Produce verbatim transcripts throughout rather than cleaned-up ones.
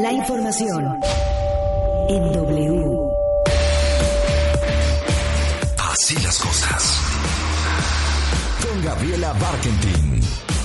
La información en W. Así las cosas. Con Gabriela Barkentin.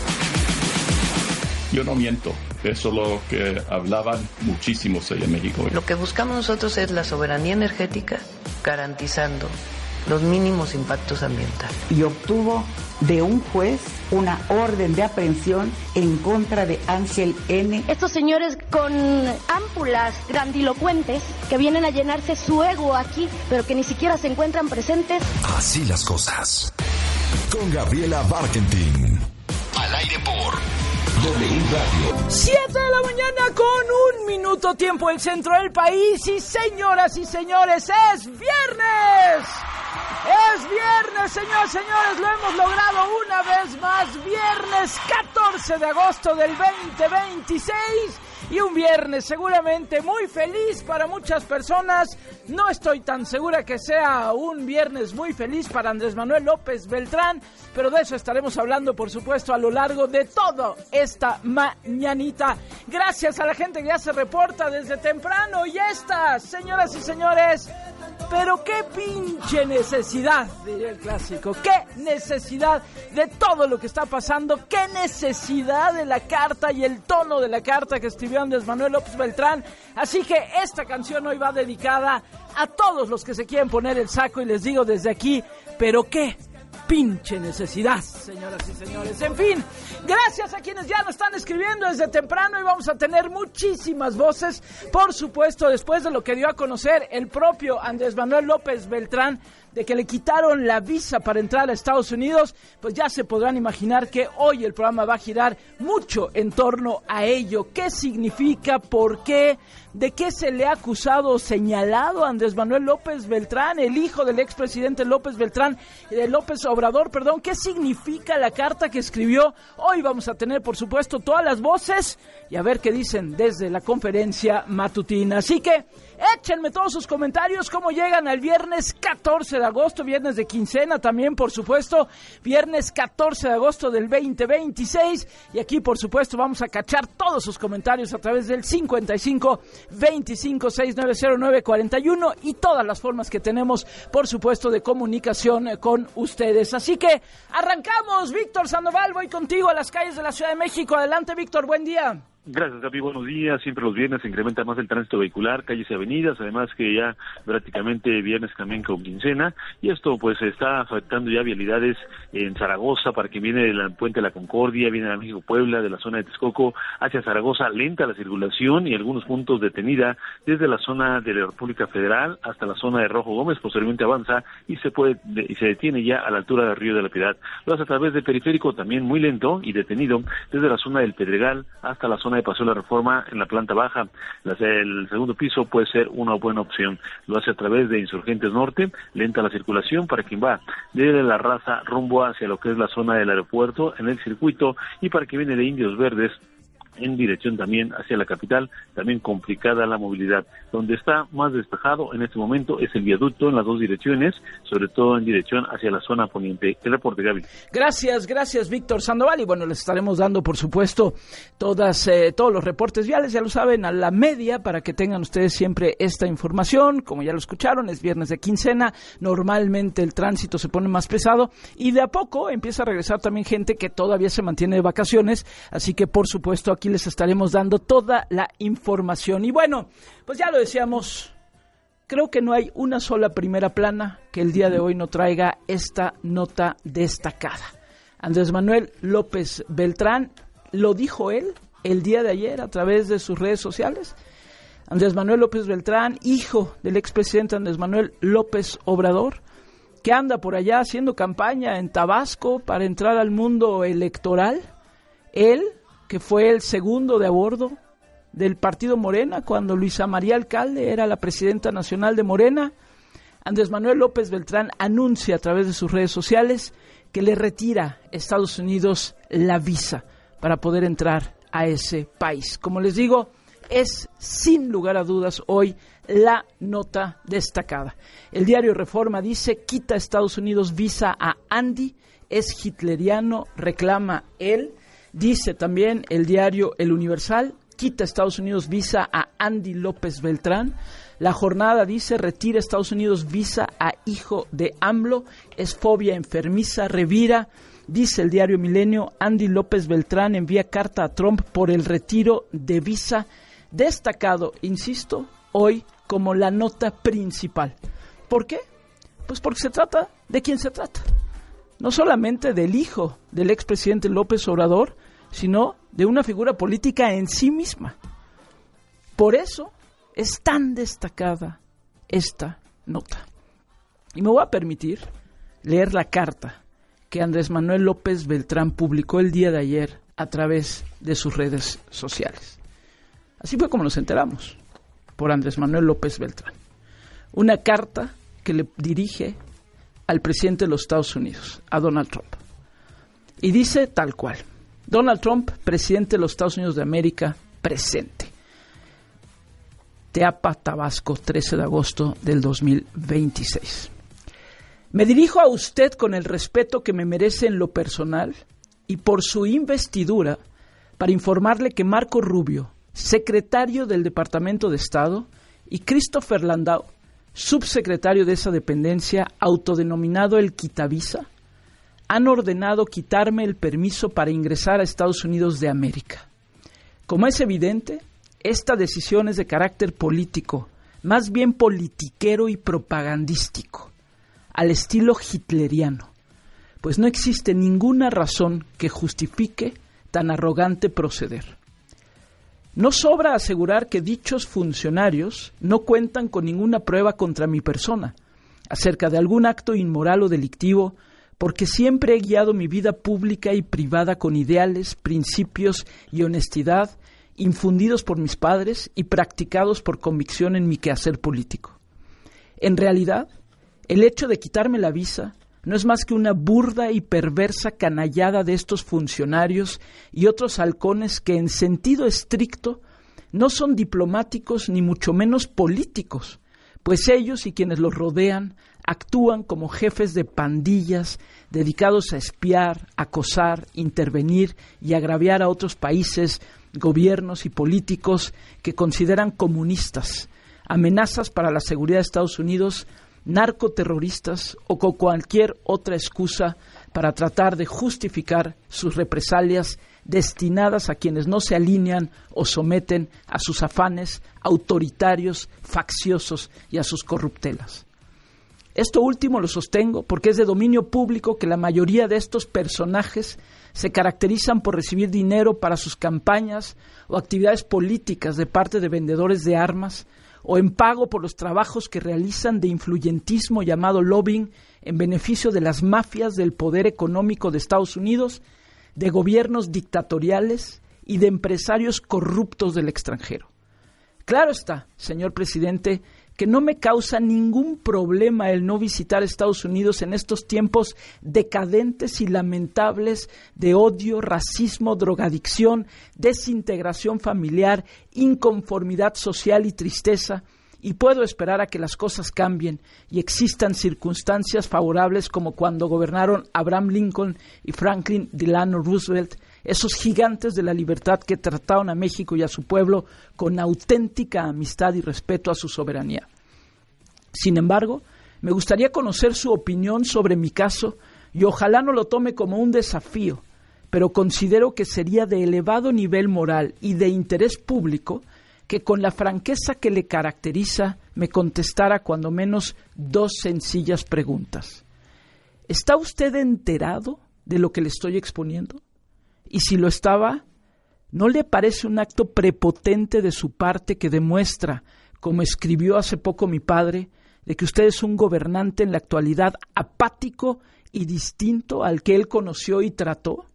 Yo no miento, eso es lo que hablaban muchísimos allá en México. Lo que buscamos nosotros es la soberanía energética, garantizando los mínimos impactos ambientales. Y obtuvo de un juez una orden de aprehensión en contra de Ángel N. Estos señores con ámpulas grandilocuentes que vienen a llenarse su ego aquí, pero que ni siquiera se encuentran presentes. Así las cosas. Con Gabriela Barkentin. Al aire por W Radio. Siete de la mañana con un minuto tiempo el centro del país. Y señoras y señores, es viernes. Es viernes, señores, señores, lo hemos logrado una vez más. Viernes catorce de agosto del veinte veintiséis. Y un viernes seguramente muy feliz para muchas personas. No estoy tan segura que sea un viernes muy feliz para Andrés Manuel López Beltrán, pero de eso estaremos hablando, por supuesto, a lo largo de toda esta mañanita. Gracias a la gente que ya se reporta desde temprano. Y estas, señoras y señores, pero qué pinche necesidad, diría el clásico, qué necesidad de todo lo que está pasando, qué necesidad de la carta y el tono de la carta que escribió Andrés Manuel López Beltrán. Así que esta canción hoy va dedicada a todos los que se quieren poner el saco, y les digo desde aquí, pero qué pinche necesidad, señoras y señores. En fin, gracias a quienes ya nos están escribiendo desde temprano, y vamos a tener muchísimas voces, por supuesto, después de lo que dio a conocer el propio Andrés Manuel López Beltrán, de que le quitaron la visa para entrar a Estados Unidos. Pues ya se podrán imaginar que hoy el programa va a girar mucho en torno a ello. ¿Qué significa? ¿Por qué? ¿De qué se le ha acusado o señalado a Andrés Manuel López Beltrán, el hijo del expresidente López Beltrán, de López Obrador, perdón? ¿Qué significa la carta que escribió? Hoy vamos a tener, por supuesto, todas las voces y a ver qué dicen desde la conferencia matutina. Así que échenme todos sus comentarios, cómo llegan al viernes catorce de agosto, viernes de quincena también, por supuesto, viernes catorce de agosto del veinte veintiséis, y aquí, por supuesto, vamos a cachar todos sus comentarios a través del cincuenta y cinco, veinticinco, sesenta y nueve cero nueve cuarenta y uno y todas las formas que tenemos, por supuesto, de comunicación con ustedes. Así que arrancamos. Víctor Sandoval, voy contigo a las calles de la Ciudad de México. Adelante, Víctor, buen día. Gracias, Gaby, buenos días. Siempre los viernes se incrementa más el tránsito vehicular, calles y avenidas, además que ya prácticamente viernes también con quincena, y esto pues está afectando ya vialidades en Zaragoza, para quien viene del puente de la Concordia, viene de México-Puebla, de la zona de Texcoco hacia Zaragoza, lenta la circulación y algunos puntos detenida desde la zona de la República Federal hasta la zona de Rojo Gómez. Posteriormente avanza y se puede y se detiene ya a la altura del Río de la Piedad. Lo hace a través del periférico, también muy lento y detenido desde la zona del Pedregal hasta la zona de Paseo de la Reforma en la planta baja. El segundo piso puede ser una buena opción. Lo hace a través de Insurgentes Norte, lenta la circulación para quien va desde La Raza rumbo hacia lo que es la zona del aeropuerto en el circuito, y para quien viene de Indios Verdes en dirección también hacia la capital, también complicada la movilidad. Donde está más despejado en este momento es el viaducto en las dos direcciones, sobre todo en dirección hacia la zona poniente. El reporte, Gaby. Gracias, gracias, Víctor Sandoval. Y bueno, les estaremos dando, por supuesto, todas eh, todos los reportes viales, ya lo saben, a la media, para que tengan ustedes siempre esta información. Como ya lo escucharon, es viernes de quincena, normalmente el tránsito se pone más pesado, y de a poco empieza a regresar también gente que todavía se mantiene de vacaciones, así que, por supuesto, aquí les estaremos dando toda la información. Y bueno, pues ya lo decíamos, creo que no hay una sola primera plana que el día de hoy no traiga esta nota destacada. Andrés Manuel López Beltrán, lo dijo él el día de ayer a través de sus redes sociales. Andrés Manuel López Beltrán, hijo del expresidente Andrés Manuel López Obrador, que anda por allá haciendo campaña en Tabasco para entrar al mundo electoral. Él, que fue el segundo de a bordo del partido Morena cuando Luisa María Alcalde era la presidenta nacional de Morena, Andrés Manuel López Beltrán anuncia a través de sus redes sociales que le retira a Estados Unidos la visa para poder entrar a ese país. Como les digo, es sin lugar a dudas hoy la nota destacada. El diario Reforma dice: quita a Estados Unidos visa a Andy, es hitleriano, reclama él. Dice también el diario El Universal: quita Estados Unidos visa a Andy López Beltrán. La Jornada dice, retira Estados Unidos visa a hijo de AMLO, es fobia enfermiza, revira. Dice el diario Milenio, Andy López Beltrán envía carta a Trump por el retiro de visa, destacado, insisto, hoy como la nota principal. ¿Por qué? Pues porque se trata de quién se trata. No solamente del hijo del expresidente López Obrador, sino de una figura política en sí misma. Por eso es tan destacada esta nota. Y me voy a permitir leer la carta que Andrés Manuel López Beltrán publicó el día de ayer a través de sus redes sociales. Así fue como nos enteramos, por Andrés Manuel López Beltrán. Una carta que le dirige al presidente de los Estados Unidos, a Donald Trump. Y dice tal cual: Donald Trump, presidente de los Estados Unidos de América, presente. Teapa, Tabasco, trece de agosto del dos mil veintiséis. Me dirijo a usted con el respeto que me merece en lo personal y por su investidura para informarle que Marco Rubio, secretario del Departamento de Estado, y Christopher Landau, subsecretario de esa dependencia, autodenominado el Quitavisa, han ordenado quitarme el permiso para ingresar a Estados Unidos de América. Como es evidente, esta decisión es de carácter político, más bien politiquero y propagandístico, al estilo hitleriano, pues no existe ninguna razón que justifique tan arrogante proceder. No sobra asegurar que dichos funcionarios no cuentan con ninguna prueba contra mi persona acerca de algún acto inmoral o delictivo, porque siempre he guiado mi vida pública y privada con ideales, principios y honestidad infundidos por mis padres y practicados por convicción en mi quehacer político. En realidad, el hecho de quitarme la visa no es más que una burda y perversa canallada de estos funcionarios y otros halcones que en sentido estricto no son diplomáticos ni mucho menos políticos, pues ellos y quienes los rodean actúan como jefes de pandillas dedicados a espiar, acosar, intervenir y agraviar a otros países, gobiernos y políticos que consideran comunistas, amenazas para la seguridad de Estados Unidos, narcoterroristas o con cualquier otra excusa para tratar de justificar sus represalias destinadas a quienes no se alinean o someten a sus afanes autoritarios, facciosos y a sus corruptelas. Esto último lo sostengo porque es de dominio público que la mayoría de estos personajes se caracterizan por recibir dinero para sus campañas o actividades políticas de parte de vendedores de armas, o en pago por los trabajos que realizan de influyentismo llamado lobbying en beneficio de las mafias del poder económico de Estados Unidos, de gobiernos dictatoriales y de empresarios corruptos del extranjero. Claro está, señor presidente, que no me causa ningún problema el no visitar Estados Unidos en estos tiempos decadentes y lamentables de odio, racismo, drogadicción, desintegración familiar, inconformidad social y tristeza, y puedo esperar a que las cosas cambien y existan circunstancias favorables como cuando gobernaron Abraham Lincoln y Franklin Delano Roosevelt, esos gigantes de la libertad que trataron a México y a su pueblo con auténtica amistad y respeto a su soberanía. Sin embargo, me gustaría conocer su opinión sobre mi caso y ojalá no lo tome como un desafío, pero considero que sería de elevado nivel moral y de interés público que con la franqueza que le caracteriza me contestara cuando menos dos sencillas preguntas. ¿Está usted enterado de lo que le estoy exponiendo? Y si lo estaba, ¿no le parece un acto prepotente de su parte que demuestra, como escribió hace poco mi padre, de que usted es un gobernante en la actualidad apático y distinto al que él conoció y trató?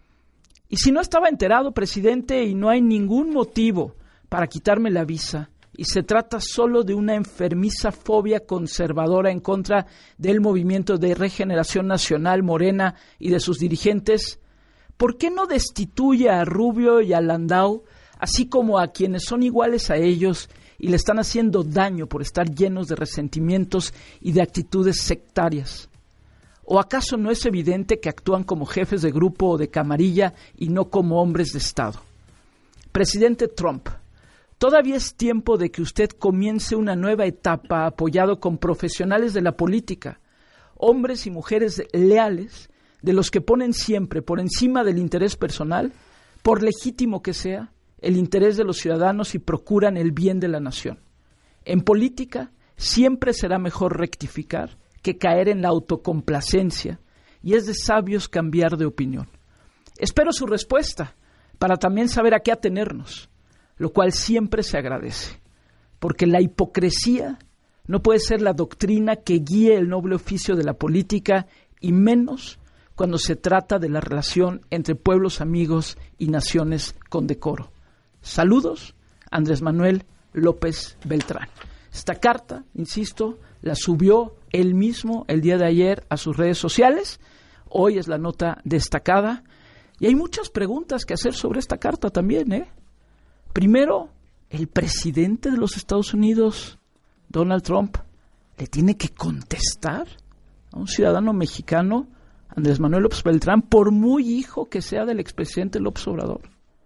Y si no estaba enterado, presidente, y no hay ningún motivo para quitarme la visa, y se trata solo de una enfermiza fobia conservadora en contra del Movimiento de Regeneración Nacional Morena y de sus dirigentes, ¿por qué no destituye a Rubio y a Landau, así como a quienes son iguales a ellos y le están haciendo daño por estar llenos de resentimientos y de actitudes sectarias? ¿O acaso no es evidente que actúan como jefes de grupo o de camarilla y no como hombres de Estado? Presidente Trump, todavía es tiempo de que usted comience una nueva etapa apoyado con profesionales de la política, hombres y mujeres leales, de los que ponen siempre por encima del interés personal, por legítimo que sea, el interés de los ciudadanos y procuran el bien de la nación. En política siempre será mejor rectificar que caer en la autocomplacencia, y es de sabios cambiar de opinión. Espero su respuesta para también saber a qué atenernos, lo cual siempre se agradece, porque la hipocresía no puede ser la doctrina que guíe el noble oficio de la política, y menos cuando se trata de la relación entre pueblos amigos y naciones con decoro. Saludos, Andrés Manuel López Beltrán. Esta carta, insisto, la subió él mismo el día de ayer a sus redes sociales. Hoy es la nota destacada. Y hay muchas preguntas que hacer sobre esta carta también, ¿eh? Primero, el presidente de los Estados Unidos, Donald Trump, le tiene que contestar a un ciudadano mexicano, Andrés Manuel López Beltrán, por muy hijo que sea del expresidente López Obrador.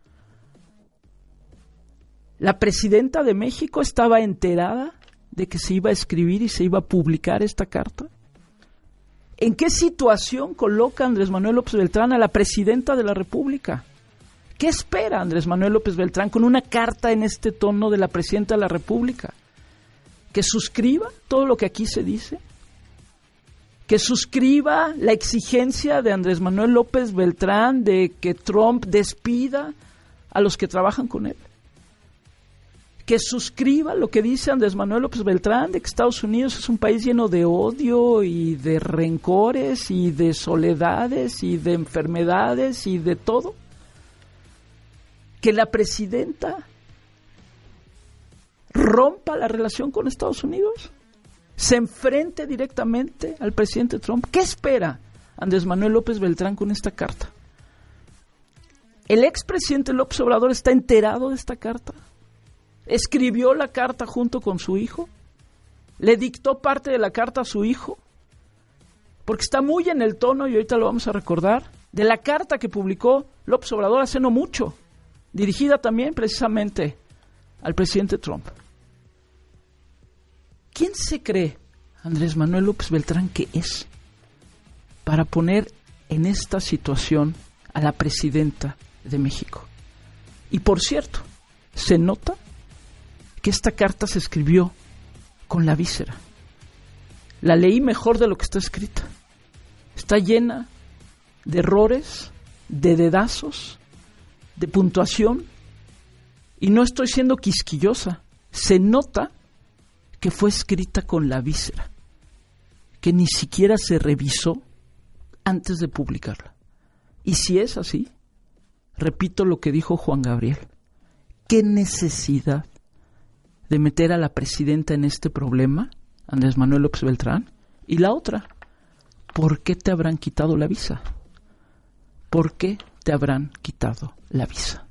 La presidenta de México estaba enterada de que se iba a escribir y se iba a publicar esta carta. ¿En qué situación coloca Andrés Manuel López Beltrán a la presidenta de la República? ¿Qué espera Andrés Manuel López Beltrán con una carta en este tono de la presidenta de la República? ¿Que suscriba todo lo que aquí se dice? ¿Que suscriba la exigencia de Andrés Manuel López Beltrán de que Trump despida a los que trabajan con él? ¿Que suscriba lo que dice Andrés Manuel López Beltrán de que Estados Unidos es un país lleno de odio y de rencores y de soledades y de enfermedades y de todo? ¿Que la presidenta rompa la relación con Estados Unidos? ¿Se enfrente directamente al presidente Trump? ¿Qué espera Andrés Manuel López Beltrán con esta carta? ¿El expresidente López Obrador está enterado de esta carta? ¿Escribió la carta junto con su hijo? ¿Le dictó parte de la carta a su hijo? Porque está muy en el tono, y ahorita lo vamos a recordar, de la carta que publicó López Obrador hace no mucho, dirigida también precisamente al presidente Trump. ¿Quién se cree Andrés Manuel López Beltrán que es para poner en esta situación a la presidenta de México? Y por cierto, se nota que esta carta se escribió con la víscera. La leí mejor de lo que está escrita. Está llena de errores, de dedazos, de puntuación, y no estoy siendo quisquillosa. Se nota que fue escrita con la víscera, que ni siquiera se revisó antes de publicarla. Y si es así, repito lo que dijo Juan Gabriel, ¿qué necesidad de meter a la presidenta en este problema, Andrés Manuel López Beltrán? Y la otra, ¿por qué te habrán quitado la visa? ¿Por qué te habrán quitado la visa?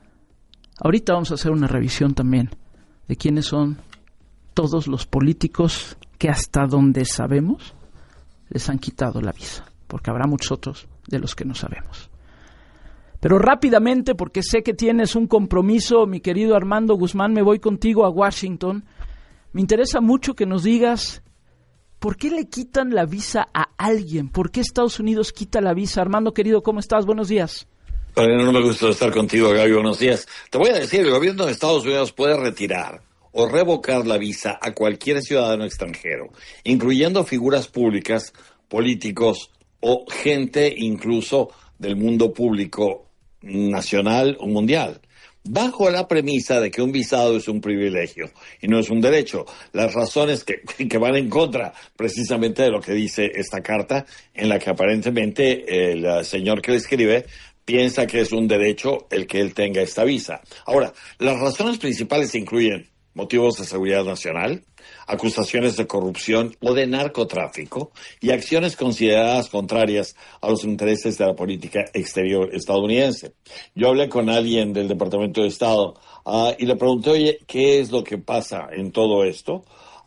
Ahorita vamos a hacer una revisión también de quiénes son todos los políticos que hasta donde sabemos les han quitado la visa, porque habrá muchos otros de los que no sabemos. Pero rápidamente, porque sé que tienes un compromiso, mi querido Armando Guzmán, me voy contigo a Washington. Me interesa mucho que nos digas, ¿por qué le quitan la visa a alguien? ¿Por qué Estados Unidos quita la visa? Armando, querido, ¿cómo estás? Buenos días. No me gusta estar contigo, Gaby. Buenos días. Te voy a decir, el gobierno de Estados Unidos puede retirar o revocar la visa a cualquier ciudadano extranjero, incluyendo figuras públicas, políticos o gente incluso del mundo público nacional o mundial, bajo la premisa de que un visado es un privilegio y no es un derecho. Las razones que, que van en contra precisamente de lo que dice esta carta, en la que aparentemente el señor que le escribe piensa que es un derecho el que él tenga esta visa. Ahora, las razones principales incluyen motivos de seguridad nacional, acusaciones de corrupción o de narcotráfico y acciones consideradas contrarias a los intereses de la política exterior estadounidense. Yo hablé con alguien del Departamento de Estado uh, y le pregunté, oye, ¿qué es lo que pasa en todo esto?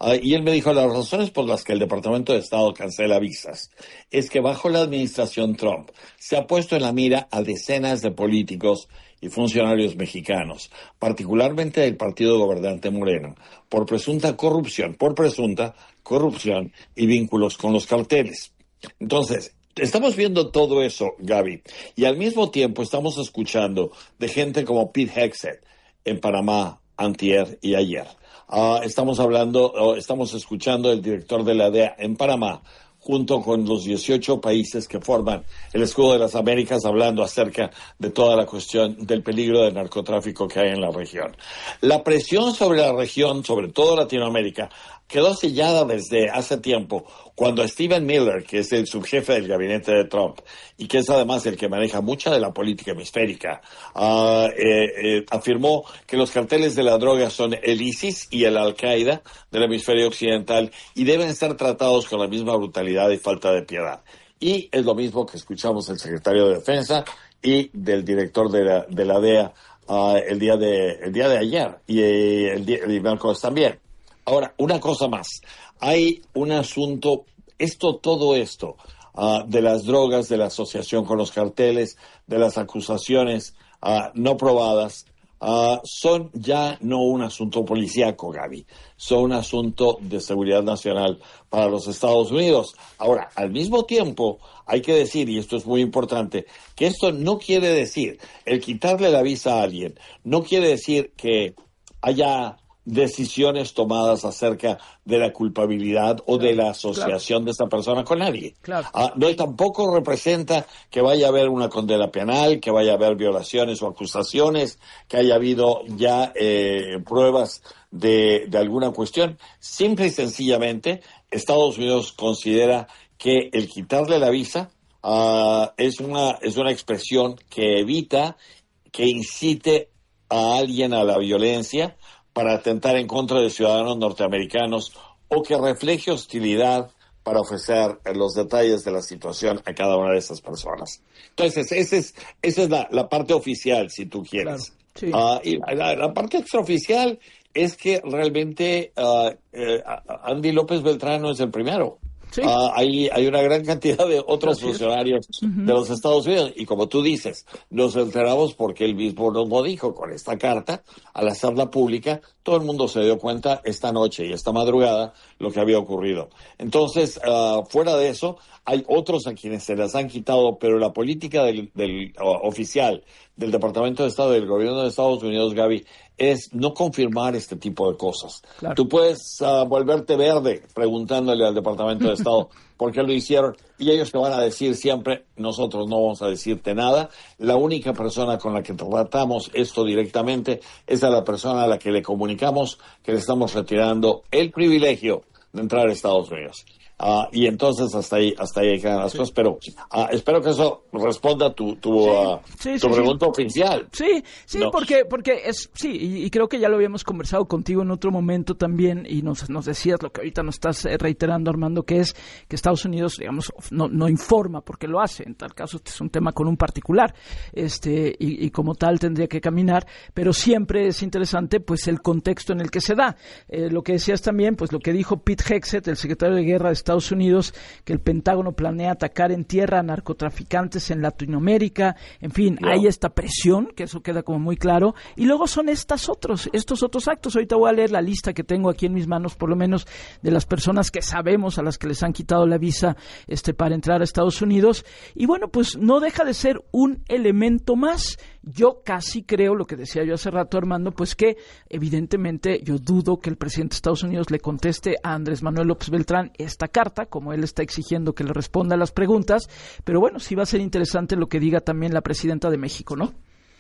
Uh, y él me dijo, las razones por las que el Departamento de Estado cancela visas es que bajo la administración Trump se ha puesto en la mira a decenas de políticos y funcionarios mexicanos, particularmente del partido gobernante Morena, por presunta corrupción, por presunta corrupción y vínculos con los carteles. Entonces, estamos viendo todo eso, Gaby, y al mismo tiempo estamos escuchando de gente como Pete Hegseth en Panamá, antier y ayer. Uh, estamos hablando, uh, estamos escuchando al director de la D E A en Panamá, junto con los dieciocho países que forman el Escudo de las Américas, hablando acerca de toda la cuestión del peligro del narcotráfico que hay en la región. La presión sobre la región, sobre todo Latinoamérica, quedó sellada desde hace tiempo, cuando Stephen Miller, que es el subjefe del gabinete de Trump, y que es además el que maneja mucha de la política hemisférica, uh, eh, eh, afirmó que los carteles de la droga son el ISIS y el Al-Qaeda del hemisferio occidental y deben ser tratados con la misma brutalidad y falta de piedad. Y es lo mismo que escuchamos del secretario de Defensa y del director de la, de la D E A uh, el, día de, el día de ayer, y eh, el, día, el miércoles también. Ahora, una cosa más. Hay un asunto, esto, todo esto, uh, de las drogas, de la asociación con los carteles, de las acusaciones uh, no probadas, uh, son ya no un asunto policíaco, Gaby. Son un asunto de seguridad nacional para los Estados Unidos. Ahora, al mismo tiempo, hay que decir, y esto es muy importante, que esto no quiere decir, el quitarle la visa a alguien, no quiere decir que haya decisiones tomadas acerca de la culpabilidad o claro, de la asociación claro. de esa persona con nadie. Claro. Uh, no, tampoco representa que vaya a haber una condena penal, que vaya a haber violaciones o acusaciones, que haya habido ya eh, pruebas de, de alguna cuestión. Simple y sencillamente, Estados Unidos considera que el quitarle la visa uh, es una, es una expresión que evita que incite a alguien a la violencia para atentar en contra de ciudadanos norteamericanos o que refleje hostilidad para ofrecer los detalles de la situación a cada una de esas personas. Entonces, esa es, esa es la, la parte oficial, si tú quieres. Claro, sí. uh, y la, la parte extraoficial es que realmente uh, eh, Andy López Beltrán no es el primero. Sí. Uh, hay, hay una gran cantidad de otros Así funcionarios uh-huh. de los Estados Unidos y como tú dices, nos enteramos porque él mismo nos lo dijo con esta carta, al hacerla pública, todo el mundo se dio cuenta esta noche y esta madrugada lo que había ocurrido. Entonces, uh, fuera de eso, hay otros a quienes se las han quitado, pero la política del, del uh, oficial del Departamento de Estado del Gobierno de Estados Unidos, Gaby, es no confirmar este tipo de cosas. Claro. Tú puedes uh, volverte verde preguntándole al Departamento de Estado por qué lo hicieron y ellos te van a decir siempre, nosotros no vamos a decirte nada. La única persona con la que tratamos esto directamente es a la persona a la que le comunicamos que le estamos retirando el privilegio de entrar a Estados Unidos. Uh, y entonces hasta ahí hasta ahí quedan las sí. cosas, pero uh, espero que eso responda a tu, tu, sí. uh, sí, tu sí, pregunta sí. oficial. Sí, sí, no. porque porque es sí, y, y creo que ya lo habíamos conversado contigo en otro momento también, y nos, nos decías lo que ahorita nos estás reiterando, Armando, que es que Estados Unidos, digamos, no, no informa porque lo hace. En tal caso, este es un tema con un particular, este y, y como tal tendría que caminar, pero siempre es interesante pues el contexto en el que se da. Eh, lo que decías también, pues lo que dijo Pete Hegseth, el secretario de Guerra de Estados Estados Unidos, que el Pentágono planea atacar en tierra a narcotraficantes en Latinoamérica, en fin, yeah. hay esta presión, que eso queda como muy claro, y luego son estas otros, estos otros actos. Ahorita voy a leer la lista que tengo aquí en mis manos, por lo menos, de las personas que sabemos a las que les han quitado la visa este para entrar a Estados Unidos, y bueno, pues no deja de ser un elemento más. Yo casi creo, lo que decía yo hace rato, Armando, pues que evidentemente yo dudo que el presidente de Estados Unidos le conteste a Andrés Manuel López Beltrán esta carta, como él está exigiendo que le responda a las preguntas, pero bueno, sí va a ser interesante lo que diga también la presidenta de México, ¿no?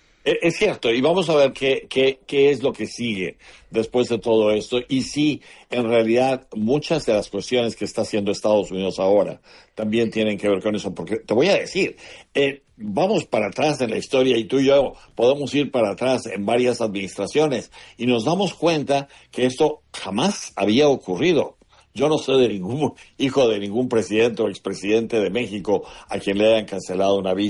Es cierto, y vamos a ver qué, qué, qué es lo que sigue después de todo esto, y si en realidad muchas de las cuestiones que está haciendo Estados Unidos ahora también tienen que ver con eso, porque te voy a decir, eh, vamos para atrás en la historia y tú y yo podemos ir para atrás en varias administraciones y nos damos cuenta que esto jamás había ocurrido. Yo no sé de ningún hijo de ningún presidente o expresidente de México a quien le hayan cancelado una visa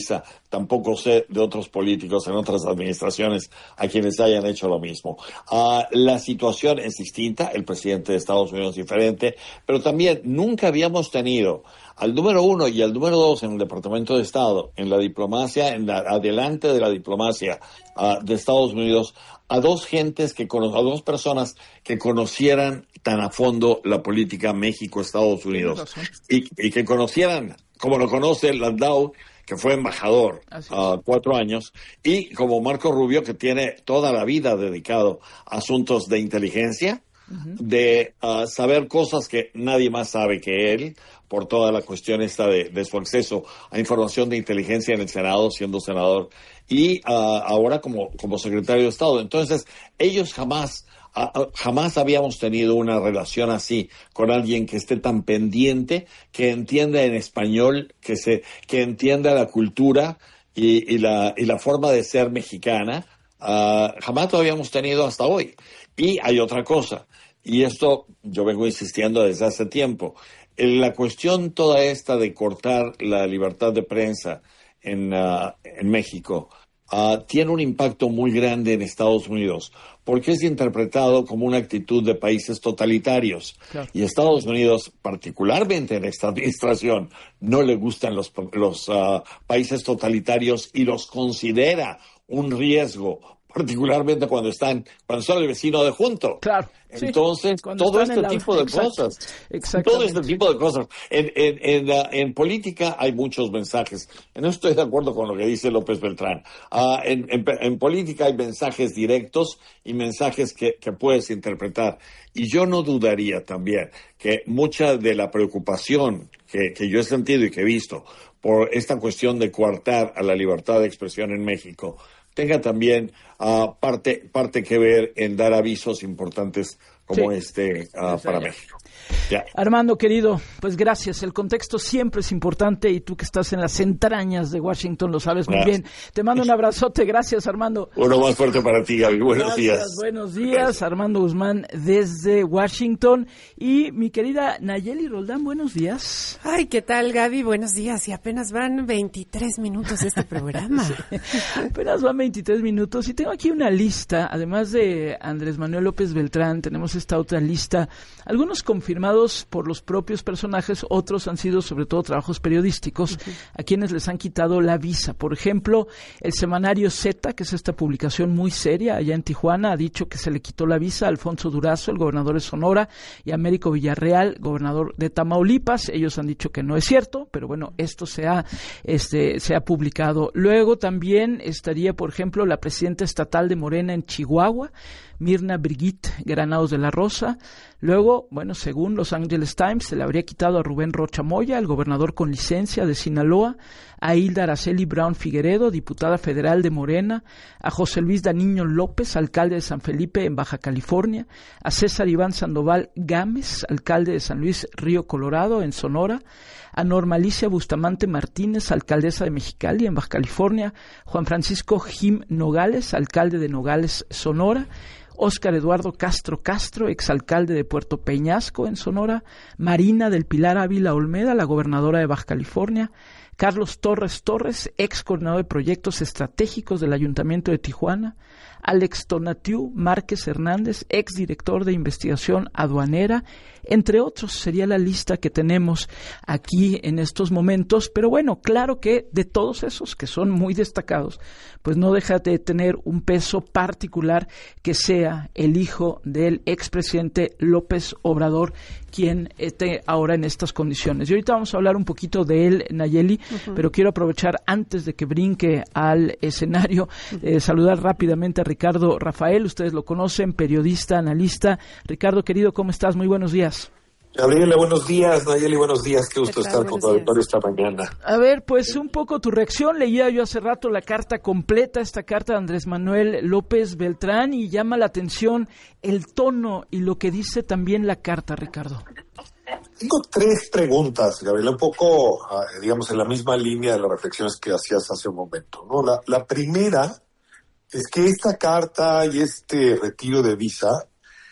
tampoco sé de otros políticos en otras administraciones a quienes hayan hecho lo mismo. Uh, la situación es distinta, el presidente de Estados Unidos es diferente, pero también nunca habíamos tenido al número uno y al número dos en el Departamento de Estado, en la diplomacia, en la, adelante de la diplomacia uh, de Estados Unidos, a dos gentes que cono- a dos personas que conocieran tan a fondo la política México-Estados Unidos y, y que conocieran, como lo conoce Landau, que fue embajador uh, cuatro años, y como Marco Rubio, que tiene toda la vida dedicado a asuntos de inteligencia, uh-huh. de uh, saber cosas que nadie más sabe que él, por toda la cuestión esta de, de su acceso a información de inteligencia en el Senado, siendo senador, y uh, ahora como, como secretario de Estado. Entonces, ellos jamás, uh, jamás habíamos tenido una relación así con alguien que esté tan pendiente, que entienda en español, que se, que entienda la cultura y, y la, y la forma de ser mexicana. Uh, jamás lo habíamos tenido hasta hoy. Y hay otra cosa, y esto yo vengo insistiendo desde hace tiempo. La cuestión toda esta de cortar la libertad de prensa en, uh, en México uh, tiene un impacto muy grande en Estados Unidos, porque es interpretado como una actitud de países totalitarios. Claro. Y Estados Unidos, particularmente en esta administración, no le gustan los, los uh, países totalitarios y los considera un riesgo, particularmente cuando están, cuando son el vecino de junto. Claro. Entonces, sí, todo este la... tipo de Exacto, cosas. Todo este tipo de cosas. En, en, en, uh, en política hay muchos mensajes. No estoy de acuerdo con lo que dice López Beltrán. Uh, en, en, en política hay mensajes directos y mensajes que, que puedes interpretar. Y yo no dudaría también que mucha de la preocupación que, que yo he sentido y que he visto por esta cuestión de coartar a la libertad de expresión en México tenga también uh, parte, parte que ver en dar avisos importantes como sí. este uh, para México. Ya. Armando, querido, pues gracias. El contexto siempre es importante y tú que estás en las entrañas de Washington lo sabes muy gracias. bien. Te mando un abrazote. Gracias, Armando. Uno más fuerte para ti, Gaby. Buenos gracias, días. Buenos días, gracias. Armando Guzmán desde Washington. Y mi querida Nayeli Roldán, buenos días. Ay, ¿qué tal, Gaby? Buenos días. Y apenas van veintitrés minutos de este programa. Sí, apenas van veintitrés minutos. Y tengo aquí una lista, además de Andrés Manuel López Beltrán, tenemos esta otra lista. Algunos confirmados por los propios personajes, otros han sido sobre todo trabajos periodísticos, uh-huh. a quienes les han quitado la visa. Por ejemplo, el semanario Z, que es esta publicación muy seria allá en Tijuana, ha dicho que se le quitó la visa a Alfonso Durazo, el gobernador de Sonora, y a Américo Villarreal, gobernador de Tamaulipas. Ellos han dicho que no es cierto, pero bueno, esto se ha, este, se ha publicado. Luego también estaría, por ejemplo, la presidenta estatal de Morena en Chihuahua, Mirna Brigitte Granados de la Rosa. Luego, bueno, según Los Angeles Times, se le habría quitado a Rubén Rocha Moya, el gobernador con licencia de Sinaloa, a Hilda Araceli Brown Figueredo, diputada federal de Morena, a José Luis Daniño López, alcalde de San Felipe en Baja California, a César Iván Sandoval Gámez, alcalde de San Luis Río Colorado en Sonora, a Norma Alicia Bustamante Martínez, alcaldesa de Mexicali en Baja California, Juan Francisco Jim Nogales, alcalde de Nogales, Sonora, Óscar Eduardo Castro Castro, exalcalde de Puerto Peñasco en Sonora, Marina del Pilar Ávila Olmeda, la gobernadora de Baja California, Carlos Torres Torres, ex coordinador de proyectos estratégicos del Ayuntamiento de Tijuana, Alex Tonatiu Márquez Hernández, ex director de investigación aduanera, entre otros. Sería la lista que tenemos aquí en estos momentos, pero bueno, claro que de todos esos que son muy destacados, pues no deja de tener un peso particular que sea el hijo del expresidente López Obrador, quien esté ahora en estas condiciones. Y ahorita vamos a hablar un poquito de él, Nayeli, uh-huh. pero quiero aprovechar antes de que brinque al escenario, eh, saludar rápidamente a Ricardo Rafael. Ustedes lo conocen, periodista, analista. Ricardo, querido, ¿cómo estás? Muy buenos días. Gabriela, buenos días. Nayeli, buenos días. Qué gusto estar con tu auditorio esta mañana. A ver, pues un poco tu reacción. Leía yo hace rato la carta completa, esta carta de Andrés Manuel López Beltrán, y llama la atención el tono y lo que dice también la carta, Ricardo. Tengo tres preguntas, Gabriela, un poco, digamos, en la misma línea de las reflexiones que hacías hace un momento, ¿no? La, la primera es que esta carta y este retiro de visa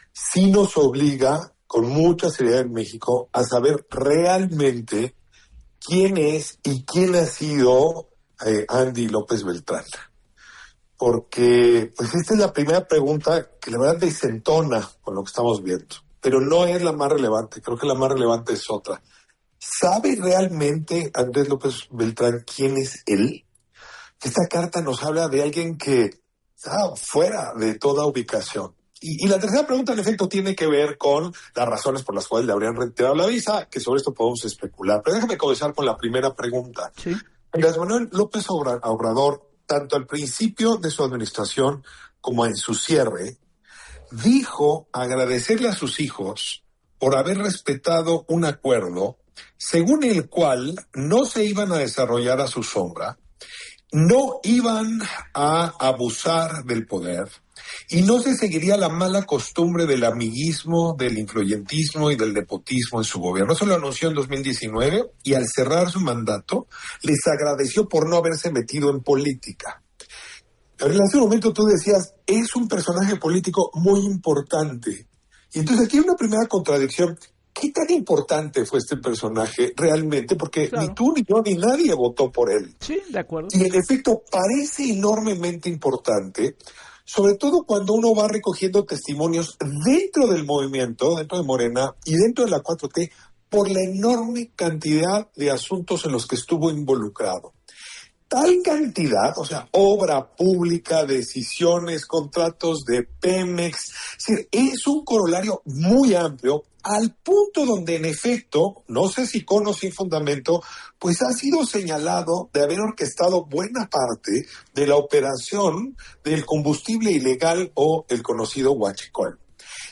sí nos obliga con mucha seriedad en México a saber realmente quién es y quién ha sido eh, Andy López Beltrán. Porque, pues, esta es la primera pregunta que la verdad desentona con lo que estamos viendo. Pero no es la más relevante, creo que la más relevante es otra. ¿Sabe realmente Andrés López Beltrán quién es él? Esta carta nos habla de alguien que está fuera de toda ubicación. Y, y la tercera pregunta, en efecto, tiene que ver con las razones por las cuales le habrían retirado la visa, que sobre esto podemos especular. Pero déjame comenzar con la primera pregunta. Sí. Andrés Manuel López Obrador, tanto al principio de su administración como en su cierre, dijo agradecerle a sus hijos por haber respetado un acuerdo según el cual no se iban a desarrollar a su sombra, no iban a abusar del poder y no se seguiría la mala costumbre del amiguismo, del influyentismo y del nepotismo en su gobierno. Eso lo anunció en dos mil diecinueve y al cerrar su mandato les agradeció por no haberse metido en política. En ese momento tú decías, es un personaje político muy importante. Y entonces aquí hay una primera contradicción. ¿Qué tan importante fue este personaje realmente? Porque claro, ni tú, ni yo, ni nadie votó por él. Sí, de acuerdo. Y en efecto parece enormemente importante, sobre todo cuando uno va recogiendo testimonios dentro del movimiento, dentro de Morena y dentro de la cuatro T, por la enorme cantidad de asuntos en los que estuvo involucrado. Tal cantidad, o sea, obra pública, decisiones, contratos de Pemex, es decir, es un corolario muy amplio, al punto donde en efecto, no sé si con o sin fundamento, pues ha sido señalado de haber orquestado buena parte de la operación del combustible ilegal o el conocido huachicol.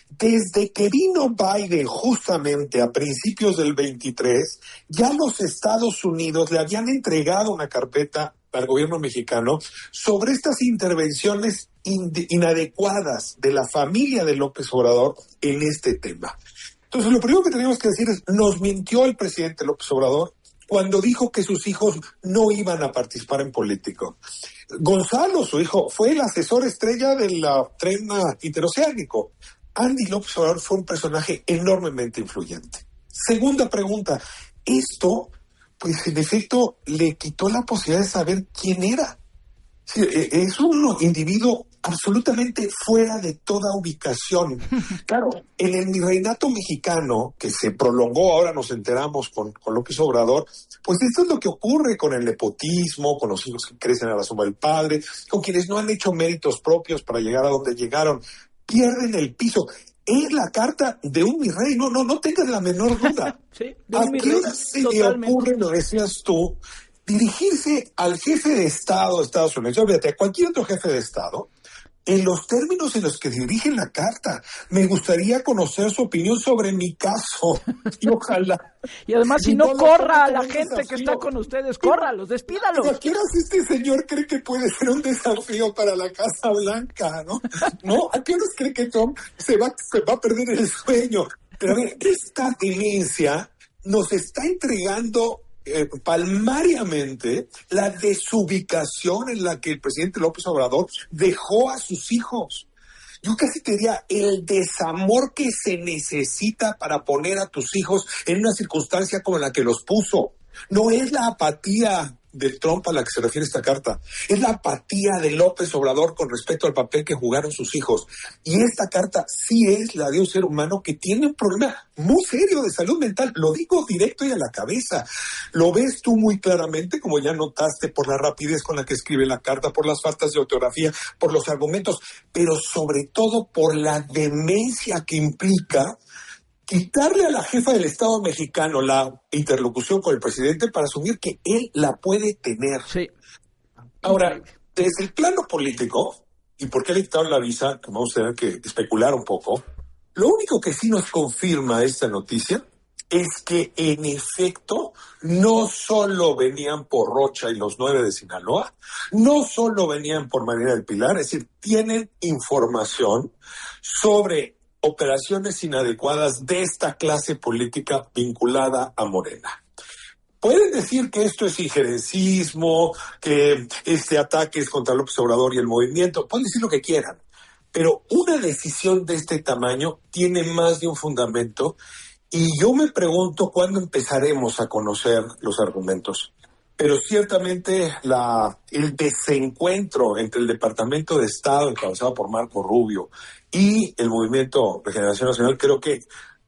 Desde que vino Biden justamente a principios del veintitrés, ya los Estados Unidos le habían entregado una carpeta al gobierno mexicano sobre estas intervenciones in- inadecuadas de la familia de López Obrador en este tema. Entonces, lo primero que tenemos que decir es, nos mintió el presidente López Obrador cuando dijo que sus hijos no iban a participar en política. Gonzalo, su hijo, fue el asesor estrella del tren interoceánico. Andy López Obrador fue un personaje enormemente influyente. Segunda pregunta, esto, pues en efecto, le quitó la posibilidad de saber quién era. Sí, es un individuo absolutamente fuera de toda ubicación. Claro, en el virreinato mexicano, que se prolongó, ahora nos enteramos con, con López Obrador, pues esto es lo que ocurre con el nepotismo, con los hijos que crecen a la sombra del padre, con quienes no han hecho méritos propios para llegar a donde llegaron, pierden el piso. Es la carta de un virrey, no, no, no tengas la menor duda. Sí, de ¿A un qué virrey, hora se le totalmente. ocurre, lo decías tú, dirigirse al jefe de Estado de Estados Unidos, olvídate, a cualquier otro jefe de Estado, en los términos en los que dirigen la carta? Me gustaría conocer su opinión sobre mi caso. Y ojalá. Y además, si Y no, no corra a lo la tomen gente como que un está desafío. con ustedes, córralos, despídalos. ¿A qué horas este señor cree que puede ser un desafío para la Casa Blanca, no? ¿No? ¿A qué horas cree que Trump se va, se va a perder el sueño? Pero a ver, esta demencia nos está entregando eh, palmariamente la desubicación en la que el presidente López Obrador dejó a sus hijos. Yo casi te diría el desamor que se necesita para poner a tus hijos en una circunstancia como la que los puso. No es la apatía de Trump a la que se refiere esta carta, es la apatía de López Obrador con respecto al papel que jugaron sus hijos. Y esta carta sí es la de un ser humano que tiene un problema muy serio de salud mental. Lo digo directo y a la cabeza. Lo ves tú muy claramente, como ya notaste, por la rapidez con la que escribe la carta, por las faltas de ortografía, por los argumentos, pero sobre todo por la demencia que implica quitarle a la jefa del Estado mexicano la interlocución con el presidente para asumir que él la puede tener. Sí. Ahora, desde el plano político, y por qué le quitaron la visa, que vamos a tener que especular un poco, lo único que sí nos confirma esta noticia es que, en efecto, no solo venían por Rocha y los nueve de Sinaloa, no solo venían por María del Pilar, es decir, tienen información sobre operaciones inadecuadas de esta clase política vinculada a Morena. Pueden decir que esto es injerencismo, que este ataque es contra López Obrador y el movimiento, pueden decir lo que quieran, pero una decisión de este tamaño tiene más de un fundamento y yo me pregunto cuándo empezaremos a conocer los argumentos. pero ciertamente la, el desencuentro entre el Departamento de Estado encabezado por Marco Rubio y el Movimiento Regeneración Nacional creo que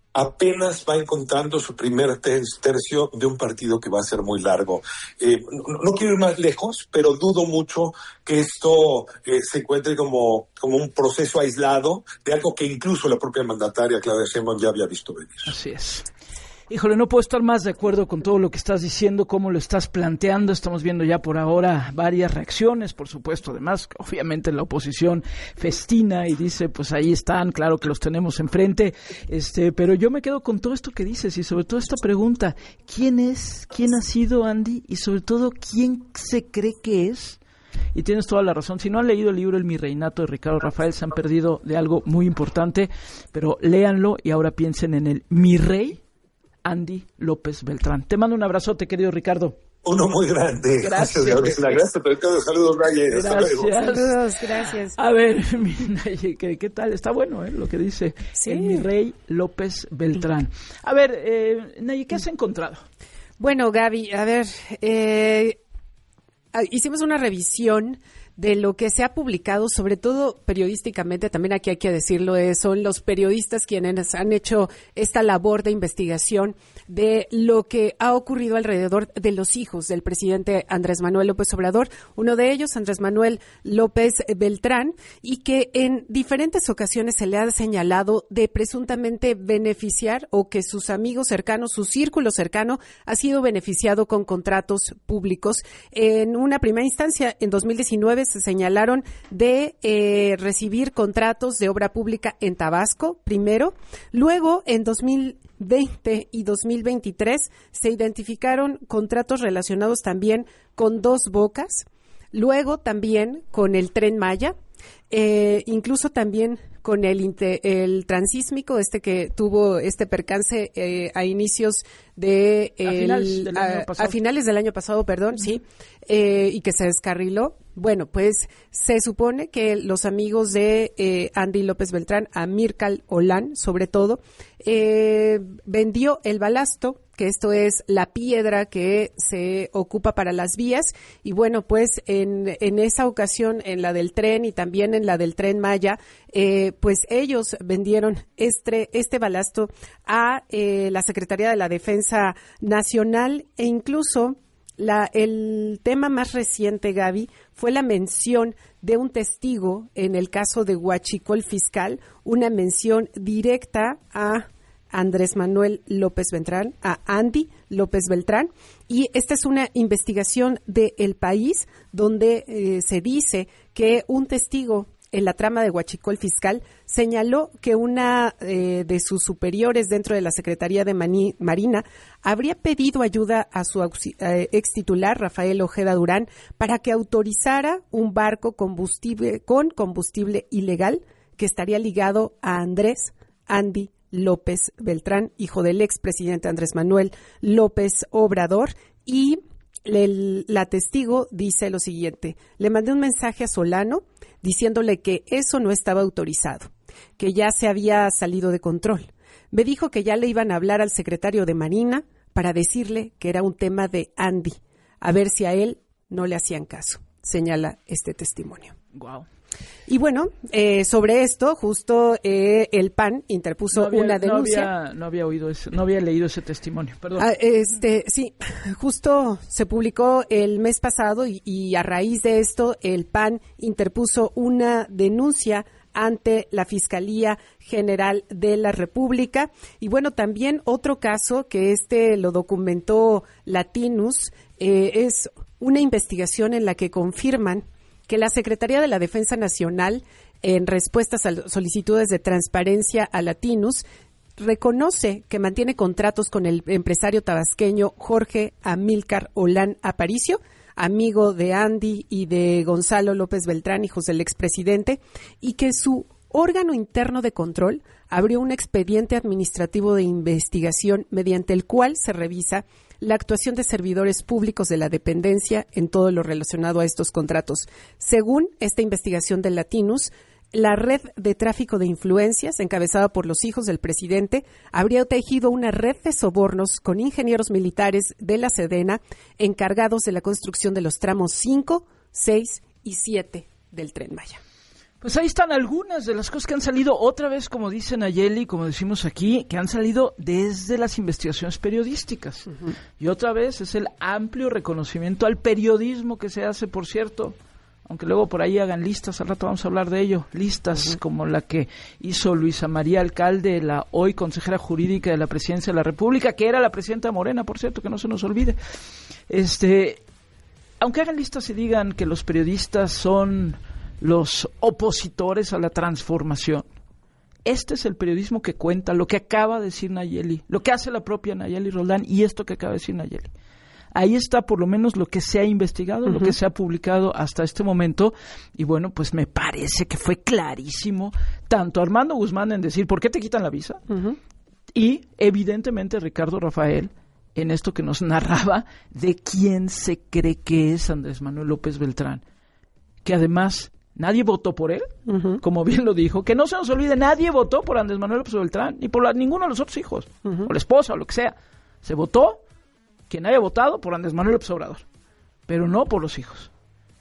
apenas va encontrando su primer tercio de un partido que va a ser muy largo. Eh, no, no quiero ir más lejos, pero dudo mucho que esto eh, se encuentre como, como un proceso aislado de algo que incluso la propia mandataria Claudia Sheinbaum ya había visto venir. Así es. Híjole, no puedo estar más de acuerdo con todo lo que estás diciendo, cómo lo estás planteando. Estamos viendo ya por ahora varias reacciones, por supuesto. Además, obviamente la oposición festina y dice, pues ahí están, claro que los tenemos enfrente. Este, pero yo me quedo con todo esto que dices y sobre todo esta pregunta, ¿quién es? ¿Quién ha sido Andy? Y sobre todo, ¿quién se cree que es? Y tienes toda la razón. Si no han leído el libro El Mi Reinato de Ricardo Rafael, se han perdido de algo muy importante, pero léanlo y ahora piensen en el Mi Rey, Andy López Beltrán. Te mando un abrazote, querido Ricardo. Uno muy grande. Gracias. Gracias, gracias Ricardo. Saludos, Naye. Hasta luego. Saludos, gracias. A ver, mi Naye, ¿qué, ¿qué tal? Está bueno, ¿eh? Lo que dice sí. el Mi Rey López Beltrán. A ver, eh, Naye, ¿qué has encontrado? Bueno, Gaby, a ver, eh, hicimos una revisión de lo que se ha publicado, sobre todo periodísticamente, también aquí hay que decirlo, eh, son los periodistas quienes han hecho esta labor de investigación de lo que ha ocurrido alrededor de los hijos del presidente Andrés Manuel López Obrador, uno de ellos, Andrés Manuel López Beltrán, y que en diferentes ocasiones se le ha señalado de presuntamente beneficiar o que sus amigos cercanos, su círculo cercano, ha sido beneficiado con contratos públicos. En una primera instancia, en dos mil diecinueve, se señalaron de eh, recibir contratos de obra pública en Tabasco, primero. Luego, en dos mil veinte y dos mil veintitrés, se identificaron contratos relacionados también con Dos Bocas. Luego, también con el Tren Maya. Eh, incluso también con el, inter, el transísmico, este que tuvo este percance eh, a inicios de el, a, finales del año pasado. a finales del año pasado, perdón, uh-huh. sí, eh, y que se descarriló. Bueno, pues se supone que los amigos de eh, Andy López Beltrán, Amílcar Olan, sobre todo, eh, vendió el balasto, que esto es la piedra que se ocupa para las vías, y bueno, pues en, en esa ocasión, en la del tren y también en la del Tren Maya, eh, pues ellos vendieron este, este balasto a eh, la Secretaría de la Defensa Nacional e incluso La, el tema más reciente, Gaby, fue la mención de un testigo en el caso de Huachicol Fiscal, una mención directa a Andrés Manuel López Beltrán, a Andy López Beltrán, y esta es una investigación de El País donde eh, se dice que un testigo en la trama de Huachicol Fiscal señaló que una eh, de sus superiores dentro de la Secretaría de Mani- Marina habría pedido ayuda a su auxi- eh, ex titular, Rafael Ojeda Durán, para que autorizara un barco combustible con combustible ilegal que estaría ligado a Andrés Andy López Beltrán, hijo del expresidente Andrés Manuel López Obrador, y el, la testigo dice lo siguiente: le mandé un mensaje a Solano diciéndole que eso no estaba autorizado, que ya se había salido de control. Me dijo que ya le iban a hablar al secretario de Marina para decirle que era un tema de Andy, a ver si a él no le hacían caso, señala este testimonio. Wow. Y bueno, eh, sobre esto, justo eh, el P A N interpuso no había, una denuncia. No había, no había oído ese, no había leído ese testimonio, perdón. Ah, este, sí, justo se publicó el mes pasado y, y a raíz de esto el P A N interpuso una denuncia ante la Fiscalía General de la República. Y bueno, también otro caso que este lo documentó Latinus, eh, es una investigación en la que confirman que la Secretaría de la Defensa Nacional, en respuestas a solicitudes de transparencia a Latinus, reconoce que mantiene contratos con el empresario tabasqueño Jorge Amílcar Olan Aparicio, amigo de Andy y de Gonzalo López Beltrán, hijos del expresidente, y que su órgano interno de control abrió un expediente administrativo de investigación mediante el cual se revisa la actuación de servidores públicos de la dependencia en todo lo relacionado a estos contratos. Según esta investigación de Latinus, la red de tráfico de influencias, encabezada por los hijos del presidente, habría tejido una red de sobornos con ingenieros militares de la Sedena encargados de la construcción de los tramos cinco, seis y siete del Tren Maya. Pues ahí están algunas de las cosas que han salido, otra vez, como dice Nayeli, como decimos aquí, que han salido desde las investigaciones periodísticas. Uh-huh. Y otra vez es el amplio reconocimiento al periodismo que se hace, por cierto, aunque luego por ahí hagan listas, al rato vamos a hablar de ello, listas uh-huh. como la que hizo Luisa María Alcalde, la hoy consejera jurídica de la Presidencia de la República, que era la presidenta Morena, por cierto, que no se nos olvide. Este, aunque hagan listas y digan que los periodistas son los opositores a la transformación, este es el periodismo que cuenta lo que acaba de decir Nayeli, lo que hace la propia Nayeli Roldán y esto que acaba de decir Nayeli. Ahí está por lo menos lo que se ha investigado, uh-huh. lo que se ha publicado hasta este momento, y bueno, pues me parece que fue clarísimo, tanto Armando Guzmán en decir, ¿por qué te quitan la visa? Uh-huh. Y evidentemente Ricardo Rafael en esto que nos narraba de quién se cree que es Andrés Manuel López Beltrán, que además nadie votó por él, uh-huh. como bien lo dijo, que no se nos olvide, nadie votó por Andrés Manuel López Beltrán, ni por la, ninguno de los otros hijos, uh-huh. o la esposa, o lo que sea, se votó quien haya votado por Andrés Manuel López Obrador, pero no por los hijos.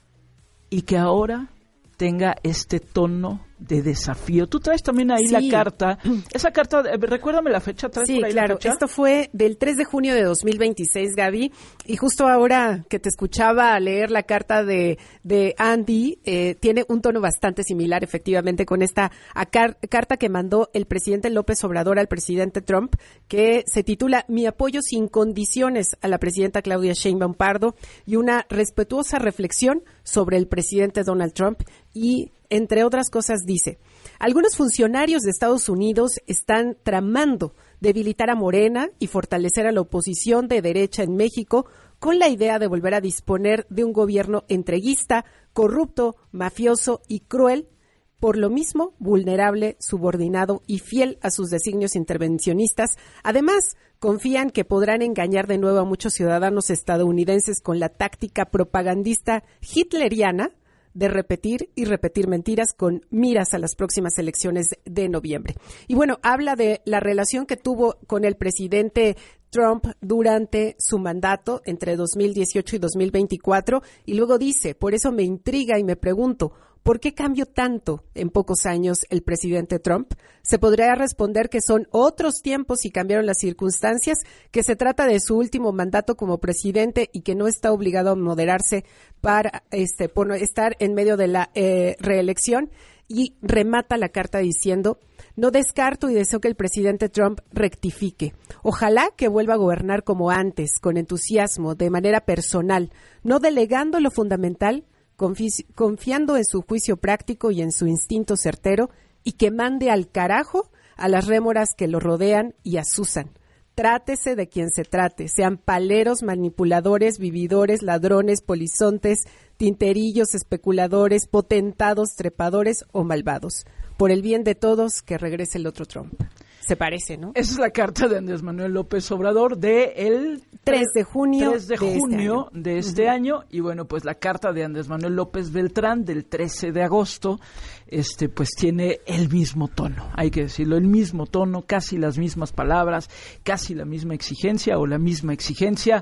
Y que ahora tenga este tono de desafío. Tú traes también ahí sí. la carta. Esa carta, eh, recuérdame la fecha. ¿Traes sí, por ahí claro. la fecha? Esto fue del tres de junio de dos mil veintiséis, Gaby. Y justo ahora que te escuchaba leer la carta de, de Andy, eh, tiene un tono bastante similar, efectivamente, con esta a car- carta que mandó el presidente López Obrador al presidente Trump, que se titula Mi apoyo sin condiciones a la presidenta Claudia Sheinbaum Pardo y una respetuosa reflexión sobre el presidente Donald Trump. Y, entre otras cosas, dice, algunos funcionarios de Estados Unidos están tramando debilitar a Morena y fortalecer a la oposición de derecha en México con la idea de volver a disponer de un gobierno entreguista, corrupto, mafioso y cruel, por lo mismo vulnerable, subordinado y fiel a sus designios intervencionistas. Además, confían que podrán engañar de nuevo a muchos ciudadanos estadounidenses con la táctica propagandista hitleriana de repetir y repetir mentiras con miras a las próximas elecciones de noviembre. Y bueno, habla de la relación que tuvo con el presidente Trump durante su mandato entre dos mil dieciocho y dos mil veinticuatro y luego dice, por eso me intriga y me pregunto, ¿por qué cambió tanto en pocos años el presidente Trump? Se podría responder que son otros tiempos y cambiaron las circunstancias, que se trata de su último mandato como presidente y que no está obligado a moderarse para este, por estar en medio de la eh, reelección. Y remata la carta diciendo, no descarto y deseo que el presidente Trump rectifique. Ojalá que vuelva a gobernar como antes, con entusiasmo, de manera personal, no delegando lo fundamental, confi- confiando en su juicio práctico y en su instinto certero, y que mande al carajo a las rémoras que lo rodean y asusan. Trátese de quien se trate, sean paleros, manipuladores, vividores, ladrones, polizontes, tinterillos, especuladores, potentados, trepadores o malvados. Por el bien de todos, que regrese el otro Trump. Se parece, ¿no? Esa es la carta de Andrés Manuel López Obrador de el tres de junio, tres de junio de este, uh-huh. año. Y bueno, pues la carta de Andrés Manuel López Beltrán del trece de agosto, este, pues tiene el mismo tono, hay que decirlo, el mismo tono, casi las mismas palabras, casi la misma exigencia o la misma exigencia.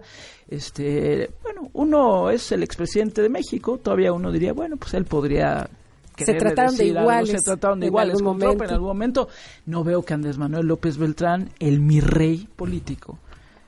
Este, bueno, uno es el expresidente de México, todavía uno diría, bueno, pues él podría... Se trataron de iguales. Algo, se trataron de iguales con Trump en algún momento. No veo que Andrés Manuel López Beltrán, el mi rey político,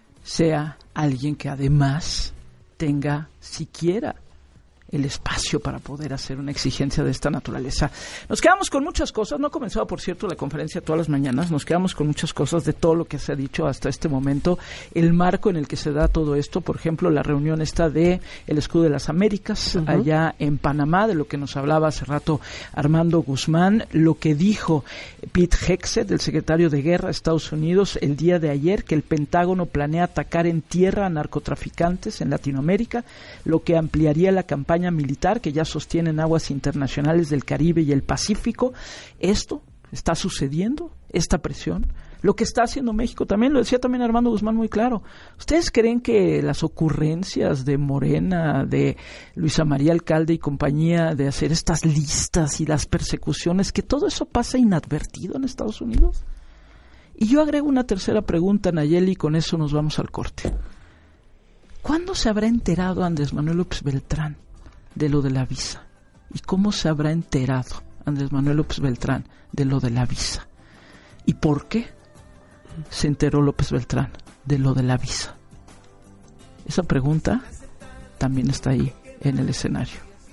sea alguien que además tenga siquiera el espacio para poder hacer una exigencia de esta naturaleza. Nos quedamos con muchas cosas, no ha comenzado, por cierto, la conferencia todas las mañanas, nos quedamos con muchas cosas de todo lo que se ha dicho hasta este momento, el marco en el que se da todo esto, por ejemplo, la reunión esta de el Escudo de las Américas, uh-huh. allá en Panamá, de lo que nos hablaba hace rato Armando Guzmán, lo que dijo Pete Hegseth, el secretario de Guerra de Estados Unidos, el día de ayer, que el Pentágono planea atacar en tierra a narcotraficantes en Latinoamérica, lo que ampliaría la campaña militar que ya sostienen aguas internacionales del Caribe y el Pacífico. Esto está sucediendo, esta presión lo que está haciendo México. También lo decía también Armando Guzmán muy claro. ¿Ustedes creen que las ocurrencias de Morena, de Luisa María Alcalde y compañía, de hacer estas listas y las persecuciones, que todo eso pasa inadvertido en Estados Unidos? Y yo agrego una tercera pregunta, Nayeli, y con eso nos vamos al corte. ¿Cuándo se habrá enterado Andrés Manuel López Beltrán de lo de la visa? ¿Y cómo se habrá enterado Andrés Manuel López Beltrán de lo de la visa? ¿Y por qué se enteró López Beltrán de lo de la visa? Esa pregunta también está ahí en el escenario.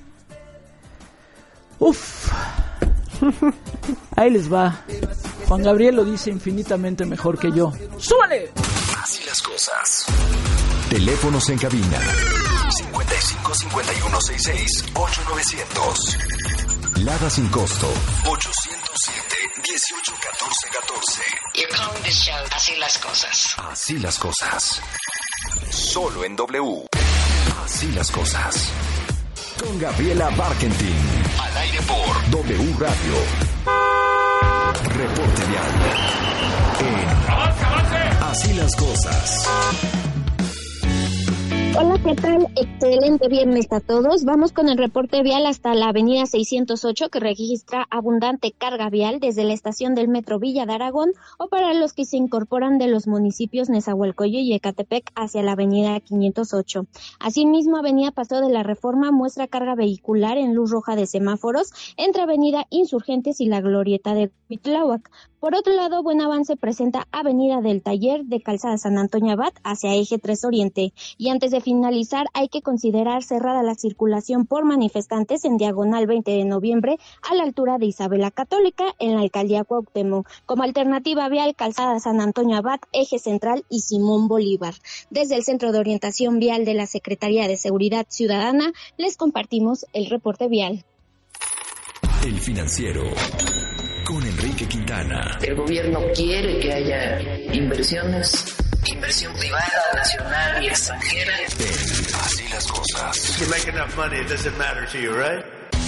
Uf, ahí les va. Juan Gabriel lo dice infinitamente mejor que yo. ¡Súbale! Así las cosas. Teléfonos en cabina cincuenta y cinco cincuenta y uno sesenta y seis ocho novecientos. Lada sin costo ochocientos siete dieciocho catorce catorce. You're calling this show Así las cosas. Así las cosas. Solo en W. Así las cosas. Con Gabriela Barkentin. Al aire por W Radio. Reporte vial. En Así las cosas. Hola, ¿qué tal? Excelente viernes a todos. Vamos con el reporte vial hasta la avenida seiscientos ocho, que registra abundante carga vial desde la estación del Metro Villa de Aragón, o para los que se incorporan de los municipios Nezahualcóyotl y Ecatepec hacia la avenida quinientos ocho. Asimismo, avenida Paseo de la Reforma muestra carga vehicular en luz roja de semáforos entre avenida Insurgentes y la glorieta de Cuitláhuac. Por otro lado, buen avance presenta avenida del Taller de Calzada San Antonio Abad hacia Eje tres Oriente. Y antes de finalizar, hay que considerar cerrada la circulación por manifestantes en diagonal veinte de noviembre a la altura de Isabela Católica en la alcaldía Cuauhtémoc. Como alternativa vial, Calzada San Antonio Abad, Eje Central y Simón Bolívar. Desde el Centro de Orientación Vial de la Secretaría de Seguridad Ciudadana, les compartimos el reporte vial. El Financiero. Con Enrique Quintana. El gobierno quiere que haya inversiones, inversión privada, nacional y extranjera. En Así las cosas. You make enough money, it doesn't matter to you, right?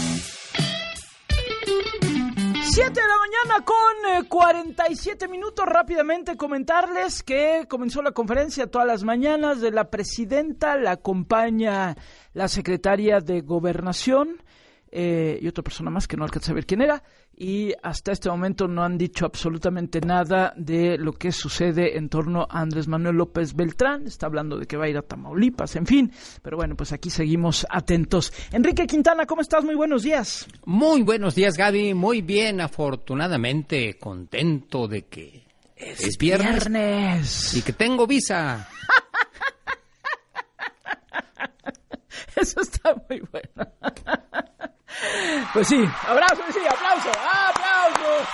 siete de la mañana con eh, cuarenta y siete minutos. Rápidamente comentarles que comenzó la conferencia todas las mañanas de la presidenta. La acompaña la secretaria de Gobernación eh, y otra persona más que no alcancé a ver quién era. Y hasta este momento no han dicho absolutamente nada de lo que sucede en torno a Andrés Manuel López Beltrán. Está hablando de que va a ir a Tamaulipas, en fin. Pero bueno, pues aquí seguimos atentos. Enrique Quintana, ¿cómo estás? Muy buenos días. Muy buenos días, Gaby. Muy bien, afortunadamente contento de que es, es viernes, viernes y que tengo visa. Eso está muy bueno. Pues sí, abrazo, sí, aplauso, aplauso.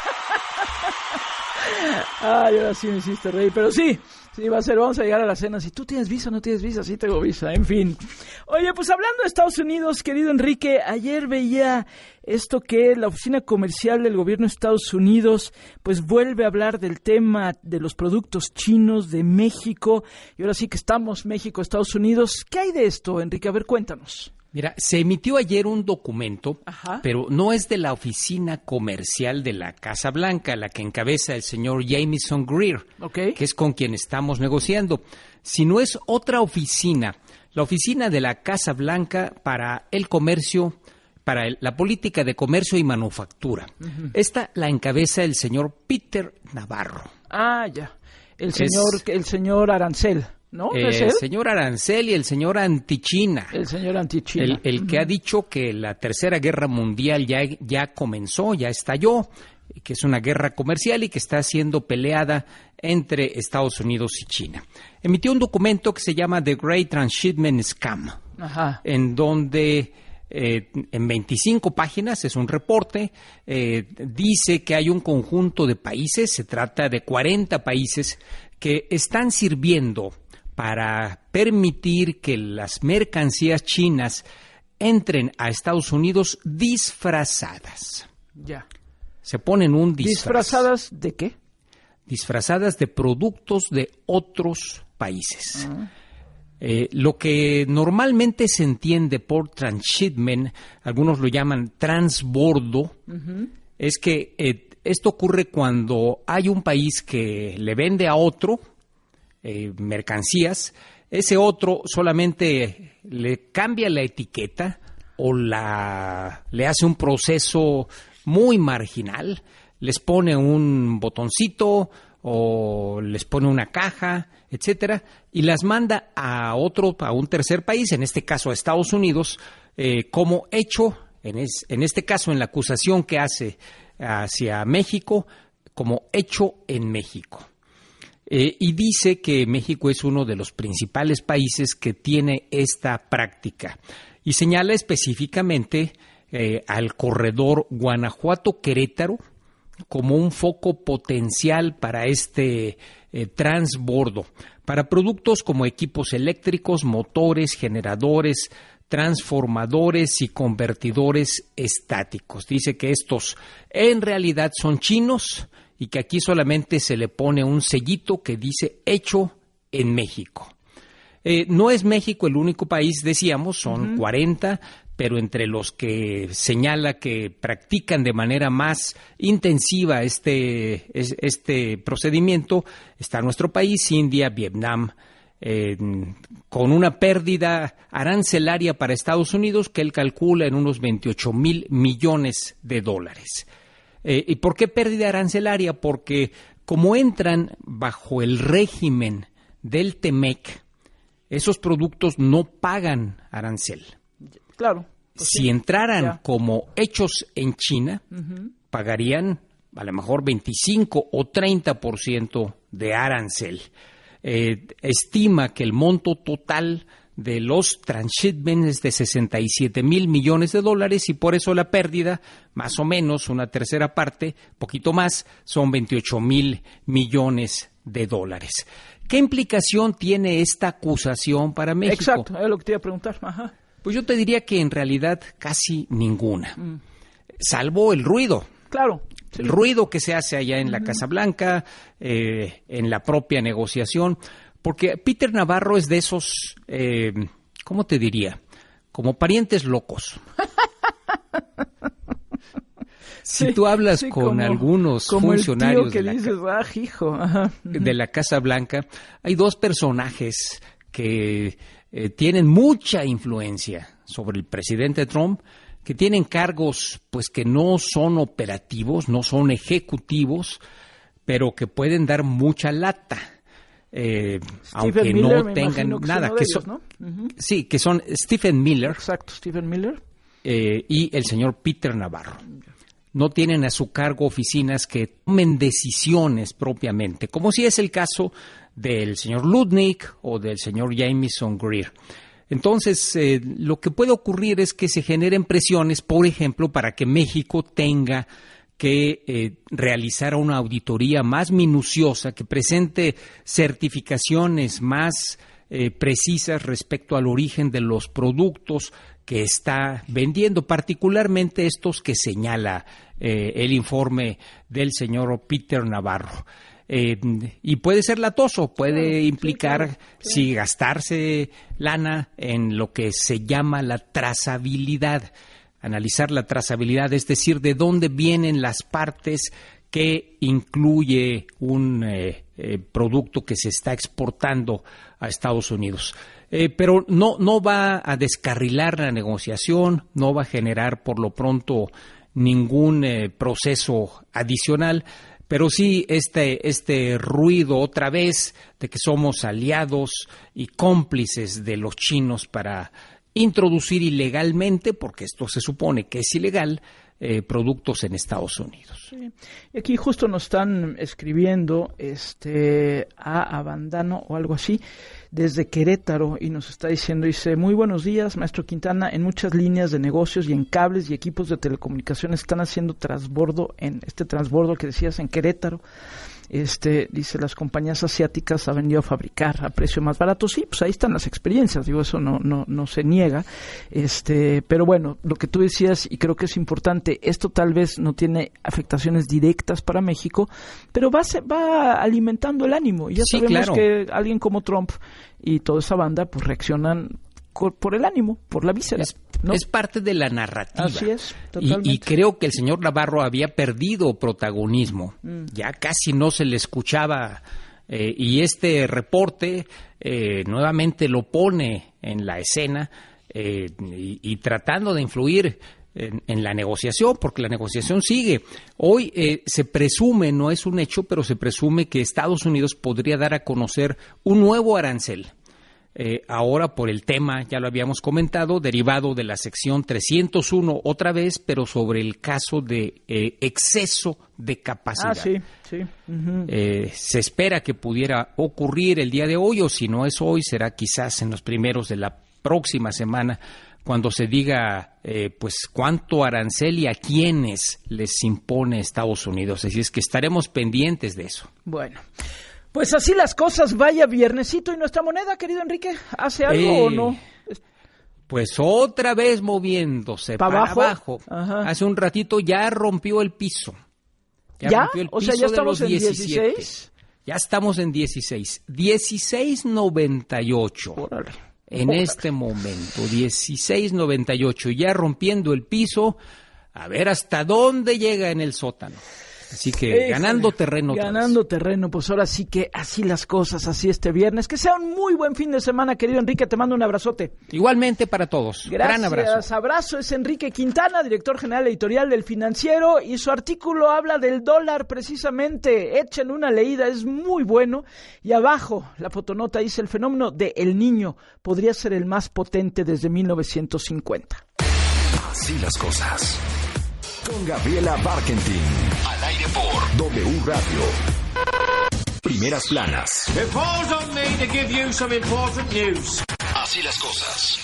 Ay, ahora sí me hiciste reír, pero sí, sí va a ser, vamos a llegar a la cena. Si tú tienes visa o no tienes visa, sí tengo visa, en fin. Oye, pues hablando de Estados Unidos, querido Enrique, ayer veía esto que la oficina comercial del gobierno de Estados Unidos pues vuelve a hablar del tema de los productos chinos de México, y ahora sí que estamos México, Estados Unidos. ¿Qué hay de esto, Enrique? A ver, cuéntanos. Mira, se emitió ayer un documento, Ajá. pero no es de la oficina comercial de la Casa Blanca, la que encabeza el señor Jamieson Greer, okay. que es con quien estamos negociando, sino es otra oficina, la oficina de la Casa Blanca para el comercio, para el, la política de comercio y manufactura. Uh-huh. Esta la encabeza el señor Peter Navarro. Ah, ya, el señor, es, el señor Arancel. ¿No? Eh, ¿Es el señor Arancel y el señor Antichina. El señor Antichina. El, el que uh-huh. ha dicho que la Tercera Guerra Mundial ya, ya comenzó, ya estalló, que es una guerra comercial y que está siendo peleada entre Estados Unidos y China. Emitió un documento que se llama The Great Transshipment Scam, Ajá. en donde eh, en veinticinco páginas, es un reporte, eh, dice que hay un conjunto de países, se trata de cuarenta países, que están sirviendo para permitir que las mercancías chinas entren a Estados Unidos disfrazadas. Ya. Se ponen un disfraz. ¿Disfrazadas de qué? Disfrazadas de productos de otros países. Uh-huh. Eh, lo que normalmente se entiende por transshipment, algunos lo llaman transbordo, uh-huh. es que eh, esto ocurre cuando hay un país que le vende a otro eh, mercancías, ese otro solamente le cambia la etiqueta o la le hace un proceso muy marginal, les pone un botoncito o les pone una caja, etcétera, y las manda a otro, a un tercer país, en este caso a Estados Unidos, eh, como hecho, en, es, en este caso en la acusación que hace hacia México, como hecho en México. Eh, y dice que México es uno de los principales países que tiene esta práctica. Y señala específicamente eh, al corredor Guanajuato-Querétaro como un foco potencial para este eh, transbordo, para productos como equipos eléctricos, motores, generadores, transformadores y convertidores estáticos. Dice que estos en realidad son chinos y que aquí solamente se le pone un sellito que dice hecho en México. Eh, no es México el único país, decíamos, son uh-huh. cuarenta, pero entre los que señala que practican de manera más intensiva este, este procedimiento está nuestro país, India, Vietnam, eh, con una pérdida arancelaria para Estados Unidos que él calcula en unos veintiocho mil millones de dólares. Eh, ¿Y por qué pérdida arancelaria? Porque como entran bajo el régimen del Temec, esos productos no pagan arancel. Claro. Pues si sí, entraran ya. como hechos en China, uh-huh. pagarían a lo mejor veinticinco o treinta por ciento de arancel. Eh, estima que el monto total de los transshipments es de sesenta y siete mil millones de dólares y por eso la pérdida, más o menos una tercera parte, poquito más, son veintiocho mil millones de dólares. ¿Qué implicación tiene esta acusación para México? Exacto, es lo que te iba a preguntar. Ajá. Pues yo te diría que en realidad casi ninguna, mm. salvo el ruido. Claro. Sí. El ruido que se hace allá en uh-huh. la Casa Blanca, eh, en la propia negociación, porque Peter Navarro es de esos, eh, ¿cómo te diría? Como parientes locos. Si sí, tú hablas sí, con como, algunos como funcionarios el tío que de, la, dices, ah, hijo. Ajá. de la Casa Blanca, hay dos personajes que eh, tienen mucha influencia sobre el presidente Trump, que tienen cargos pues que no son operativos, no son ejecutivos, pero que pueden dar mucha lata. Eh, aunque Miller, no tengan que nada. Son Que ellos, son, ¿no? Uh-huh. Sí, que son Stephen Miller. Exacto, Stephen Miller. Eh, y el señor Peter Navarro. No tienen a su cargo oficinas que tomen decisiones propiamente, como si es el caso del señor Lutnick o del señor Jamieson Greer. Entonces, eh, lo que puede ocurrir es que se generen presiones, por ejemplo, para que México tenga que eh, realizar una auditoría más minuciosa, que presente certificaciones más eh, precisas respecto al origen de los productos que está vendiendo, particularmente estos que señala eh, el informe del señor Peter Navarro. Eh, y puede ser latoso, puede sí, implicar sí, claro, sí. si gastarse lana en lo que se llama la trazabilidad, analizar la trazabilidad, es decir, de dónde vienen las partes que incluye un eh, eh, producto que se está exportando a Estados Unidos. Eh, pero no, no va a descarrilar la negociación, no va a generar por lo pronto ningún eh, proceso adicional, pero sí este, este ruido otra vez de que somos aliados y cómplices de los chinos para introducir ilegalmente, porque esto se supone que es ilegal, eh, productos en Estados Unidos. Sí. Y aquí justo nos están escribiendo este a Abandano o algo así, desde Querétaro, y nos está diciendo, dice, muy buenos días, maestro Quintana, en muchas líneas de negocios y en cables y equipos de telecomunicaciones están haciendo transbordo, en este transbordo que decías en Querétaro. Este, dice, las compañías asiáticas han venido a fabricar a precio más barato. Sí, pues ahí están las experiencias, digo, eso no, no, no se niega. Este, pero bueno, lo que tú decías, y creo que es importante, esto tal vez no tiene afectaciones directas para México, pero va, se, va alimentando el ánimo. Y ya sí, sabemos claro. que alguien como Trump y toda esa banda, pues reaccionan por el ánimo, por la víscera. Es ¿no? Es parte de la narrativa. Así es, totalmente. Y, y creo que el señor Navarro había perdido protagonismo. Mm. Ya casi no se le escuchaba. Eh, y este reporte eh, nuevamente lo pone en la escena eh, y, y tratando de influir en, en la negociación, porque la negociación sigue. Hoy eh, se presume, no es un hecho, pero se presume que Estados Unidos podría dar a conocer un nuevo arancel. Eh, ahora por el tema, ya lo habíamos comentado, derivado de la sección trescientos uno otra vez, pero sobre el caso de eh, exceso de capacidad. Ah, sí, sí. Uh-huh. Eh, se espera que pudiera ocurrir el día de hoy, o si no es hoy, será quizás en los primeros de la próxima semana, cuando se diga eh, pues cuánto arancel y a quiénes les impone Estados Unidos. Así es que estaremos pendientes de eso. Bueno. Pues así las cosas, vaya viernesito. ¿Y nuestra moneda, querido Enrique, hace algo eh, o no? Pues otra vez moviéndose ¿Pa para abajo? abajo. Hace un ratito ya rompió el piso. ¿Ya? ¿Ya? Rompió el O piso sea, ya estamos de los en diecisiete. dieciséis. Ya estamos en dieciséis. dieciséis noventa y ocho. Órale. En Órale. este momento, dieciséis noventa y ocho. Ya rompiendo el piso. A ver hasta dónde llega en el sótano. Así que Éjale, ganando terreno. Ganando terreno, pues ahora sí que así las cosas, así este viernes. Que sea un muy buen fin de semana, querido Enrique, te mando un abrazote. Igualmente para todos. Gracias, Gran abrazo. abrazo. Es Enrique Quintana, director general editorial del Financiero, y su artículo habla del dólar precisamente. Echen una leída, es muy bueno. Y abajo, la fotonota dice: el fenómeno de El Niño podría ser el más potente desde mil novecientos cincuenta. Así las cosas. Con Gabriela Barkentin. Al aire por W Radio. Primeras planas. It falls on me to give you some important news. Así las cosas.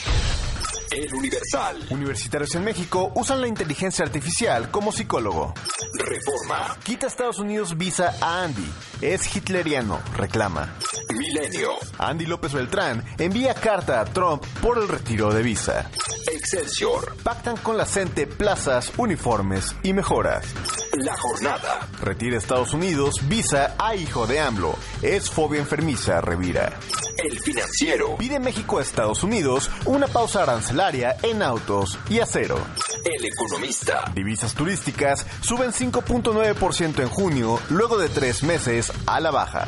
El Universal. Universitarios en México usan la inteligencia artificial como psicólogo. Reforma. Quita Estados Unidos visa a Andy. Es hitleriano, reclama. Milenio. Andy López Beltrán envía carta a Trump por el retiro de visa. Excelsior. Pactan con la CENTE plazas, uniformes y mejoras. La Jornada. Retira Estados Unidos visa a hijo de AMLO. Es fobia enfermiza, revira. El Financiero. Pide México a Estados Unidos una pausa arancelaria en autos y acero. El Economista. Divisas turísticas suben cinco punto nueve por ciento en junio, luego de tres meses a la baja.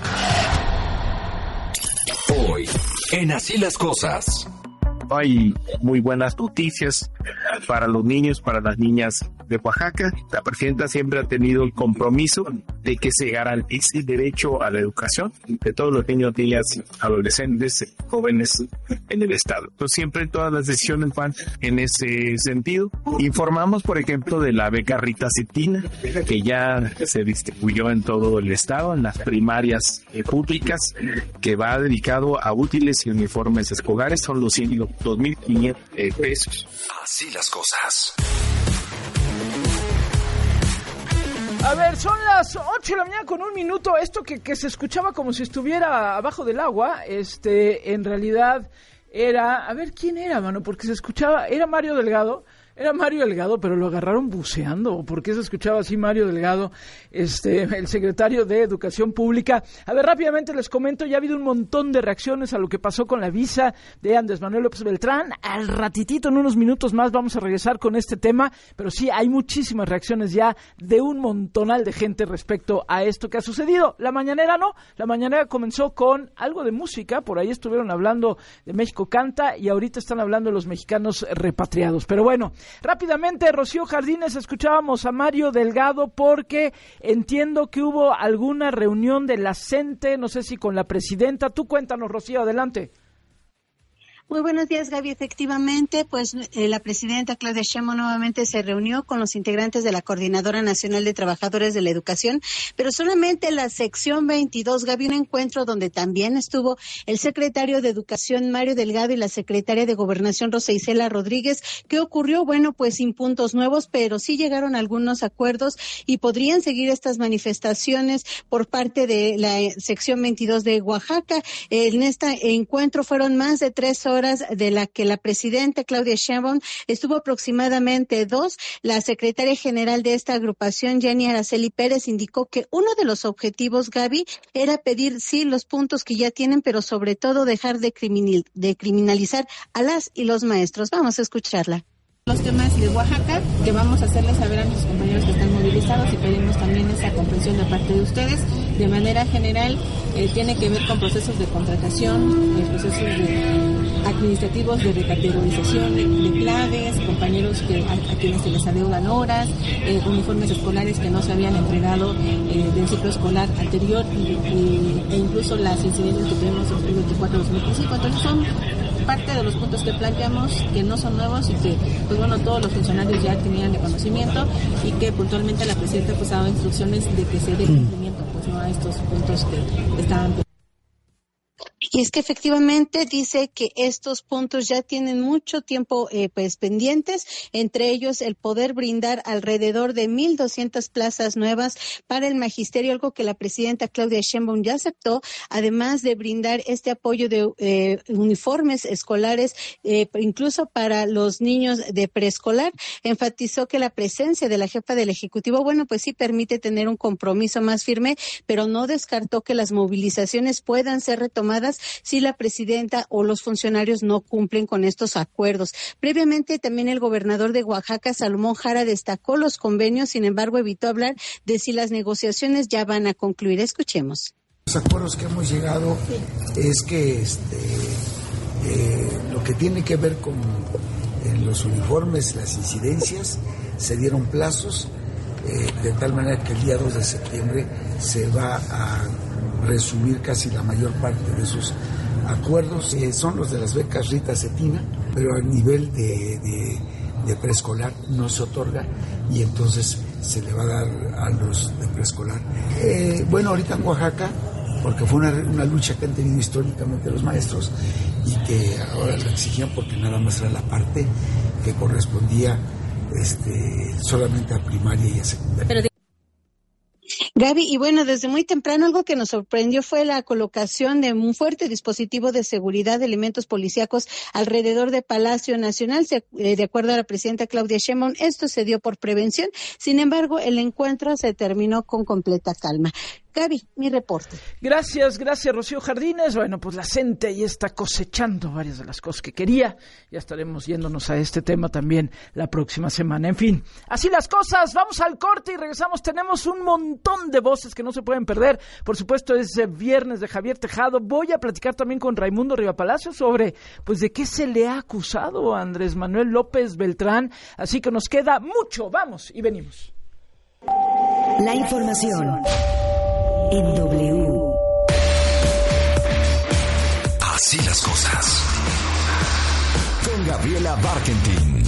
Hoy, en Así las cosas. Hay muy buenas noticias para los niños, para las niñas de Oaxaca. La presidenta siempre ha tenido el compromiso de que se garantice el derecho a la educación de todos los niños, niñas, adolescentes, jóvenes en el estado. Entonces siempre todas las decisiones van en ese sentido. Informamos, por ejemplo, de la beca Rita Cetina, que ya se distribuyó en todo el estado, en las primarias eh, públicas, que va dedicado a útiles y uniformes escolares. Son los dos mil quinientos eh, pesos. Así las cosas. A ver, son las ocho de la mañana con un minuto. Esto que, que se escuchaba como si estuviera abajo del agua, este, en realidad era... A ver, ¿quién era, mano? Porque se escuchaba... ¿Era Mario Delgado? Era Mario Delgado, pero lo agarraron buceando. ¿Por qué se escuchaba así Mario Delgado, este, el secretario de Educación Pública? A ver, rápidamente les comento, ya ha habido un montón de reacciones a lo que pasó con la visa de Andrés Manuel López Beltrán. Al ratitito, en unos minutos más, vamos a regresar con este tema, pero sí, hay muchísimas reacciones ya de un montonal de gente respecto a esto que ha sucedido. La mañanera no, la mañanera comenzó con algo de música, por ahí estuvieron hablando de México Canta y ahorita están hablando de los mexicanos repatriados. Pero bueno, rápidamente, Rocío Jardines, escuchábamos a Mario Delgado porque entiendo que hubo alguna reunión de la CENTE, no sé si con la presidenta. Tú cuéntanos, Rocío, adelante. Muy buenos días, Gaby. Efectivamente, pues eh, la presidenta Claudia Sheinbaum nuevamente se reunió con los integrantes de la Coordinadora Nacional de Trabajadores de la Educación, pero solamente la sección veintidós, Gaby, un encuentro donde también estuvo el secretario de Educación Mario Delgado y la secretaria de Gobernación Rosa Isela Rodríguez. ¿Qué ocurrió? Bueno, pues sin puntos nuevos, pero sí llegaron algunos acuerdos y podrían seguir estas manifestaciones por parte de la sección veintidós de Oaxaca. En este encuentro fueron más de tres horas, de la que la presidenta Claudia Sheinbaum estuvo aproximadamente dos. La secretaria general de esta agrupación, Jenny Araceli Pérez, indicó que uno de los objetivos, Gaby, era pedir sí los puntos que ya tienen, pero sobre todo dejar de, criminal, de criminalizar a las y los maestros. Vamos a escucharla. Los temas de Oaxaca, que vamos a hacerles saber a nuestros compañeros que están movilizados y pedimos también esa comprensión de parte de ustedes. De manera general, eh, tiene que ver con procesos de contratación, eh, procesos de administrativos de recategorización de, de claves, compañeros que a, a quienes se les adeudan horas, eh, uniformes escolares que no se habían entregado eh, del ciclo escolar anterior y, y, e incluso las incidencias que tenemos en el veinticuatro de dos mil quince. Entonces son parte de los puntos que planteamos, que no son nuevos y que, pues bueno, todos los funcionarios ya tenían de conocimiento y que puntualmente la presidenta pues ha dado instrucciones de que se dé cumplimiento pues no a estos puntos que estaban. Y es que efectivamente dice que estos puntos ya tienen mucho tiempo eh, pues pendientes, entre ellos el poder brindar alrededor de mil doscientas plazas nuevas para el magisterio, algo que la presidenta Claudia Sheinbaum ya aceptó, además de brindar este apoyo de eh, uniformes escolares, eh, incluso para los niños de preescolar. Enfatizó que la presencia de la jefa del Ejecutivo, bueno, pues sí permite tener un compromiso más firme, pero no descartó que las movilizaciones puedan ser retomadas si la presidenta o los funcionarios no cumplen con estos acuerdos. Previamente, también el gobernador de Oaxaca, Salomón Jara, destacó los convenios, sin embargo, evitó hablar de si las negociaciones ya van a concluir. Escuchemos. Los acuerdos que hemos llegado es que este, eh, lo que tiene que ver con eh, los uniformes, las incidencias, se dieron plazos, eh, de tal manera que el día dos de septiembre se va a resumir casi la mayor parte de esos acuerdos. Eh, son los de las becas Rita Cetina, pero a nivel de, de, de preescolar no se otorga y entonces se le va a dar a los de preescolar. Eh, bueno, ahorita en Oaxaca, porque fue una, una lucha que han tenido históricamente los maestros y que ahora la exigían porque nada más era la parte que correspondía este, solamente a primaria y a secundaria. Pero Gaby, y bueno, desde muy temprano algo que nos sorprendió fue la colocación de un fuerte dispositivo de seguridad de elementos policíacos alrededor de Palacio Nacional. Se, eh, de acuerdo a la presidenta Claudia Sheinbaum, esto se dio por prevención. Sin embargo, el encuentro se terminó con completa calma. Gaby, mi reporte. Gracias, gracias, Rocío Jardines. Bueno, pues la gente ahí está cosechando varias de las cosas que quería. Ya estaremos yéndonos a este tema también la próxima semana. En fin, así las cosas. Vamos al corte y regresamos. Tenemos un montón de voces que no se pueden perder. Por supuesto, es viernes de Javier Tejado. Voy a platicar también con Raimundo Rivapalacio sobre, pues, de qué se le ha acusado a Andrés Manuel López Beltrán. Así que nos queda mucho. Vamos y venimos. La información en W. Así las cosas. Con Gabriela Barkentin.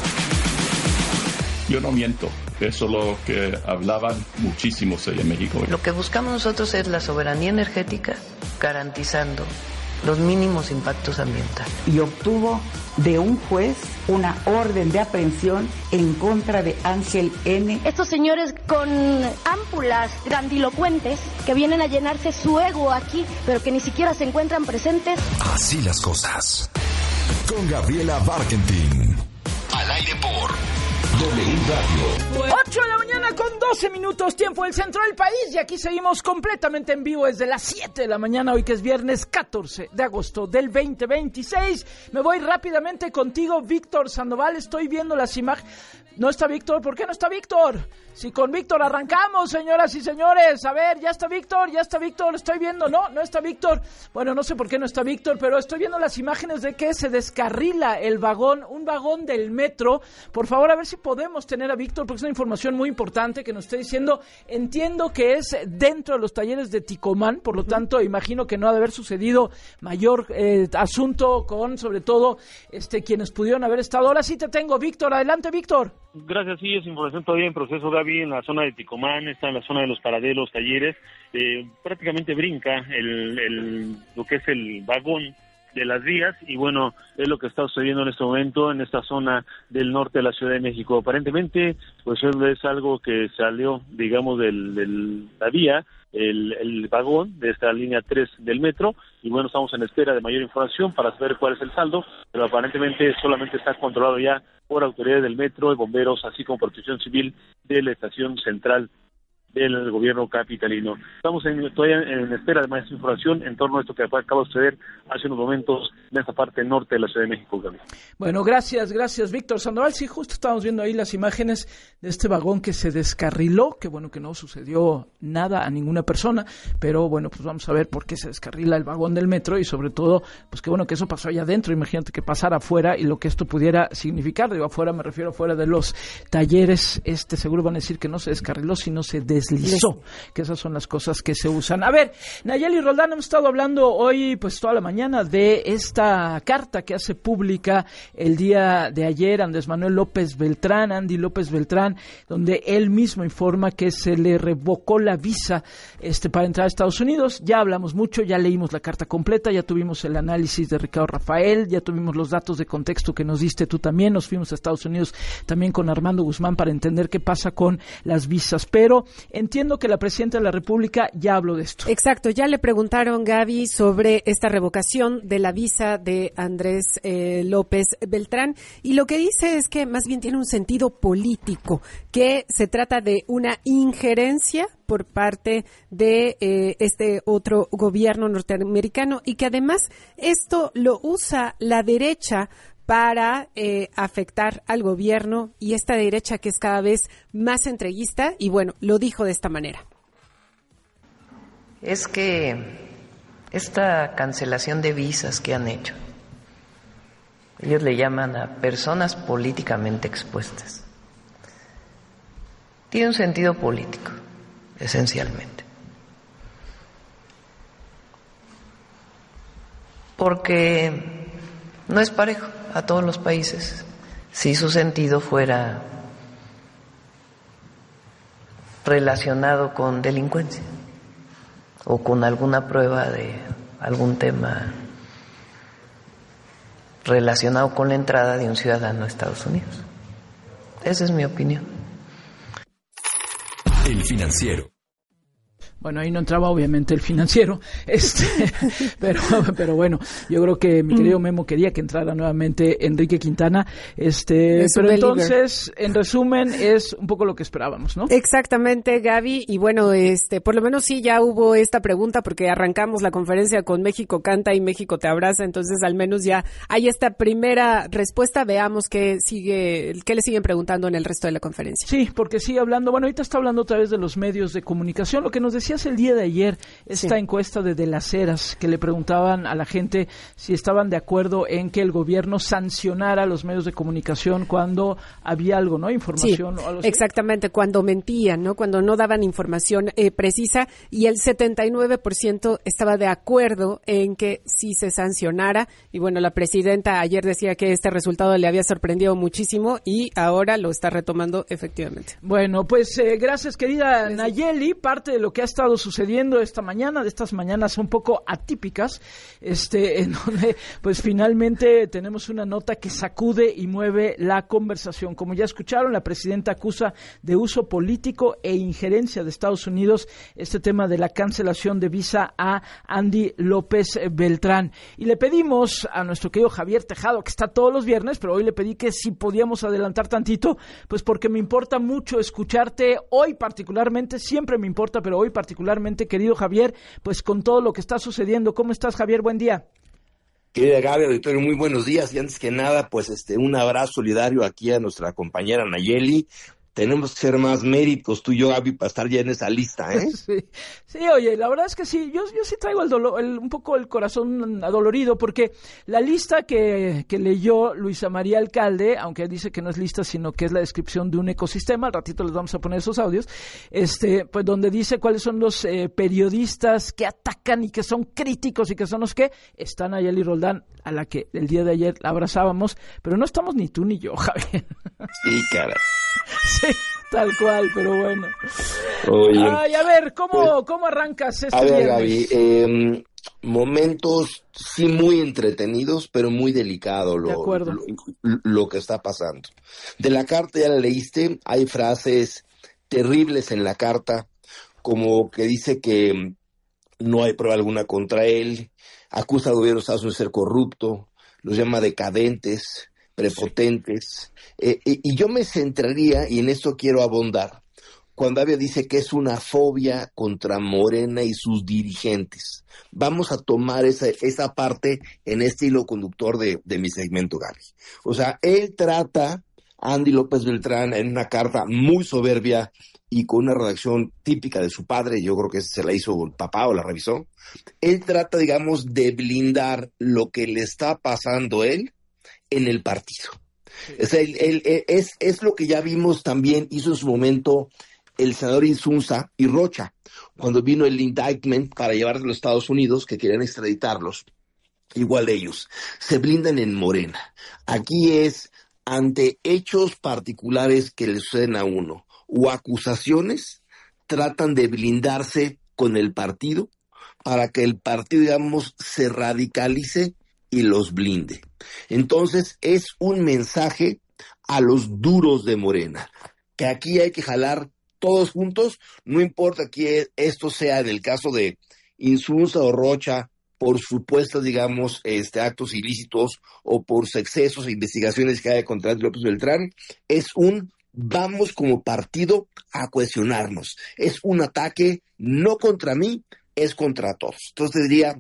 Yo no miento. Eso es lo que hablaban muchísimos en México. Lo que buscamos nosotros es la soberanía energética, garantizando los mínimos impactos ambientales. Y obtuvo de un juez una orden de aprehensión en contra de Ángel N. Estos señores con ámpulas grandilocuentes que vienen a llenarse su ego aquí, pero que ni siquiera se encuentran presentes. Así las cosas. Con Gabriela Barkentin. Al aire por W Radio. ocho de la mañana con doce minutos, tiempo del centro del país, y aquí seguimos completamente en vivo desde las siete de la mañana, hoy que es viernes catorce de agosto del veinte veintiséis. Me voy rápidamente contigo, Víctor Sandoval. Estoy viendo las imágenes. ¿No está Víctor? ¿Por qué no está Víctor? Si con Víctor arrancamos, señoras y señores. A ver, ya está Víctor, ya está Víctor. Estoy viendo, no, no está Víctor. Bueno, no sé por qué no está Víctor, pero estoy viendo las imágenes de que se descarrila el vagón, un vagón del metro. Por favor, a ver si podemos tener a Víctor, porque es una información muy importante que nos está diciendo. Entiendo que es dentro de los talleres de Ticomán, por lo tanto, imagino que no ha de haber sucedido mayor eh, asunto con, sobre todo, este quienes pudieron haber estado. Ahora sí te tengo, Víctor. Adelante, Víctor. Gracias, sí, es información todavía en proceso, Gaby, en la zona de Ticomán, está en la zona de los paraderos, talleres, eh, prácticamente brinca el, el, lo que es el vagón de las vías, y bueno, es lo que está sucediendo en este momento en esta zona del norte de la Ciudad de México. Aparentemente, pues es algo que salió, digamos, de del, la vía, el, el vagón de esta línea tres del metro, y bueno, estamos en espera de mayor información para saber cuál es el saldo, pero aparentemente solamente está controlado ya por autoridades del metro, y bomberos, así como protección civil de la estación central del gobierno capitalino. Estamos en, todavía en espera de más información en torno a esto que acaba de suceder hace unos momentos en esta parte norte de la Ciudad de México, Gaby. Bueno, gracias, gracias, Víctor Sandoval. Sí, justo estábamos viendo ahí las imágenes de este vagón que se descarriló, que bueno, que no sucedió nada a ninguna persona, pero bueno, pues vamos a ver por qué se descarrila el vagón del metro y sobre todo, pues que bueno, que eso pasó allá adentro. Imagínate que pasara afuera y lo que esto pudiera significar. Digo, afuera me refiero afuera de los talleres, este seguro van a decir que no se descarriló, sino se deslizó, que esas son las cosas que se usan. A ver, Nayeli Roldán, hemos estado hablando hoy, pues toda la mañana, de esta carta que hace pública el día de ayer Andrés Manuel López Beltrán, Andy López Beltrán, donde él mismo informa que se le revocó la visa este para entrar a Estados Unidos. Ya hablamos mucho, ya leímos la carta completa, ya tuvimos el análisis de Ricardo Rafael, ya tuvimos los datos de contexto que nos diste tú también, nos fuimos a Estados Unidos también con Armando Guzmán para entender qué pasa con las visas, pero entiendo que la Presidenta de la República ya habló de esto. Exacto, ya le preguntaron, Gaby, sobre esta revocación de la visa de Andrés eh, López Beltrán, y lo que dice es que más bien tiene un sentido político, que se trata de una injerencia por parte de eh, este otro gobierno norteamericano y que además esto lo usa la derecha para eh, afectar al gobierno, y esta derecha que es cada vez más entreguista, y bueno, lo dijo de esta manera. Es que esta cancelación de visas que han hecho, ellos le llaman a personas políticamente expuestas, tiene un sentido político, esencialmente. Porque no es parejo a todos los países si su sentido fuera relacionado con delincuencia o con alguna prueba de algún tema relacionado con la entrada de un ciudadano a Estados Unidos. Esa es mi opinión. El Financiero. Bueno, ahí no entraba obviamente el Financiero, este, pero, pero bueno, yo creo que mi querido Memo quería que entrara nuevamente Enrique Quintana, este, es pero entonces, en resumen, es un poco lo que esperábamos, ¿no? Exactamente, Gaby, y bueno, este, por lo menos sí ya hubo esta pregunta porque arrancamos la conferencia con México canta y México te abraza, entonces al menos ya hay esta primera respuesta. Veamos qué sigue, qué le siguen preguntando en el resto de la conferencia. Sí, porque sigue hablando, bueno, ahorita está hablando otra vez de los medios de comunicación, lo que nos decía el día de ayer, esta sí. encuesta de De las Heras, que le preguntaban a la gente si estaban de acuerdo en que el gobierno sancionara a los medios de comunicación cuando había algo, ¿no? Información sí, o algo así. Exactamente, cuando mentían, ¿no? Cuando no daban información eh, precisa, y el setenta y nueve por ciento estaba de acuerdo en que sí se sancionara, y bueno, la presidenta ayer decía que este resultado le había sorprendido muchísimo y ahora lo está retomando efectivamente. Bueno, pues eh, gracias, querida sí. Nayeli. Parte de lo que ha estado sucediendo esta mañana, de estas mañanas un poco atípicas, este, en donde pues finalmente tenemos una nota que sacude y mueve la conversación. Como ya escucharon, la presidenta acusa de uso político e injerencia de Estados Unidos este tema de la cancelación de visa a Andy López Beltrán. Y le pedimos a nuestro querido Javier Tejado, que está todos los viernes, pero hoy le pedí que si podíamos adelantar tantito, pues porque me importa mucho escucharte hoy particularmente, siempre me importa, pero hoy particularmente, querido Javier, pues con todo lo que está sucediendo. ¿Cómo estás, Javier? Buen día. Querida Gaby, auditorio, muy buenos días, y antes que nada, pues este un abrazo solidario aquí a nuestra compañera Nayeli. Tenemos que ser más méritos, tú y yo, Gaby, para estar ya en esa lista, ¿eh? Sí, sí, oye, la verdad es que sí, yo, yo sí traigo el dolor, el, un poco el corazón adolorido, porque la lista que, que leyó Luisa María Alcalde, aunque dice que no es lista, sino que es la descripción de un ecosistema, al ratito les vamos a poner esos audios, este, pues donde dice cuáles son los eh, periodistas que atacan y que son críticos y que son los que están Nayeli Roldán, a la que el día de ayer la abrazábamos, pero no estamos ni tú ni yo, Javier. Sí, cara. Sí, tal cual, pero bueno. Oye, Ay, a ver, ¿cómo, pues, ¿cómo arrancas este A ver, viernes? Gaby, eh, momentos sí muy entretenidos, pero muy delicado lo, de acuerdo. Lo, lo que está pasando. De la carta ya la leíste, hay frases terribles en la carta, como que dice que no hay prueba alguna contra él, acusa al gobierno de Estados Unidos de ser corrupto, los llama decadentes, prepotentes, eh, eh, y yo me centraría, y en esto quiero abondar, cuando Avia dice que es una fobia contra Morena y sus dirigentes. Vamos a tomar esa, esa parte en este hilo conductor de, de mi segmento, Gaby. O sea, él trata a Andy López Beltrán en una carta muy soberbia y con una redacción típica de su padre, yo creo que se la hizo el papá o la revisó. Él trata, digamos, de blindar lo que le está pasando a él en el partido. Sí. O sea, él, él, él, es, es lo que ya vimos también, hizo en su momento el senador Insunza y Rocha, cuando vino el indictment para llevarlos a los Estados Unidos, que querían extraditarlos. Igual ellos, se blindan en Morena. Aquí es ante hechos particulares que le suceden a uno o acusaciones, tratan de blindarse con el partido para que el partido, digamos, se radicalice y los blinde. Entonces, es un mensaje a los duros de Morena, que aquí hay que jalar todos juntos, no importa que esto sea en el caso de Insunza o Rocha, por supuestos, digamos, este, actos ilícitos o por excesos e investigaciones que hay contra López Beltrán, es un vamos como partido a cuestionarnos. Es un ataque no contra mí, es contra todos. Entonces diría,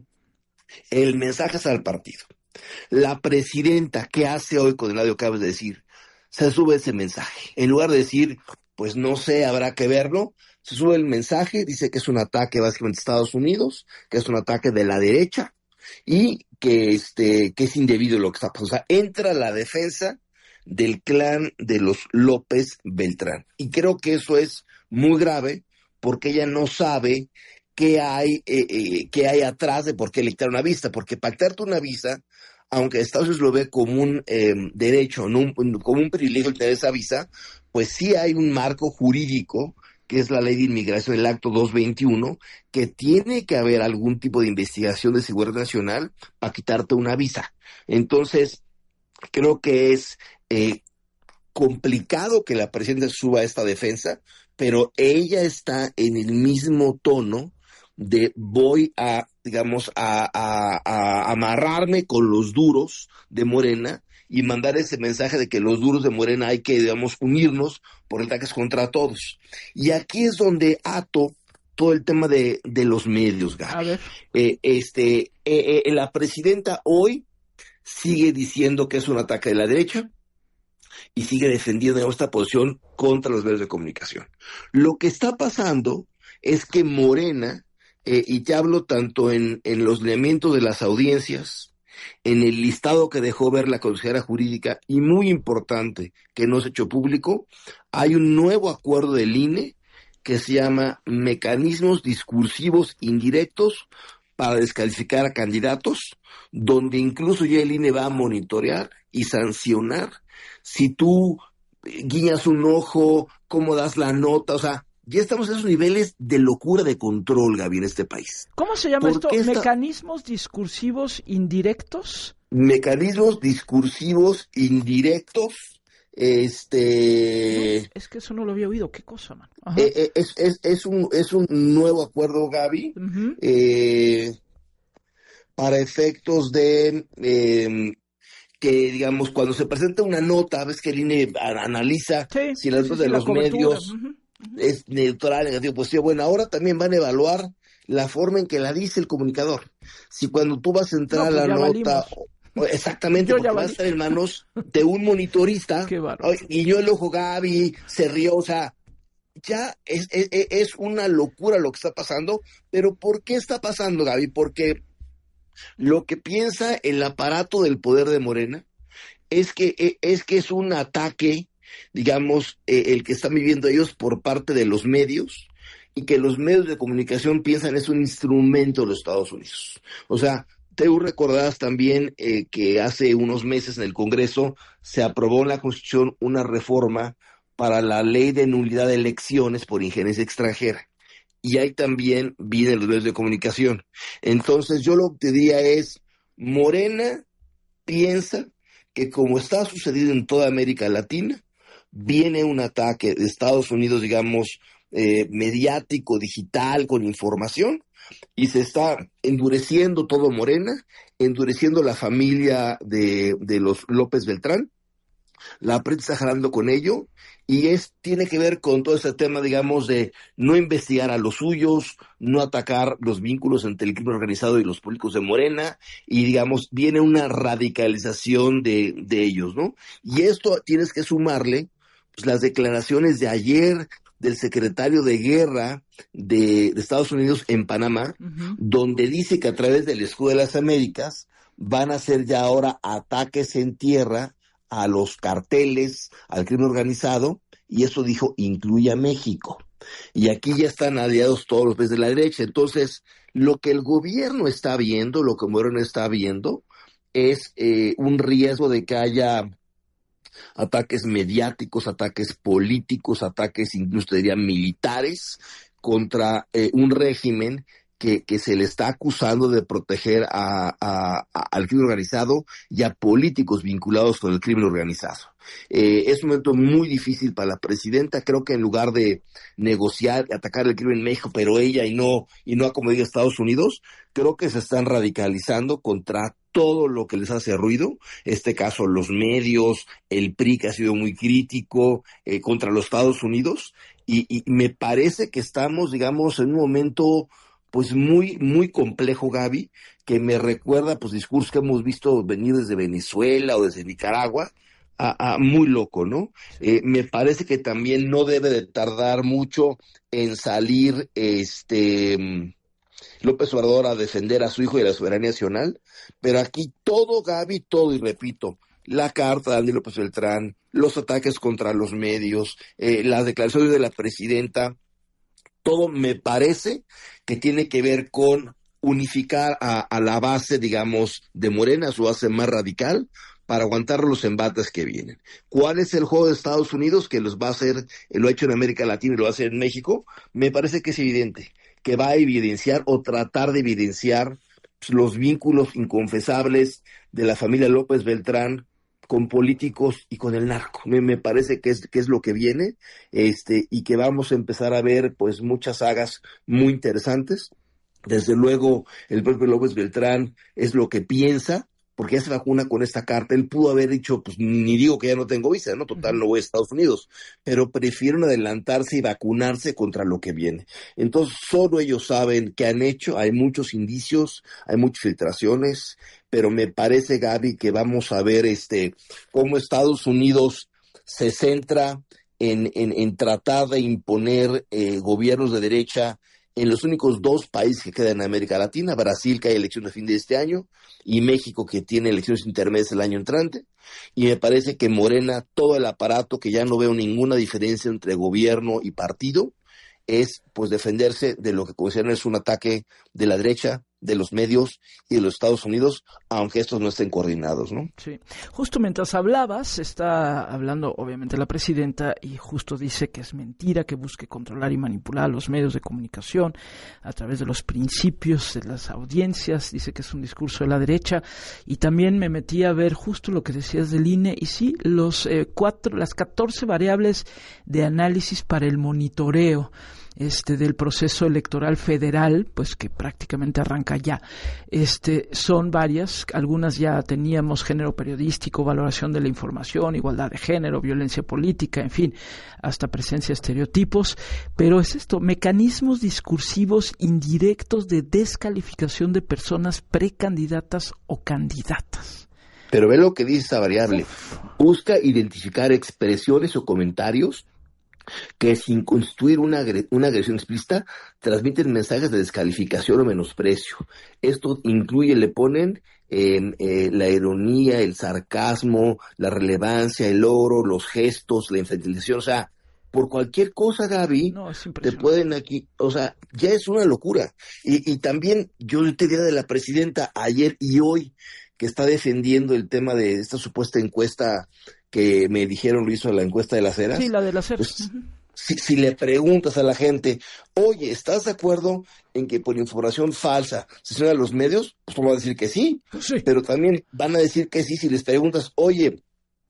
el mensaje es al partido. La presidenta, ¿qué hace hoy con el audio que acabas de decir? Se sube ese mensaje. En lugar de decir, pues no sé, habrá que verlo, se sube el mensaje, dice que es un ataque básicamente de Estados Unidos, que es un ataque de la derecha y que, este, que es indebido lo que está pasando. O sea, entra la defensa del clan de los López Beltrán. Y creo que eso es muy grave porque ella no sabe qué hay, eh, eh, qué hay atrás de por qué le quitaron una visa. Porque pactarte una visa, aunque Estados Unidos lo ve como un eh, derecho, no un, como un privilegio tener esa visa, pues sí hay un marco jurídico que es la ley de inmigración, el acto doscientos veintiuno, que tiene que haber algún tipo de investigación de seguridad nacional para quitarte una visa. Entonces, creo que es eh, complicado que la presidenta suba esta defensa, pero ella está en el mismo tono de voy a, digamos, a, a, a amarrarme con los duros de Morena y mandar ese mensaje de que los duros de Morena hay que, digamos, unirnos por el ataque contra todos. Y aquí es donde ato todo el tema de, de los medios, Gaby. A ver. Eh, este, eh, eh, la presidenta hoy sigue diciendo que es un ataque de la derecha y sigue defendiendo esta posición contra los medios de comunicación. Lo que está pasando es que Morena, eh, y te hablo tanto en, en los lineamientos de las audiencias, en el listado que dejó ver la consejera jurídica, y muy importante, que no se ha hecho público, hay un nuevo acuerdo del I N E que se llama Mecanismos Discursivos Indirectos para descalificar a candidatos, donde incluso ya el I N E va a monitorear y sancionar si tú guiñas un ojo, cómo das la nota, o sea, ya estamos en esos niveles de locura de control, Gaby, en este país. ¿Cómo se llama esto? Esta... ¿Mecanismos discursivos indirectos? Mecanismos discursivos indirectos, este... No, es que eso no lo había oído, ¿qué cosa, man? Eh, es, es, es, un, es un nuevo acuerdo, Gaby, uh-huh. eh, para efectos de... Eh, que, digamos, cuando se presenta una nota, ves que el I N E analiza sí, si las notas sí, sí, de los medios... Uh-huh. Es neutral, negativo, positivo. Bueno, ahora también van a evaluar la forma en que la dice el comunicador. Si cuando tú vas a entrar no, pues a la nota, o, exactamente, porque va a estar en manos de un monitorista, y yo el ojo Gaby se rió, o sea, ya es, es, es una locura lo que está pasando. Pero ¿por qué está pasando, Gaby? Porque lo que piensa el aparato del poder de Morena es que es, que es un ataque, digamos, eh, el que están viviendo ellos por parte de los medios, y que los medios de comunicación piensan es un instrumento de los Estados Unidos. O sea, tú recordarás también eh, que hace unos meses en el Congreso se aprobó en la Constitución una reforma para la ley de nulidad de elecciones por injerencia extranjera. Y ahí también vienen los medios de comunicación. Entonces yo lo que te diría es, Morena piensa que como está sucediendo en toda América Latina, viene un ataque de Estados Unidos, digamos, eh, mediático, digital, con información, y se está endureciendo todo Morena, endureciendo la familia de, de los López Beltrán, La prensa está jalando con ello y es tiene que ver con todo ese tema, digamos, de no investigar a los suyos, no atacar los vínculos entre el crimen organizado y los políticos de Morena, y digamos, viene una radicalización de, de ellos, ¿no? Y esto tienes que sumarle pues, las declaraciones de ayer del secretario de Guerra de, de Estados Unidos en Panamá, uh-huh. donde dice que a través del Escudo de las Américas van a hacer ya ahora ataques en tierra a los carteles, al crimen organizado, y eso dijo, incluye a México. Y aquí ya están aliados todos los países de la derecha. Entonces, lo que el gobierno está viendo, lo que Moreno está viendo, es eh, un riesgo de que haya ataques mediáticos, ataques políticos, ataques incluso diría militares contra eh, un régimen que, que se le está acusando de proteger a, a, a, al crimen organizado y a políticos vinculados con el crimen organizado. Eh, es un momento muy difícil para la presidenta. Creo que en lugar de negociar y atacar el crimen en México, pero ella y no, y no acomodar a Estados Unidos, creo que se están radicalizando contra todo lo que les hace ruido, este caso los medios, el P R I que ha sido muy crítico eh, contra los Estados Unidos, y, y me parece que estamos, digamos, en un momento pues muy, muy complejo, Gaby, que me recuerda pues discursos que hemos visto venir desde Venezuela o desde Nicaragua, a, a muy loco, ¿no? Eh, me parece que también no debe de tardar mucho en salir este López Obrador a defender a su hijo y a la soberanía nacional, pero aquí todo, Gaby, todo, y repito, la carta de Andy López Beltrán, los ataques contra los medios, eh, las declaraciones de la presidenta, todo me parece que tiene que ver con unificar a, a la base, digamos, de Morena, su base más radical, para aguantar los embates que vienen. ¿Cuál es el juego de Estados Unidos que los va a hacer, lo ha hecho en América Latina y lo va a hacer en México? Me parece que es evidente, que va a evidenciar o tratar de evidenciar pues, los vínculos inconfesables de la familia López Beltrán con políticos y con el narco. Me, me parece que es, que es lo que viene, este, y que vamos a empezar a ver pues muchas sagas muy interesantes. Desde luego, el propio López Beltrán es lo que piensa, porque ya se vacuna con esta carta. Él pudo haber dicho, pues ni digo que ya no tengo visa, ¿no? Total, no voy a Estados Unidos, pero prefieren adelantarse y vacunarse contra lo que viene. Entonces, solo ellos saben qué han hecho, hay muchos indicios, hay muchas filtraciones, pero me parece, Gaby, que vamos a ver este cómo Estados Unidos se centra en, en, en tratar de imponer eh, gobiernos de derecha en los únicos dos países que quedan en América Latina, Brasil, que hay elecciones a fin de este año, y México, que tiene elecciones intermedias el año entrante, y me parece que Morena, todo el aparato, que ya no veo ninguna diferencia entre gobierno y partido, es pues defenderse de lo que consideran es un ataque de la derecha, de los medios y de los Estados Unidos, aunque estos no estén coordinados, ¿no? Sí. Justo mientras hablabas, está hablando obviamente la presidenta y justo dice que es mentira que busque controlar y manipular a los medios de comunicación a través de los principios de las audiencias, dice que es un discurso de la derecha, y también me metí a ver justo lo que decías del I N E, y sí, los eh, cuatro, las catorce variables de análisis para el monitoreo este del proceso electoral federal, pues que prácticamente arranca ya. Este son varias, algunas ya teníamos: género periodístico, valoración de la información, igualdad de género, violencia política, en fin, hasta presencia de estereotipos, pero es esto, mecanismos discursivos indirectos de descalificación de personas precandidatas o candidatas. Pero ve lo que dice esta variable: busca identificar expresiones o comentarios que, sin constituir una, agre- una agresión explícita, transmiten mensajes de descalificación o menosprecio. Esto incluye, le ponen eh, eh, la ironía, el sarcasmo, la relevancia, el oro, los gestos, la infantilización, o sea, por cualquier cosa, Gaby, no, te pueden aquí, o sea, ya es una locura. Y, y también yo te diría de la presidenta ayer y hoy, que está defendiendo el tema de esta supuesta encuesta que me dijeron lo hizo la encuesta de las Heras. Sí, la de las Heras. Pues, uh-huh. si, si le preguntas a la gente, oye, ¿estás de acuerdo en que por información falsa se suena a los medios? Pues van a decir que sí, sí, pero también van a decir que sí si les preguntas, oye,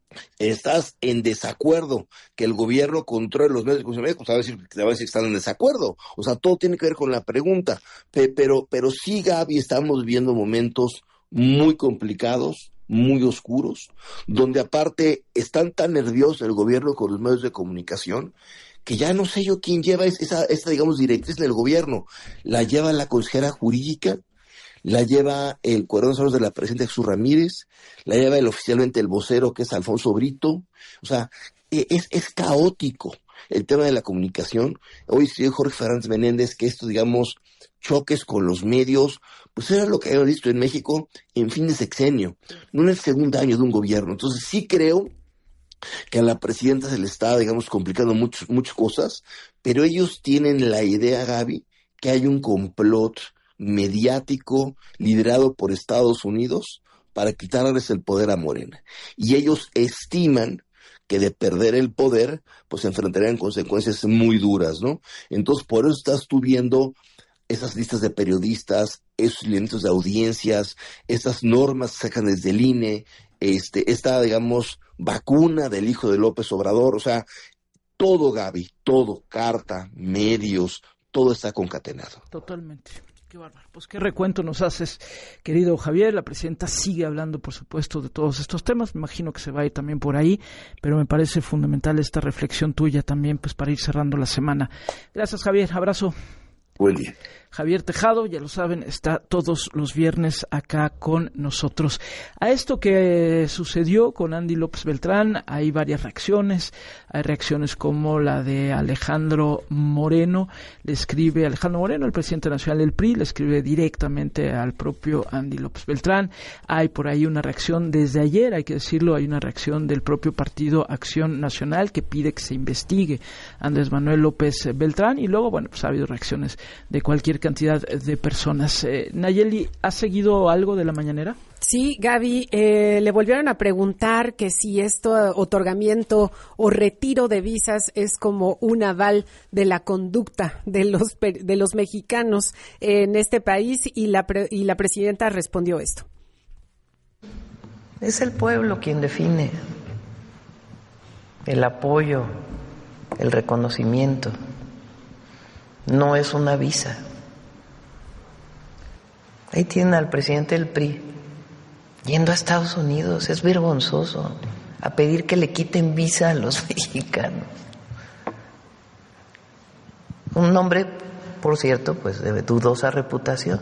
¿estás en desacuerdo que el gobierno controle los medios de comunicación? Pues te va a decir, te va a decir que están en desacuerdo. O sea, todo tiene que ver con la pregunta. Pero, pero sí, Gaby, estamos viviendo momentos muy complicados, muy oscuros, donde aparte están tan nerviosos el gobierno con los medios de comunicación, que ya no sé yo quién lleva esa, esa digamos, directriz en el gobierno. La lleva la consejera jurídica, la lleva el coordinador de la presidenta Jesús Ramírez, la lleva el oficialmente el vocero, que es Alfonso Brito. O sea, es, es caótico el tema de la comunicación. Hoy sí Jorge Fernández Menéndez que estos, digamos, choques con los medios, pues era lo que habíamos visto en México en fin de sexenio, no en el segundo año de un gobierno. Entonces sí creo que a la presidenta se le está, digamos, complicando muchas muchas cosas, pero ellos tienen la idea, Gaby, que hay un complot mediático liderado por Estados Unidos para quitarles el poder a Morena. Y ellos estiman que de perder el poder, pues se enfrentarían consecuencias muy duras, ¿no? Entonces, por eso estás tú viendo esas listas de periodistas, esos lineamientos de audiencias, esas normas que sacan desde el I N E, este, esta, digamos, vacuna del hijo de López Obrador, o sea, todo, Gaby, todo, carta, medios, todo está concatenado. Totalmente. Qué bárbaro. Pues qué recuento nos haces, querido Javier. La presidenta sigue hablando, por supuesto, de todos estos temas. Me imagino que se va a ir también por ahí, pero me parece fundamental esta reflexión tuya también, pues para ir cerrando la semana. Gracias, Javier. Abrazo. Buen día. Javier Tejado, ya lo saben, está todos los viernes acá con nosotros. A esto que sucedió con Andy López Beltrán hay varias reacciones. Hay reacciones como la de Alejandro Moreno. Le escribe Alejandro Moreno, el presidente nacional del P R I, le escribe directamente al propio Andy López Beltrán. Hay por ahí una reacción desde ayer, hay que decirlo, hay una reacción del propio Partido Acción Nacional que pide que se investigue a Andrés Manuel López Beltrán. Y luego, bueno, pues ha habido reacciones de cualquier cantidad de personas. Eh, Nayeli, ¿has seguido algo de la mañanera? Sí, Gaby, eh, le volvieron a preguntar que si este otorgamiento o retiro de visas es como un aval de la conducta de los de los mexicanos en este país y la pre, y la presidenta respondió esto. Es el pueblo quien define el apoyo, el reconocimiento. No es una visa. Ahí tienen al presidente del P R I yendo a Estados Unidos, es vergonzoso, a pedir que le quiten visa a los mexicanos. Un hombre, por cierto, pues de dudosa reputación,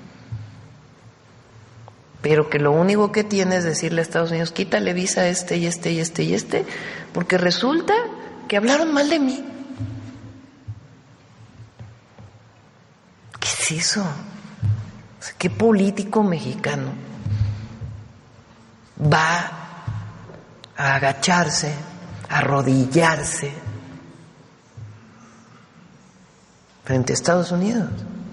pero que lo único que tiene es decirle a Estados Unidos, quítale visa a este y este y este y este, porque resulta que hablaron mal de mí. ¿Qué es eso? ¿Qué político mexicano va a agacharse, a arrodillarse frente a Estados Unidos?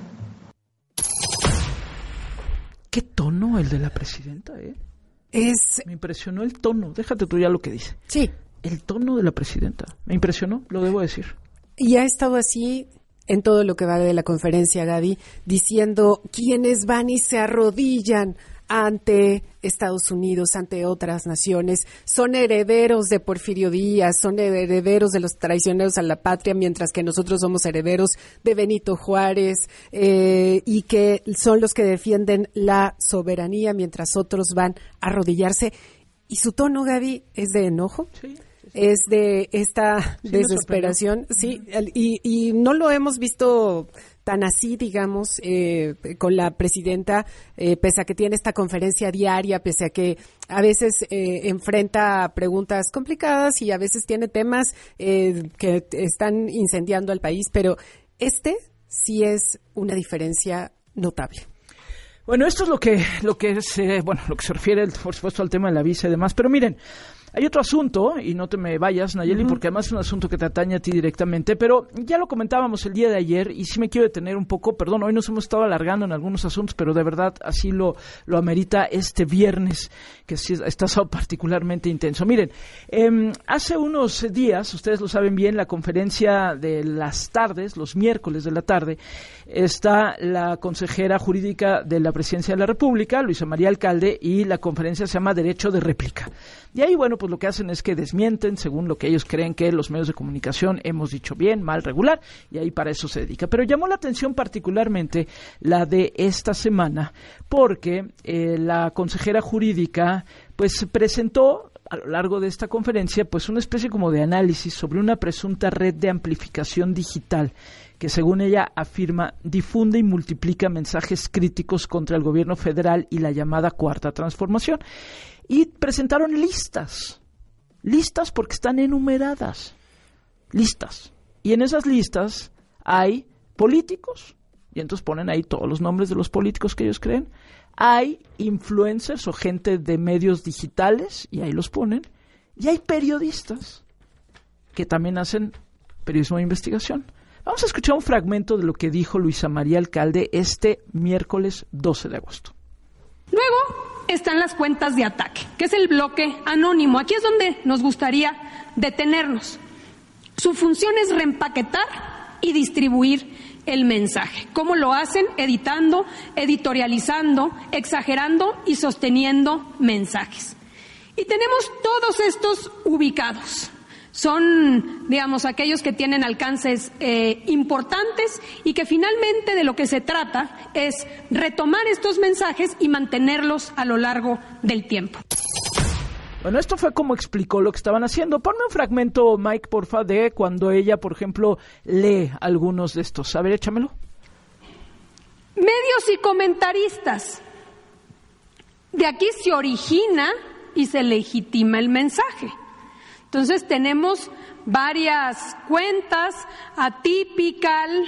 ¿Qué tono el de la presidenta, eh? Es... Me impresionó el tono. Déjate tú ya lo que dice. Sí. El tono de la presidenta. Me impresionó, lo debo decir. Y ha estado así en todo lo que va de la conferencia, Gaby, diciendo quienes van y se arrodillan ante Estados Unidos, ante otras naciones, son herederos de Porfirio Díaz, son herederos de los traicioneros a la patria, mientras que nosotros somos herederos de Benito Juárez, eh, y que son los que defienden la soberanía, mientras otros van a arrodillarse. Y su tono, Gaby, es de enojo. Sí. Es de esta sí, desesperación, sí, y, y no lo hemos visto tan así, digamos, eh, con la presidenta, eh, pese a que tiene esta conferencia diaria, pese a que a veces eh, enfrenta preguntas complicadas y a veces tiene temas eh, que están incendiando al país, pero este sí es una diferencia notable. Bueno, esto es lo que lo que se bueno lo que se refiere, por supuesto, al tema de la visa y demás, pero miren. Hay otro asunto, y no te me vayas, Nayeli, uh-huh. porque además es un asunto que te atañe a ti directamente, pero ya lo comentábamos el día de ayer, y sí me quiero detener un poco, perdón, hoy nos hemos estado alargando en algunos asuntos, pero de verdad así lo, lo amerita este viernes, que sí está particularmente intenso. Miren, eh, hace unos días, ustedes lo saben bien, la conferencia de las tardes, los miércoles de la tarde, está la consejera jurídica de la Presidencia de la República, Luisa María Alcalde, y la conferencia se llama Derecho de Réplica. Y ahí, bueno, pues lo que hacen es que desmienten según lo que ellos creen que los medios de comunicación hemos dicho bien, mal, regular, y ahí para eso se dedica. Pero llamó la atención particularmente la de esta semana, porque eh, la consejera jurídica pues presentó a lo largo de esta conferencia pues una especie como de análisis sobre una presunta red de amplificación digital que, según ella afirma, difunde y multiplica mensajes críticos contra el gobierno federal y la llamada Cuarta Transformación. Y presentaron listas, listas porque están enumeradas, listas. Y en esas listas hay políticos, y entonces ponen ahí todos los nombres de los políticos que ellos creen. Hay influencers o gente de medios digitales, y ahí los ponen. Y hay periodistas que también hacen periodismo de investigación. Vamos a escuchar un fragmento de lo que dijo Luisa María Alcalde este miércoles doce de agosto. Luego están las cuentas de ataque, que es el bloque anónimo. Aquí es donde nos gustaría detenernos. Su función es reempaquetar y distribuir el mensaje. ¿Cómo lo hacen? Editando, editorializando, exagerando y sosteniendo mensajes. Y tenemos todos estos ubicados. Son, digamos, aquellos que tienen alcances eh, importantes y que finalmente de lo que se trata es retomar estos mensajes y mantenerlos a lo largo del tiempo. Bueno, esto fue como explicó lo que estaban haciendo. Ponme un fragmento, Mike, porfa, de cuando ella, por ejemplo, lee algunos de estos. A ver, échamelo. Medios y comentaristas. De aquí se origina y se legitima el mensaje. Entonces tenemos varias cuentas, Atypical,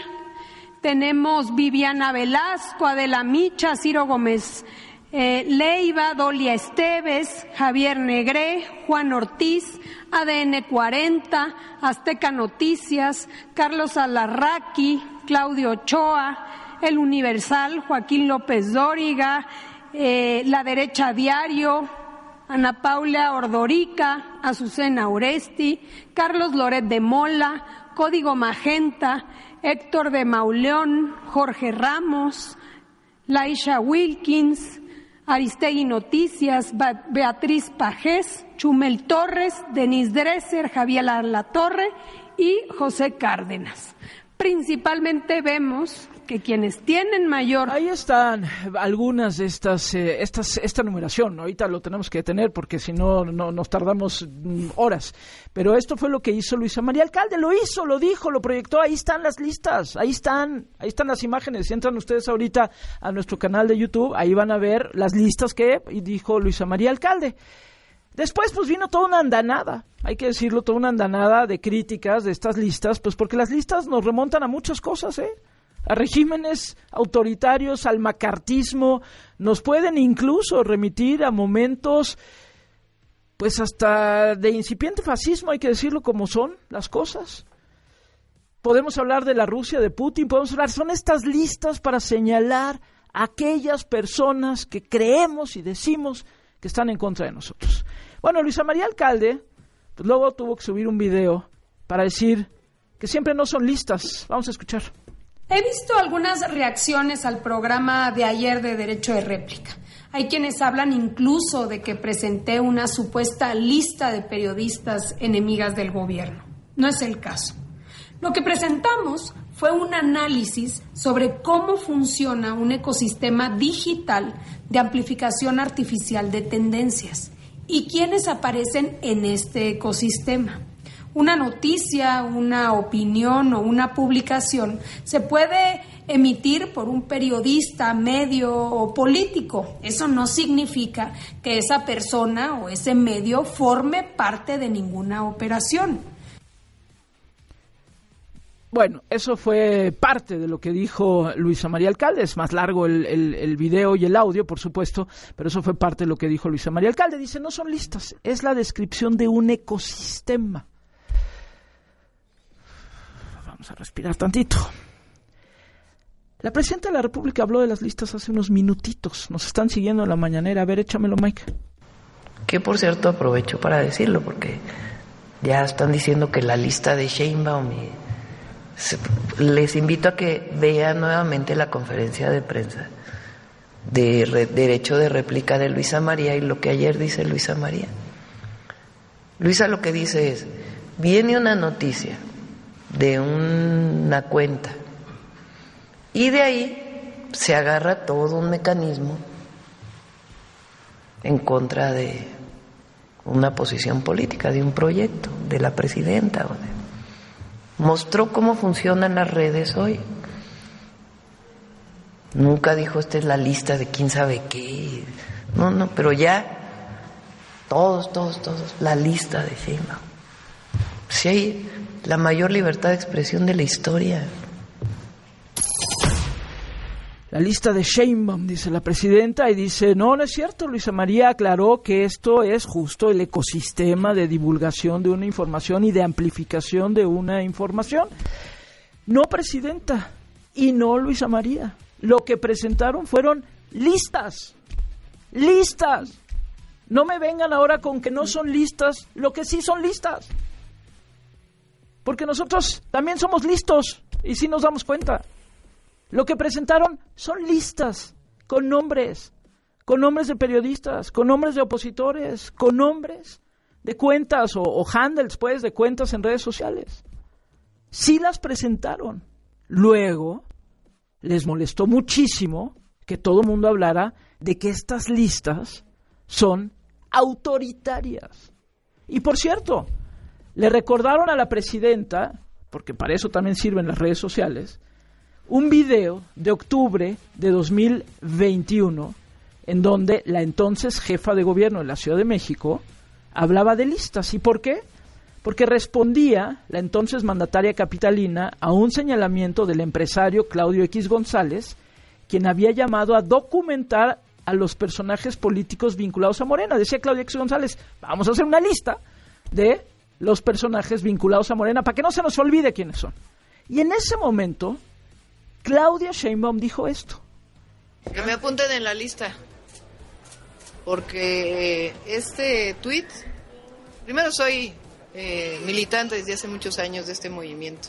tenemos Viviana Velasco, Adela Micha, Ciro Gómez eh, Leiva, Dolia Esteves, Javier Negré, Juan Ortiz, A D N cuarenta, Azteca Noticias, Carlos Alarraqui, Claudio Ochoa, El Universal, Joaquín López Dóriga, eh, La Derecha Diario, Ana Paula Ordorica, Azucena Oresti, Carlos Loret de Mola, Código Magenta, Héctor de Mauleón, Jorge Ramos, Laisha Wilkins, Aristegui Noticias, Beatriz Pajés, Chumel Torres, Denis Dresser, Javier Latorre y José Cárdenas. Principalmente vemos que quienes tienen mayor... Ahí están algunas de estas, eh, estas esta numeración. Ahorita lo tenemos que detener porque si no, no nos tardamos mm, horas. Pero esto fue lo que hizo Luisa María Alcalde. Lo hizo, lo dijo, lo proyectó. Ahí están las listas. Ahí están, ahí están las imágenes. Si entran ustedes ahorita a nuestro canal de YouTube, ahí van a ver las listas que dijo Luisa María Alcalde. Después, pues, vino toda una andanada, hay que decirlo, toda una andanada de críticas de estas listas, pues porque las listas nos remontan a muchas cosas, ¿eh? A regímenes autoritarios, al macartismo, nos pueden incluso remitir a momentos, pues hasta de incipiente fascismo, hay que decirlo como son las cosas. Podemos hablar de la Rusia de Putin, podemos hablar, son estas listas para señalar a aquellas personas que creemos y decimos que están en contra de nosotros. Bueno, Luisa María Alcalde, pues luego tuvo que subir un video para decir que siempre no son listas. Vamos a escuchar. He visto algunas reacciones al programa de ayer de Derecho de Réplica. Hay quienes hablan incluso de que presenté una supuesta lista de periodistas enemigas del gobierno. No es el caso. Lo que presentamos fue un análisis sobre cómo funciona un ecosistema digital de amplificación artificial de tendencias y quiénes aparecen en este ecosistema. Una noticia, una opinión o una publicación se puede emitir por un periodista, medio o político. Eso no significa que esa persona o ese medio forme parte de ninguna operación. Bueno, eso fue parte de lo que dijo Luisa María Alcalde. Es más largo el, el, el video y el audio, por supuesto, pero eso fue parte de lo que dijo Luisa María Alcalde. Dice, no son listas, es la descripción de un ecosistema. Vamos a respirar tantito. La presidenta de la República habló de las listas hace unos minutitos. Nos están siguiendo en la mañanera. A ver, échamelo, Mike. Que, por cierto, aprovecho para decirlo, porque ya están diciendo que la lista de Sheinbaum y... Les invito a que vean nuevamente la conferencia de prensa de re, derecho de réplica de Luisa María y lo que ayer dice Luisa María. Luisa lo que dice es, viene una noticia de una cuenta y de ahí se agarra todo un mecanismo en contra de una posición política, de un proyecto, de la presidenta. Mostró cómo funcionan las redes hoy. Nunca dijo, esta es la lista de quién sabe qué. No, no, pero ya todos, todos, todos, la lista de Sheinbaum. Sí hay la mayor libertad de expresión de la historia. La lista de Sheinbaum, dice la presidenta, y dice, no, no es cierto, Luisa María aclaró que esto es justo el ecosistema de divulgación de una información y de amplificación de una información. No, presidenta, y no, Luisa María. Lo que presentaron fueron listas, listas. No me vengan ahora con que no son listas, lo que sí son listas. Porque nosotros también somos listos y sí nos damos cuenta. Lo que presentaron son listas con nombres, con nombres de periodistas, con nombres de opositores, con nombres de cuentas o, o handles, pues, de cuentas en redes sociales. Sí las presentaron. Luego les molestó muchísimo que todo el mundo hablara de que estas listas son autoritarias. Y por cierto, le recordaron a la presidenta, porque para eso también sirven las redes sociales, un video de octubre de dos mil veintiuno en donde la entonces jefa de gobierno de la Ciudad de México hablaba de listas. ¿Y por qué? Porque respondía la entonces mandataria capitalina a un señalamiento del empresario Claudio X González, quien había llamado a documentar a los personajes políticos vinculados a Morena. Decía Claudio X González, vamos a hacer una lista de los personajes vinculados a Morena para que no se nos olvide quiénes son. Y en ese momento Claudia Sheinbaum dijo esto. Que me apunten en la lista, porque este tuit, primero soy eh, militante desde hace muchos años de este movimiento.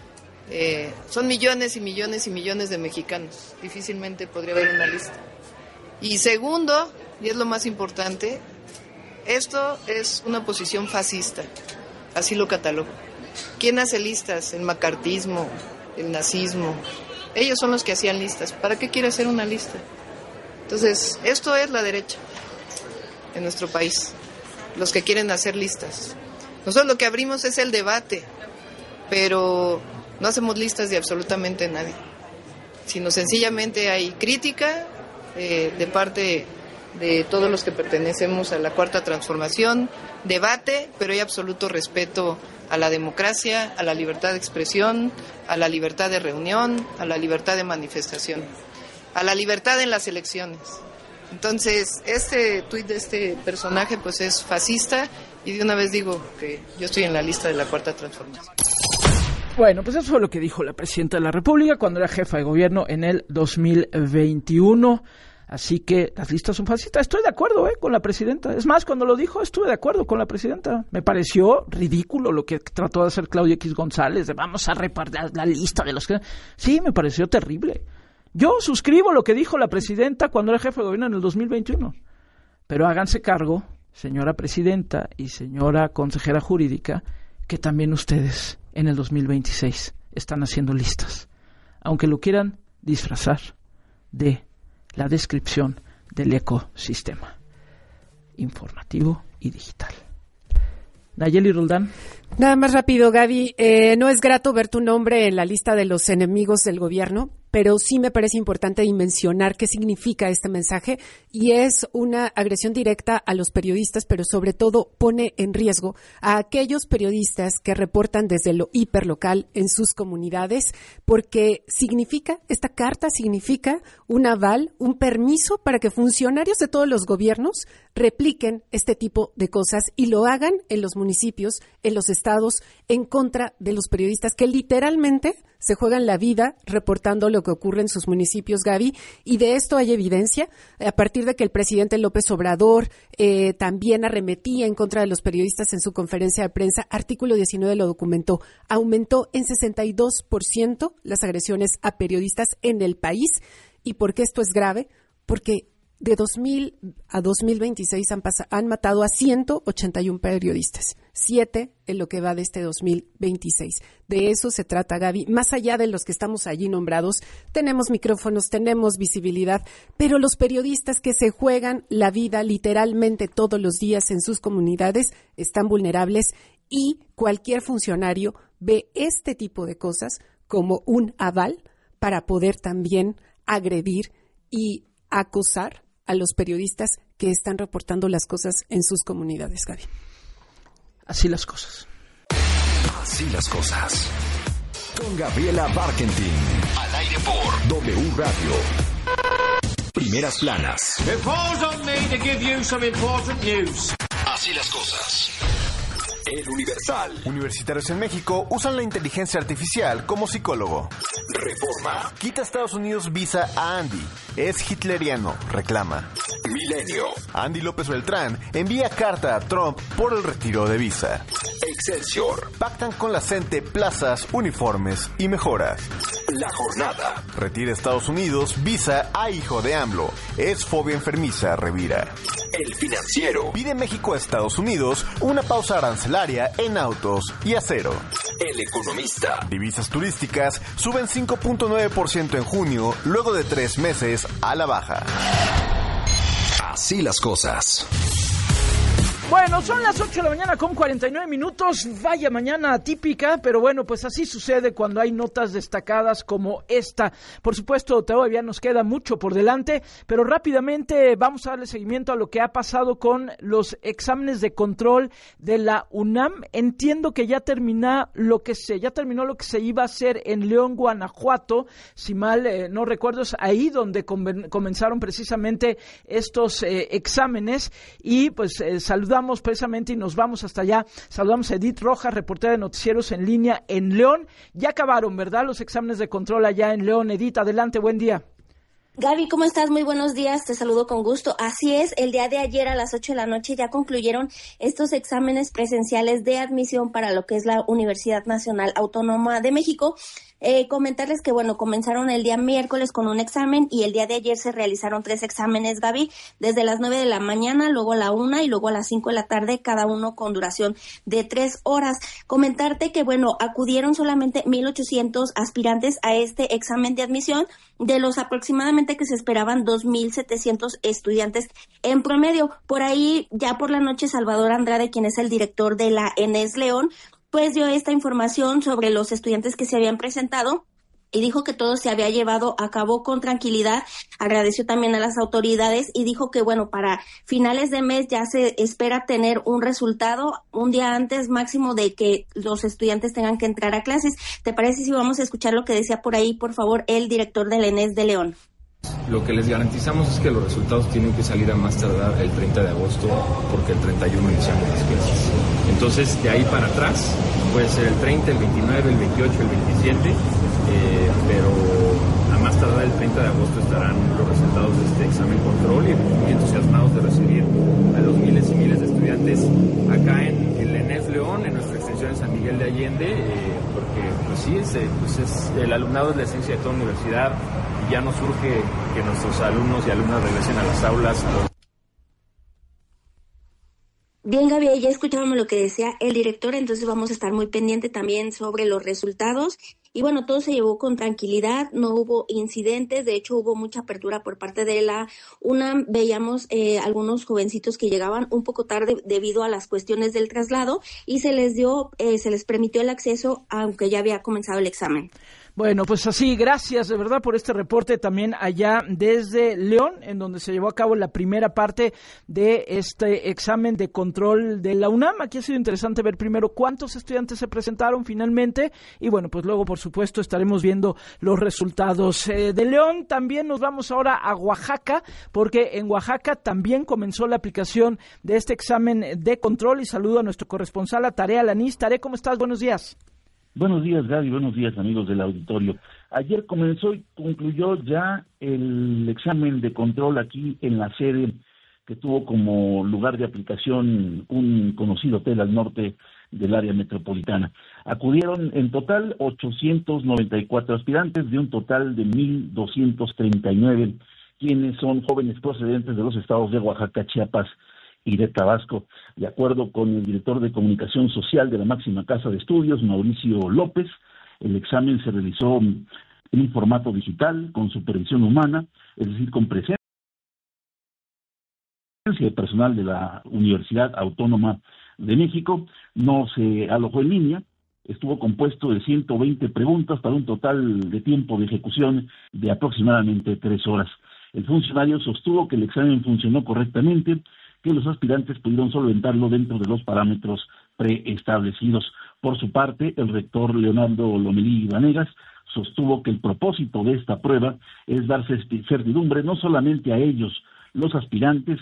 Eh, son millones y millones y millones de mexicanos, difícilmente podría haber una lista. Y segundo, y es lo más importante, esto es una posición fascista, así lo catalogo. ¿Quién hace listas? El macartismo, el nazismo. Ellos son los que hacían listas. ¿Para qué quiere hacer una lista? Entonces, esto es la derecha en nuestro país, los que quieren hacer listas. Nosotros lo que abrimos es el debate, pero no hacemos listas de absolutamente nadie, sino sencillamente hay crítica eh, de parte de todos los que pertenecemos a la Cuarta Transformación, debate, pero hay absoluto respeto a la democracia, a la libertad de expresión, a la libertad de reunión, a la libertad de manifestación, a la libertad en las elecciones. Entonces, este tuit de este personaje pues es fascista y de una vez digo que yo estoy en la lista de la Cuarta Transformación. Bueno, pues eso fue lo que dijo la presidenta de la República cuando era jefa de gobierno en el dos mil veintiuno. Así que las listas son fascistas. Estoy de acuerdo eh, con la presidenta. Es más, cuando lo dijo, estuve de acuerdo con la presidenta. Me pareció ridículo lo que trató de hacer Claudio X González, de vamos a repartir la lista de los que... Sí, me pareció terrible. Yo suscribo lo que dijo la presidenta cuando era jefe de gobierno en el dos mil veintiuno. Pero háganse cargo, señora presidenta y señora consejera jurídica, que también ustedes en el dos mil veintiséis están haciendo listas. Aunque lo quieran disfrazar de la descripción del ecosistema informativo y digital. Nayeli Roldán. Nada más rápido, Gaby. Eh, no es grato ver tu nombre en la lista de los enemigos del gobierno, pero sí me parece importante dimensionar qué significa este mensaje y es una agresión directa a los periodistas, pero sobre todo pone en riesgo a aquellos periodistas que reportan desde lo hiperlocal en sus comunidades, porque significa, esta carta significa un aval, un permiso para que funcionarios de todos los gobiernos repliquen este tipo de cosas y lo hagan en los municipios, en los estados, en contra de los periodistas que literalmente se juegan la vida reportando lo que ocurre en sus municipios, Gaby, y de esto hay evidencia a partir de que el presidente López Obrador eh, también arremetía en contra de los periodistas en su conferencia de prensa. Artículo diecinueve lo documentó. Aumentó en sesenta y dos por ciento las agresiones a periodistas en el país. ¿Y por qué esto es grave? Porque de dos mil a dos mil veintiséis han, pas- han matado a ciento ochenta y uno periodistas, siete en lo que va de este dos mil veintiséis. De eso se trata, Gaby. Más allá de los que estamos allí nombrados, tenemos micrófonos, tenemos visibilidad, pero los periodistas que se juegan la vida literalmente todos los días en sus comunidades están vulnerables y cualquier funcionario ve este tipo de cosas como un aval para poder también agredir y acosar a los periodistas que están reportando las cosas en sus comunidades, Gaby. Así las cosas. Así las cosas. Con Gabriela Barkentin. Al aire por W Radio. Primeras planas. It falls on me to give you some important news. Así las cosas. El Universal. Universitarios en México usan la inteligencia artificial como psicólogo. Reforma. Quita Estados Unidos visa a Andy. Es hitleriano, reclama. Milenio. Andy López Beltrán envía carta a Trump por el retiro de visa. Excelsior. Pactan con la CENTE plazas, uniformes y mejoras. La Jornada. Retira Estados Unidos visa a hijo de AMLO. Es fobia enfermiza, revira. El Financiero. Pide México a Estados Unidos una pausa arancelaria en autos y acero. El Economista. Divisas turísticas suben cinco punto nueve por ciento en junio, luego de tres meses a la baja. Así las cosas. Bueno, son las ocho de la mañana con cuarenta y nueve minutos. Vaya mañana atípica, pero bueno, pues así sucede cuando hay notas destacadas como esta. Por supuesto, todavía nos queda mucho por delante, pero rápidamente vamos a darle seguimiento a lo que ha pasado con los exámenes de control de la UNAM. Entiendo que ya termina lo que se, ya terminó lo que se iba a hacer en León, Guanajuato. Si mal eh, no recuerdo, es ahí donde conven, comenzaron precisamente estos eh, exámenes y pues eh, saludamos precisamente y nos vamos hasta allá. Saludamos a Edith Rojas, reportera de Noticieros en Línea en León. Ya acabaron, ¿verdad?, los exámenes de control allá en León. Edith, adelante, buen día. Gaby, ¿cómo estás? Muy buenos días, te saludo con gusto. Así es, el día de ayer a las ocho de la noche ya concluyeron estos exámenes presenciales de admisión para lo que es la Universidad Nacional Autónoma de México. Eh, comentarles que, bueno, comenzaron el día miércoles con un examen y el día de ayer se realizaron tres exámenes, Gaby, desde las nueve de la mañana, luego a la una y luego a las cinco de la tarde, cada uno con duración de tres horas. Comentarte que, bueno, acudieron solamente mil ochocientos aspirantes a este examen de admisión, de los aproximadamente que se esperaban dos mil setecientos estudiantes en promedio. Por ahí, ya por la noche, Salvador Andrade, quien es el director de la ENES León, pues dio esta información sobre los estudiantes que se habían presentado y dijo que todo se había llevado a cabo con tranquilidad. Agradeció también a las autoridades y dijo que, bueno, para finales de mes ya se espera tener un resultado un día antes máximo de que los estudiantes tengan que entrar a clases. ¿Te parece si vamos a escuchar lo que decía por ahí, por favor, el director de la ENES de León? Lo que les garantizamos es que los resultados tienen que salir a más tardar el treinta de agosto, porque el treinta y uno iniciamos las clases. Entonces, de ahí para atrás, puede ser el treinta, el veintinueve, el veintiocho, el veintisiete, eh, pero a más tardar el treinta de agosto estarán los resultados de este examen control y muy entusiasmados de recibir a los miles y miles de estudiantes acá en el ENES León, en nuestra extensión en San Miguel de Allende, eh, porque pues sí, es, eh, pues es, el alumnado es la esencia de toda universidad. Ya nos urge que nuestros alumnos y alumnas regresen a las aulas. Bien, Gaby, ya escuchábamos lo que decía el director, entonces vamos a estar muy pendiente también sobre los resultados. Y bueno, todo se llevó con tranquilidad, no hubo incidentes, de hecho hubo mucha apertura por parte de la UNAM. Veíamos eh, algunos jovencitos que llegaban un poco tarde debido a las cuestiones del traslado y se les dio, eh, se les permitió el acceso aunque ya había comenzado el examen. Bueno, pues así, gracias de verdad por este reporte también allá desde León, en donde se llevó a cabo la primera parte de este examen de control de la UNAM. Aquí ha sido interesante ver primero cuántos estudiantes se presentaron finalmente y bueno, pues luego por supuesto estaremos viendo los resultados. Eh, de León también nos vamos ahora a Oaxaca, porque en Oaxaca también comenzó la aplicación de este examen de control y saludo a nuestro corresponsal, a Tarea Lanís. Tarea, ¿cómo estás? Buenos días. Buenos días, Gaby. Buenos días, amigos del auditorio. Ayer comenzó y concluyó ya el examen de control aquí en la sede que tuvo como lugar de aplicación un conocido hotel al norte del área metropolitana. Acudieron en total ochocientos noventa y cuatro aspirantes de un total de mil doscientos treinta y nueve quienes son jóvenes procedentes de los estados de Oaxaca, Chiapas y de Tabasco. De acuerdo con el director de comunicación social de la máxima casa de estudios, Mauricio López, el examen se realizó en un formato digital, con supervisión humana, es decir, con presencia de personal de la Universidad Autónoma de México. No se alojó en línea, estuvo compuesto de ciento veinte preguntas para un total de tiempo de ejecución de aproximadamente tres horas. El funcionario sostuvo que el examen funcionó correctamente, que los aspirantes pudieron solventarlo dentro de los parámetros preestablecidos. Por su parte, el rector Leonardo Lomelí Vanegas sostuvo que el propósito de esta prueba es darse certidumbre no solamente a ellos, los aspirantes,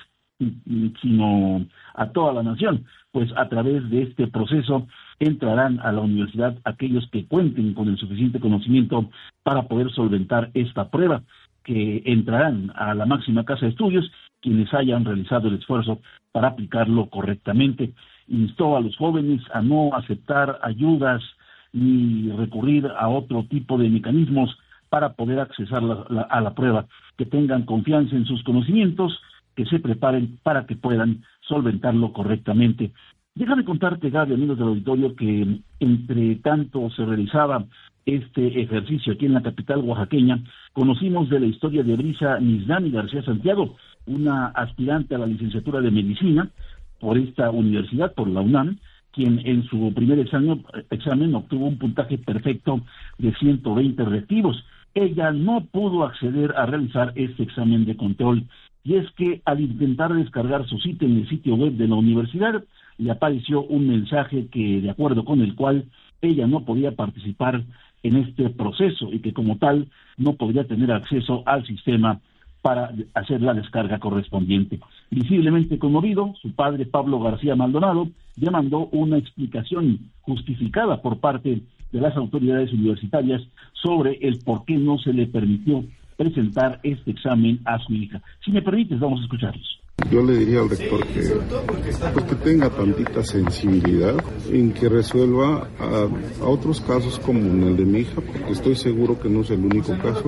sino a toda la nación, pues a través de este proceso entrarán a la universidad aquellos que cuenten con el suficiente conocimiento para poder solventar esta prueba, que entrarán a la máxima casa de estudios quienes hayan realizado el esfuerzo para aplicarlo correctamente. Instó a los jóvenes a no aceptar ayudas ni recurrir a otro tipo de mecanismos para poder accesar la, la, a la prueba, que tengan confianza en sus conocimientos, que se preparen para que puedan solventarlo correctamente. Déjame contarte, Gaby, amigos del auditorio, que entre tanto se realizaba este ejercicio aquí en la capital oaxaqueña, conocimos de la historia de Brisa Nisdani García Santiago, una aspirante a la licenciatura de Medicina por esta universidad, por la UNAM, quien en su primer examen, examen obtuvo un puntaje perfecto de ciento veinte reactivos. Ella no pudo acceder a realizar este examen de control, y es que al intentar descargar su cita en el sitio web de la universidad, le apareció un mensaje que, de acuerdo con el cual ella no podía participar en este proceso y que como tal no podría tener acceso al sistema para hacer la descarga correspondiente. Visiblemente conmovido, su padre Pablo García Maldonado ya mandó una explicación justificada por parte de las autoridades universitarias sobre el por qué no se le permitió presentar este examen a su hija. Si me permites, vamos a escucharlos. Yo le diría al rector que, pues que tenga tantita sensibilidad en que resuelva a, a otros casos como en el de mi hija, porque estoy seguro que no es el único caso,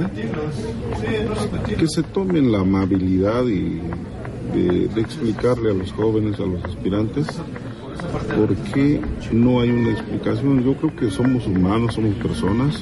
que se tomen la amabilidad y de, de explicarle a los jóvenes, a los aspirantes, por qué no hay una explicación. Yo creo que somos humanos, somos personas,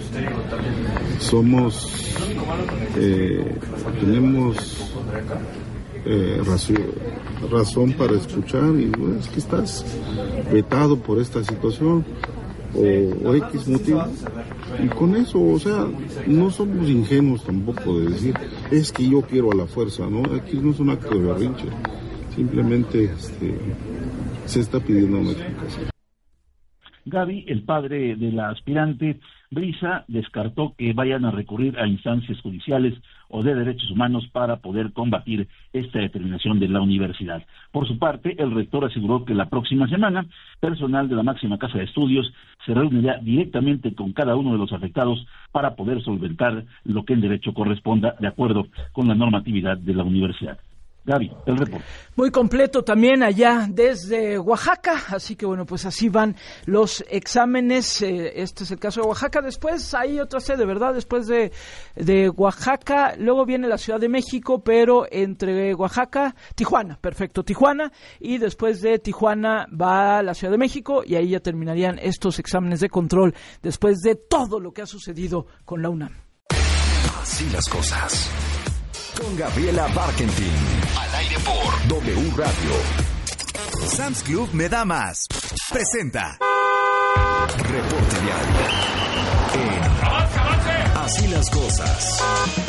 somos, eh, tenemos Eh, razón, razón para escuchar, y bueno, es que estás vetado por esta situación o, o X motivo, y con eso, o sea, no somos ingenuos tampoco de decir es que yo quiero a la fuerza, ¿no? Aquí no es un acto de berrinche, simplemente este, se está pidiendo una explicación. Gaby, el padre de la aspirante Brisa, descartó que vayan a recurrir a instancias judiciales o de derechos humanos para poder combatir esta determinación de la universidad. Por su parte, el rector aseguró que la próxima semana, personal de la máxima casa de estudios se reunirá directamente con cada uno de los afectados para poder solventar lo que en derecho corresponda de acuerdo con la normatividad de la universidad. Gaby, el reporte. Muy completo también allá desde Oaxaca, así que bueno, pues así van los exámenes. Eh, este es el caso de Oaxaca. Después hay otra sede, ¿verdad? Después de, de Oaxaca, luego viene la Ciudad de México, pero entre Oaxaca, Tijuana, perfecto, Tijuana, y después de Tijuana va la Ciudad de México y ahí ya terminarían estos exámenes de control después de todo lo que ha sucedido con la UNAM. Así las cosas. Con Gabriela Barkentin. Al aire por W Radio. Sam's Club me da más. Presenta. Reporte vial. En Así las cosas.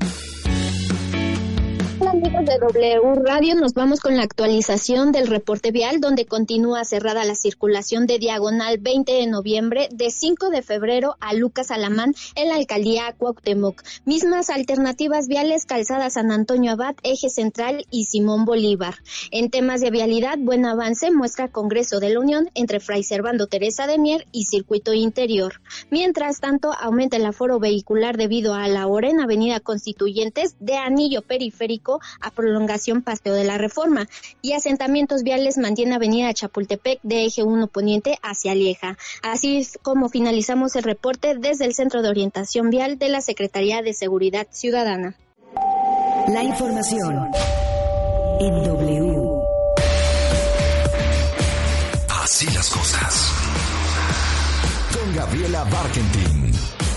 Hola amigos de W Radio, nos vamos con la actualización del reporte vial, donde continúa cerrada la circulación de diagonal veinte de noviembre de cinco de febrero a Lucas Alamán en la alcaldía Cuauhtémoc. Mismas alternativas viales, calzada San Antonio Abad, eje central y Simón Bolívar. En temas de vialidad, buen avance muestra Congreso de la Unión entre Fray Servando Teresa de Mier y Circuito Interior. Mientras tanto, aumenta el aforo vehicular debido a la hora en Avenida Constituyentes de Anillo Periférico a prolongación Paseo de la Reforma, y asentamientos viales mantiene Avenida Chapultepec de eje uno poniente hacia Lieja. Así es como finalizamos el reporte desde el Centro de Orientación Vial de la Secretaría de Seguridad Ciudadana. La información en W. Así las cosas. Con Gabriela Barkentin.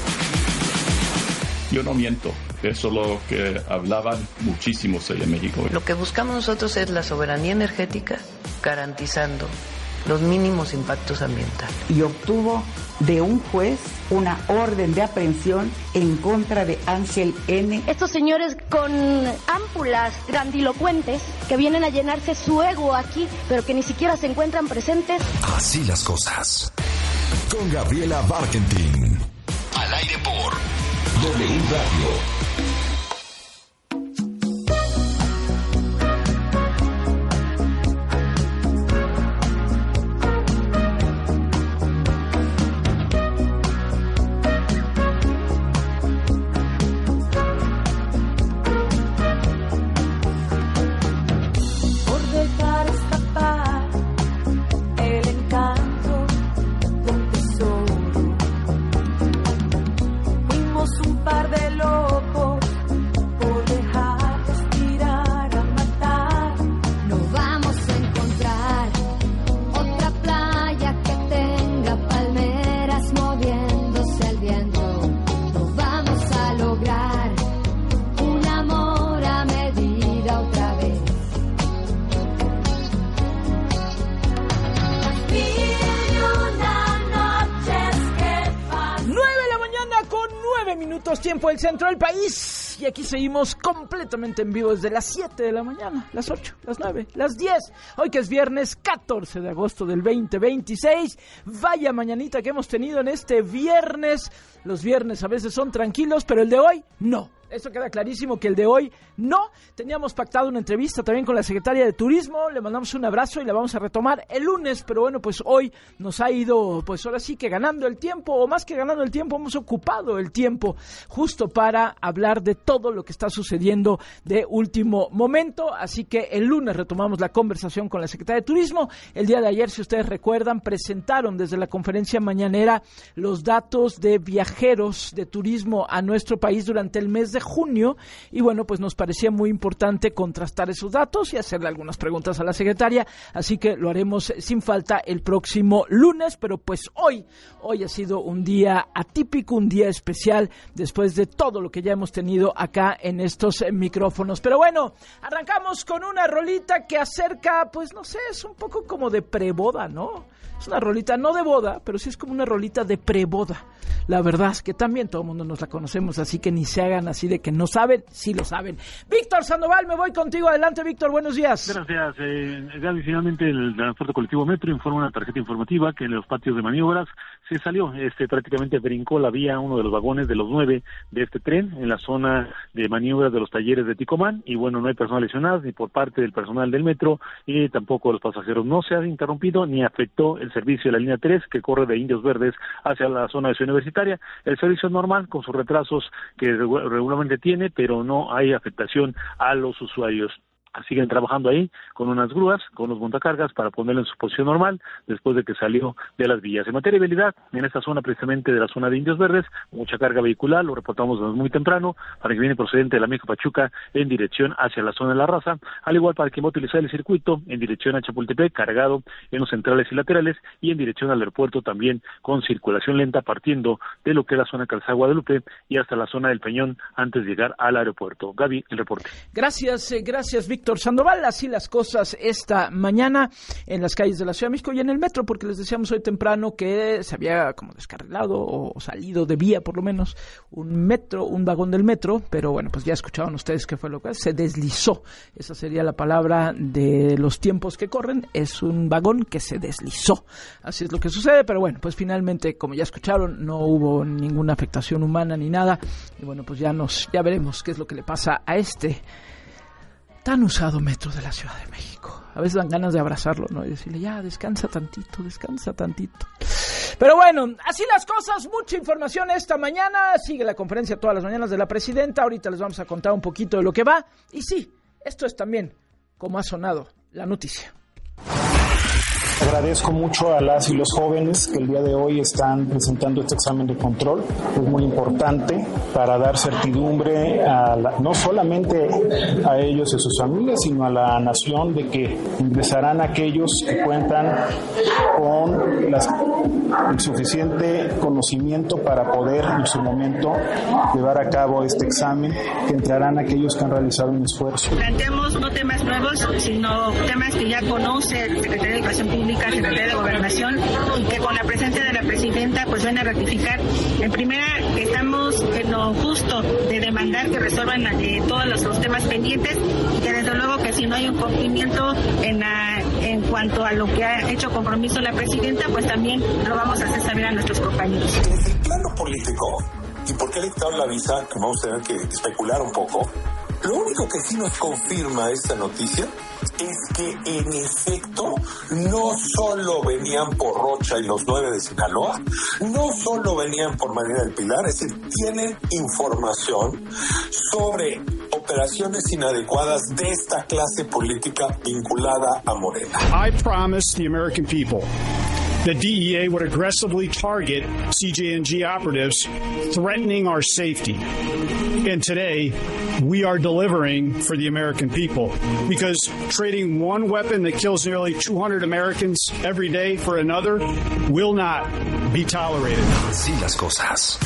Yo no miento, eso es lo que hablaban muchísimos ahí en México. Lo que buscamos nosotros es la soberanía energética, garantizando los mínimos impactos ambientales. Y obtuvo de un juez una orden de aprehensión en contra de Ansel N. Estos señores con ámpulas grandilocuentes que vienen a llenarse su ego aquí, pero que ni siquiera se encuentran presentes. Así las cosas. Con Gabriela Barkentin. Al aire por W Radio. Tiempo del centro del país, y aquí seguimos completamente en vivo desde las siete de la mañana, las ocho, las nueve, las diez, hoy que es viernes catorce de agosto del veinte veintiséis. Vaya mañanita que hemos tenido en este viernes. Los viernes a veces son tranquilos, pero el de hoy no. Eso queda clarísimo, que el de hoy no. Teníamos pactado una entrevista también con la secretaria de Turismo, le mandamos un abrazo y la vamos a retomar el lunes, pero bueno, pues hoy nos ha ido, pues ahora sí que ganando el tiempo, o más que ganando el tiempo, hemos ocupado el tiempo justo para hablar de todo lo que está sucediendo de último momento, así que el lunes retomamos la conversación con la secretaria de Turismo. El día de ayer, si ustedes recuerdan, presentaron desde la conferencia mañanera los datos de viajeros de turismo a nuestro país durante el mes de junio, y bueno, pues nos parecía muy importante contrastar esos datos y hacerle algunas preguntas a la secretaria, así que lo haremos sin falta el próximo lunes, pero pues hoy, hoy ha sido un día atípico, un día especial, después de todo lo que ya hemos tenido acá en estos micrófonos. Pero bueno, arrancamos con una rolita que acerca, pues no sé, es un poco como de preboda, ¿no? Es una rolita no de boda, pero sí es como una rolita de preboda. La verdad es que también todo el mundo nos la conocemos, así que ni se hagan así de que no saben, sí lo saben. Víctor Sandoval, me voy contigo. Adelante, Víctor, buenos días. Gracias. Eh, Gaby, finalmente el transporte colectivo Metro informa una tarjeta informativa que en los patios de maniobras se salió, este prácticamente brincó la vía uno de los vagones de los nueve de este tren en la zona de maniobras de los talleres de Ticomán, y bueno, no hay personas lesionadas ni por parte del personal del metro, y tampoco los pasajeros. No se ha interrumpido ni afectó el servicio de la línea tres que corre de Indios Verdes hacia la zona de Ciudad Universitaria. El servicio es normal con sus retrasos que regularmente tiene, pero no hay afectación a los usuarios. Siguen trabajando ahí con unas grúas, con los montacargas para ponerlo en su posición normal después de que salió de las vías. En materia de vialidad, en esta zona precisamente de la zona de Indios Verdes, mucha carga vehicular, lo reportamos muy temprano, para que viene procedente de la México Pachuca en dirección hacia la zona de La Raza, al igual para quien va a utilizar el circuito en dirección a Chapultepec, cargado en los centrales y laterales, y en dirección al aeropuerto también con circulación lenta partiendo de lo que es la zona Calzada Guadalupe y hasta la zona del Peñón antes de llegar al aeropuerto. Gaby, el reporte. Gracias, eh, gracias Víctor. Víctor Sandoval, así las cosas esta mañana en las calles de la Ciudad de México y en el metro, porque les decíamos hoy temprano que se había como descarrilado o salido de vía, por lo menos, un metro, un vagón del metro, pero bueno, pues ya escuchaban ustedes qué fue lo que se deslizó. Esa sería la palabra de los tiempos que corren, es un vagón que se deslizó. Así es lo que sucede, pero bueno, pues finalmente, como ya escucharon, no hubo ninguna afectación humana ni nada, y bueno, pues ya nos, ya veremos qué es lo que le pasa a este tan usado metro de la Ciudad de México. A veces dan ganas de abrazarlo, ¿no? Y decirle, ya, descansa tantito, descansa tantito. Pero bueno, así las cosas, mucha información esta mañana. Sigue la conferencia todas las mañanas de la presidenta. Ahorita les vamos a contar un poquito de lo que va. Y sí, esto es también como ha sonado la noticia. Agradezco mucho a las y los jóvenes que el día de hoy están presentando este examen de control. Es muy importante para dar certidumbre a la, no solamente a ellos y a sus familias, sino a la nación, de que ingresarán aquellos que cuentan con las, el suficiente conocimiento para poder en su momento llevar a cabo este examen, que entrarán aquellos que han realizado un esfuerzo. Planteamos no temas nuevos, sino temas que ya conoce el Secretario de Educación Pública, el Secretario de Gobernación, y que con la presencia de la Presidenta pues van a ratificar. En primera, estamos en lo justo de demandar que resuelvan eh, todos los, los temas pendientes, y que desde luego que si no hay un cumplimiento en, la, en cuanto a lo que ha hecho compromiso la Presidenta, pues también lo vamos a hacer saber a nuestros compañeros. Desde el plano político, ¿y por qué le quitaron la visa? Que vamos a tener que especular un poco. Lo único que sí nos confirma esta noticia es que en efecto no solo venían por Rocha y los nueve de Sinaloa, no solo venían por María del Pilar, es decir, tienen información sobre operaciones inadecuadas de esta clase política vinculada a Morena. I promised the American people that D E A would aggressively target C J N G operatives threatening our safety. And today, we are delivering for the American people, because trading one weapon that kills nearly two hundred Americans every day for another will not be tolerated. Así las cosas.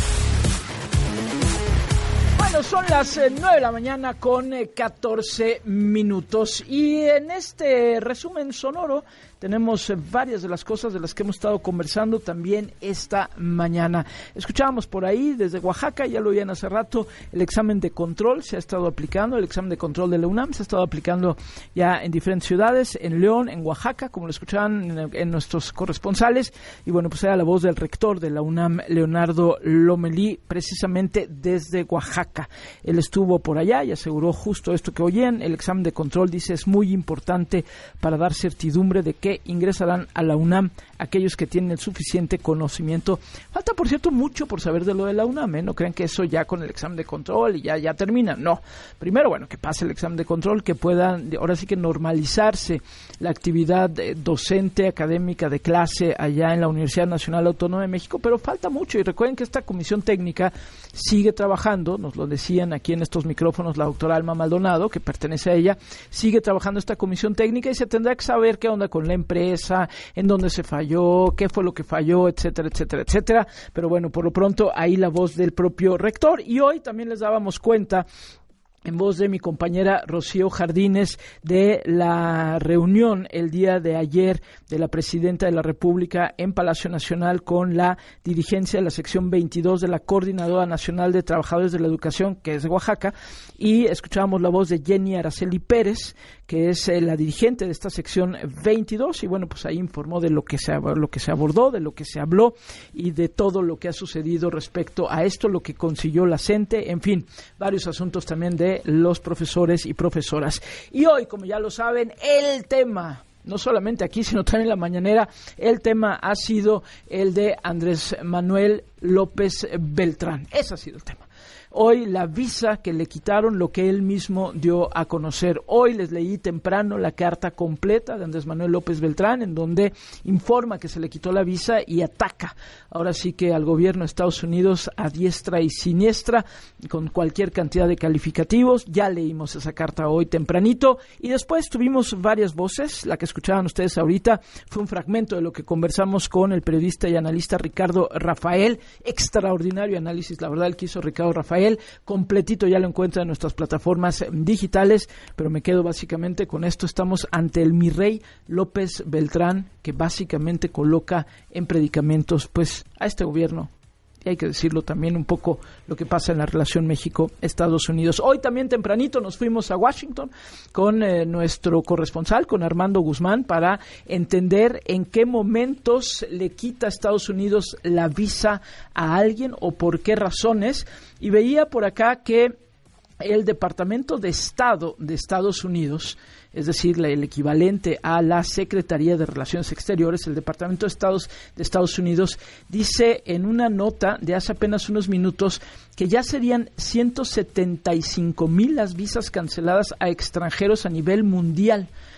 Bueno, son las eh, nueve de la mañana con eh, catorce minutos, y en este resumen sonoro tenemos eh, varias de las cosas de las que hemos estado conversando también esta mañana. Escuchábamos por ahí desde Oaxaca, ya lo oían hace rato, el examen de control se ha estado aplicando, el examen de control de la UNAM se ha estado aplicando ya en diferentes ciudades, en León, en Oaxaca, como lo escuchaban en, en nuestros corresponsales, y bueno, pues era la voz del rector de la UNAM, Leonardo Lomelí, precisamente desde Oaxaca. Él estuvo por allá y aseguró justo esto que oyen. El examen de control, dice, es muy importante para dar certidumbre de que ingresarán a la UNAM aquellos que tienen el suficiente conocimiento. Falta, por cierto, mucho por saber de lo de la UNAM, ¿eh? No crean que eso ya con el examen de control y ya, ya termina. No. Primero, bueno, que pase el examen de control, que pueda ahora sí que normalizarse la actividad eh, docente, académica, de clase allá en la Universidad Nacional Autónoma de México, pero falta mucho. Y recuerden que esta comisión técnica sigue trabajando, nos lo decían aquí en estos micrófonos la doctora Alma Maldonado, que pertenece a ella, sigue trabajando esta comisión técnica, y se tendrá que saber qué onda con la empresa, en dónde se falló, qué fue lo que falló, etcétera, etcétera, etcétera. Pero bueno, por lo pronto ahí la voz del propio rector, y hoy también les dábamos cuenta, en voz de mi compañera Rocío Jardines, de la reunión el día de ayer de la Presidenta de la República en Palacio Nacional con la dirigencia de la sección veintidós de la Coordinadora Nacional de Trabajadores de la Educación, que es de Oaxaca, y escuchábamos la voz de Jenny Araceli Pérez, que es eh, la dirigente de esta sección veintidós, y bueno, pues ahí informó de lo que se lo que se abordó, de lo que se habló y de todo lo que ha sucedido respecto a esto, lo que consiguió la CENTE, en fin, varios asuntos también de los profesores y profesoras. Y hoy, como ya lo saben, el tema, no solamente aquí, sino también en la mañanera, el tema ha sido el de Andrés Manuel López Beltrán. Ese ha sido el tema. Hoy la visa que le quitaron, lo que él mismo dio a conocer. Hoy les leí temprano la carta completa de Andrés Manuel López Beltrán, en donde informa que se le quitó la visa y ataca ahora sí que al gobierno de Estados Unidos a diestra y siniestra, con cualquier cantidad de calificativos. Ya leímos esa carta hoy tempranito, y después tuvimos varias voces. La que escuchaban ustedes ahorita fue un fragmento de lo que conversamos con el periodista y analista Ricardo Rafael. Extraordinario análisis, la verdad, el que hizo Ricardo Rafael. Completito ya lo encuentra en nuestras plataformas digitales, pero me quedo básicamente con esto. Estamos ante el mi rey López Beltrán, que básicamente coloca en predicamentos pues a este gobierno, y hay que decirlo también un poco lo que pasa en la relación México-Estados Unidos. Hoy también tempranito nos fuimos a Washington con eh, nuestro corresponsal, con Armando Guzmán, para entender en qué momentos le quita a Estados Unidos la visa a alguien o por qué razones. Y veía por acá que el Departamento de Estado de Estados Unidos, es decir, el equivalente a la Secretaría de Relaciones Exteriores, el Departamento de Estados de Estados Unidos, dice en una nota de hace apenas unos minutos que ya serían ciento setenta y cinco mil las visas canceladas a extranjeros a nivel mundial.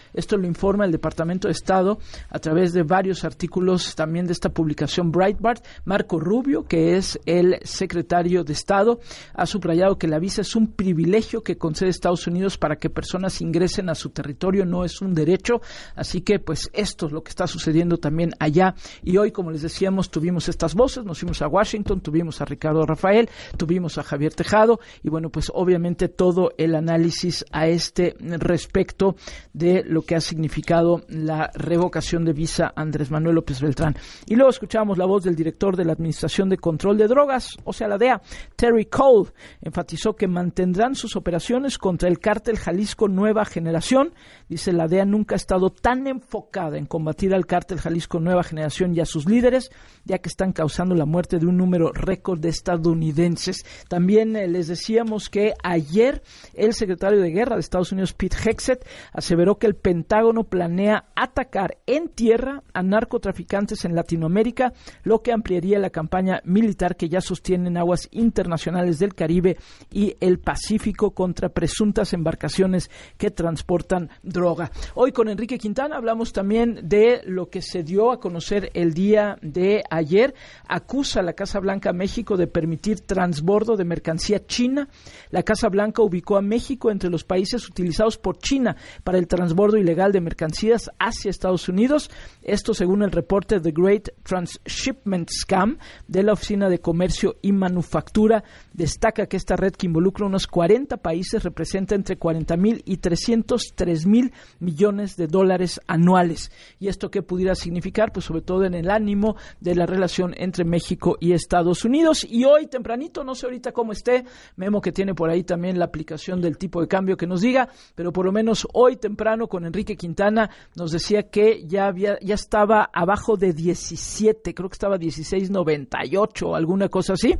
Esto lo informa el Departamento de Estado a través de varios artículos también de esta publicación Breitbart. Marco Rubio, que es el secretario de Estado, ha subrayado que la visa es un privilegio que concede Estados Unidos para que personas ingresen a su territorio, no es un derecho. Así que pues esto es lo que está sucediendo también allá. Y hoy, como les decíamos, tuvimos estas voces, nos fuimos a Washington, tuvimos a Ricardo Rafael, tuvimos a Javier Tejado y bueno, pues obviamente todo el análisis a este respecto de lo que ha significado la revocación de visa Andrés Manuel López Beltrán. Y luego escuchamos la voz del director de la Administración de Control de Drogas, o sea la D E A, Terry Cole, enfatizó que mantendrán sus operaciones contra el cártel Jalisco Nueva Generación. Dice, la D E A nunca ha estado tan enfocada en combatir al cártel Jalisco Nueva Generación y a sus líderes, ya que están causando la muerte de un número récord de estadounidenses. También eh, les decíamos que ayer el secretario de Guerra de Estados Unidos, Pete Hegseth, aseveró que el Pentágono planea atacar en tierra a narcotraficantes en Latinoamérica, lo que ampliaría la campaña militar que ya sostienen aguas internacionales del Caribe y el Pacífico contra presuntas embarcaciones que transportan droga. Hoy con Enrique Quintana hablamos también de lo que se dio a conocer el día de ayer. Acusa a la Casa Blanca a México de permitir transbordo de mercancía china. La Casa Blanca ubicó a México entre los países utilizados por China para el transbordo ilegal de mercancías hacia Estados Unidos. Esto según el reporte The Great Transshipment Scam de la Oficina de Comercio y Manufactura. Destaca que esta red, que involucra unos cuarenta países, representa entre cuarenta mil y trescientos tres mil millones de dólares anuales. ¿Y esto qué pudiera significar? Pues sobre todo en el ánimo de la relación entre México y Estados Unidos. Y hoy tempranito, no sé ahorita cómo esté, Memo que tiene por ahí también la aplicación del tipo de cambio que nos diga, pero por lo menos hoy temprano con Enrique Quintana nos decía que ya había, ya estaba abajo de diecisiete, creo que estaba dieciséis noventa y ocho o alguna cosa así.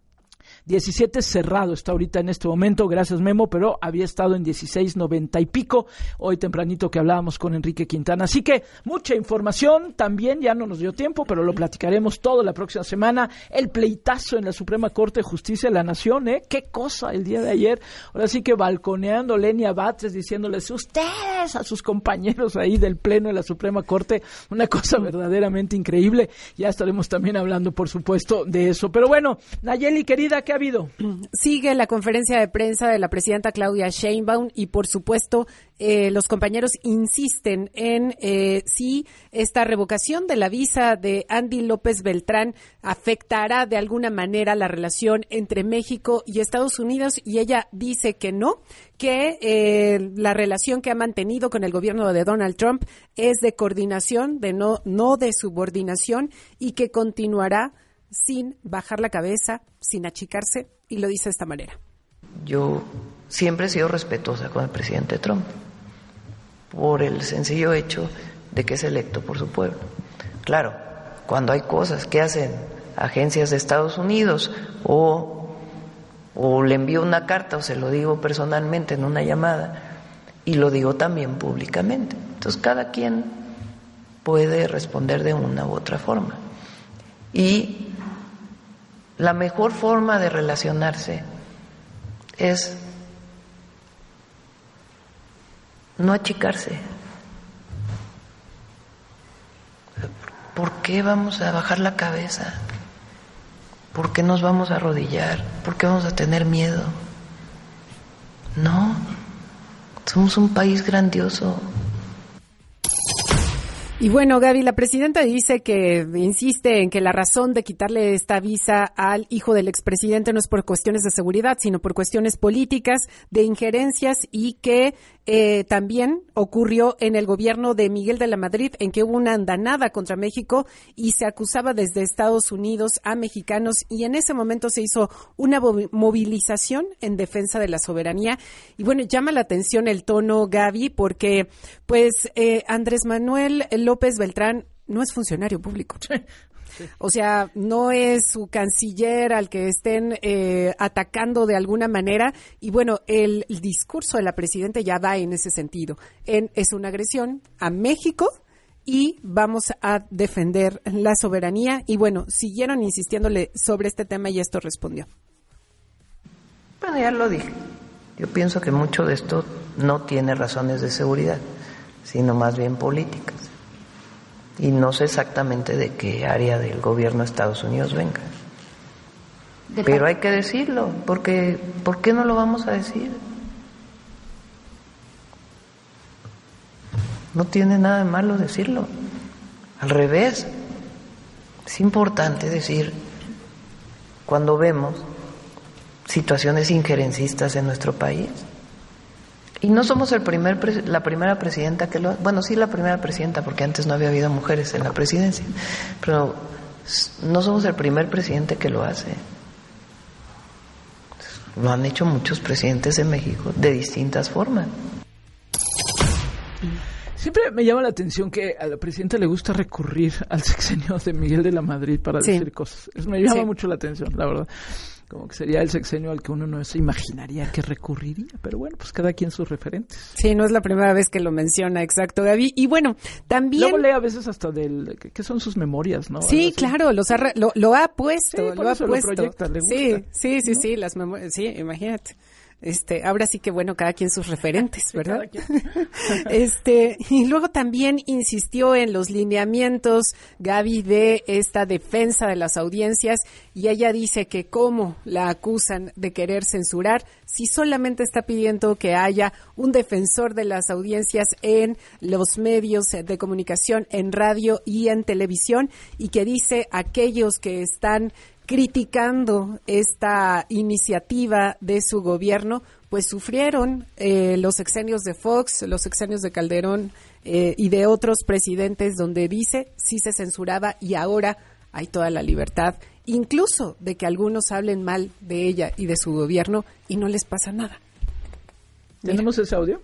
diecisiete cerrado está ahorita en este momento, gracias Memo, pero había estado en dieciséis noventa y pico hoy tempranito que hablábamos con Enrique Quintana. Así que mucha información, también ya no nos dio tiempo, pero lo platicaremos todo la próxima semana. El pleitazo en la Suprema Corte de Justicia de la Nación, ¿eh? Qué cosa el día de ayer. Ahora sí que balconeando Lenia Batres, diciéndoles ustedes a sus compañeros ahí del Pleno de la Suprema Corte, una cosa verdaderamente increíble. Ya estaremos también hablando, por supuesto, de eso. Pero bueno, Nayeli, querida, ¿qué ha habido? Sigue la conferencia de prensa de la presidenta Claudia Sheinbaum y, por supuesto, eh, los compañeros insisten en eh, si esta revocación de la visa de Andy López Beltrán afectará de alguna manera la relación entre México y Estados Unidos, y ella dice que no, que eh, la relación que ha mantenido con el gobierno de Donald Trump es de coordinación, de no, no de subordinación, y que continuará sin bajar la cabeza, sin achicarse, y lo dice de esta manera. Yo siempre he sido respetuosa con el presidente Trump, por el sencillo hecho de que es electo por su pueblo. Claro, cuando hay cosas que hacen agencias de Estados Unidos o, o le envío una carta o se lo digo personalmente en una llamada y lo digo también públicamente. Entonces cada quien puede responder de una u otra forma. Y la mejor forma de relacionarse es no achicarse. ¿Por qué vamos a bajar la cabeza? ¿Por qué nos vamos a arrodillar? ¿Por qué vamos a tener miedo? No, somos un país grandioso. Y bueno, Gaby, la presidenta dice que insiste en que la razón de quitarle esta visa al hijo del expresidente no es por cuestiones de seguridad, sino por cuestiones políticas, de injerencias, y que eh, también ocurrió en el gobierno de Miguel de la Madrid, en que hubo una andanada contra México y se acusaba desde Estados Unidos a mexicanos, y en ese momento se hizo una movilización en defensa de la soberanía. Y bueno, llama la atención el tono, Gaby, porque pues eh, Andrés Manuel López Beltrán no es funcionario público. Sí. O sea, no es su canciller al que estén eh, atacando de alguna manera. Y bueno, el, el discurso de la presidenta ya va en ese sentido. En, es una agresión a México y vamos a defender la soberanía. Y bueno, siguieron insistiéndole sobre este tema y esto respondió. Bueno, ya lo dije. Yo pienso que mucho de esto no tiene razones de seguridad. sino más bien políticas. Y no sé exactamente de qué área del gobierno de Estados Unidos venga. De Pero hay que decirlo, porque ¿por qué no lo vamos a decir? No tiene nada de malo decirlo. Al revés, es importante decir cuando vemos situaciones injerencistas en nuestro país. Y no somos el primer la primera presidenta que lo... Bueno, sí la primera presidenta, porque antes no había habido mujeres en la presidencia, pero no somos el primer presidente que lo hace. Lo han hecho muchos presidentes de México de distintas formas. Siempre me llama la atención que a la presidenta le gusta recurrir al sexenio de Miguel de la Madrid para sí. decir cosas. Eso me llama sí. mucho la atención, la verdad. Como que sería el sexenio al que uno no se imaginaría que recurriría. Pero bueno, pues cada quien sus referentes. Sí, no es la primera vez que lo menciona, exacto, Gaby. Y bueno, también... Luego lee a veces hasta del... ¿Qué son sus memorias, no? Sí, claro, los ha re... lo, lo ha puesto, sí, lo ha eso puesto. Lo proyecta, le gusta, sí, sí, sí, ¿no? sí, las memorias, sí, imagínate. Este, ahora sí que bueno, cada quien sus referentes, ¿verdad? este, y luego también insistió en los lineamientos, Gaby, de esta defensa de las audiencias, y ella dice que cómo la acusan de querer censurar si solamente está pidiendo que haya un defensor de las audiencias en los medios de comunicación, en radio y en televisión, y que dice aquellos que están criticando esta iniciativa de su gobierno, pues sufrieron eh, los sexenios de Fox, los sexenios de Calderón eh, y de otros presidentes donde dice sí se censuraba y ahora hay toda la libertad, incluso de que algunos hablen mal de ella y de su gobierno y no les pasa nada. ¿Tenemos ese audio?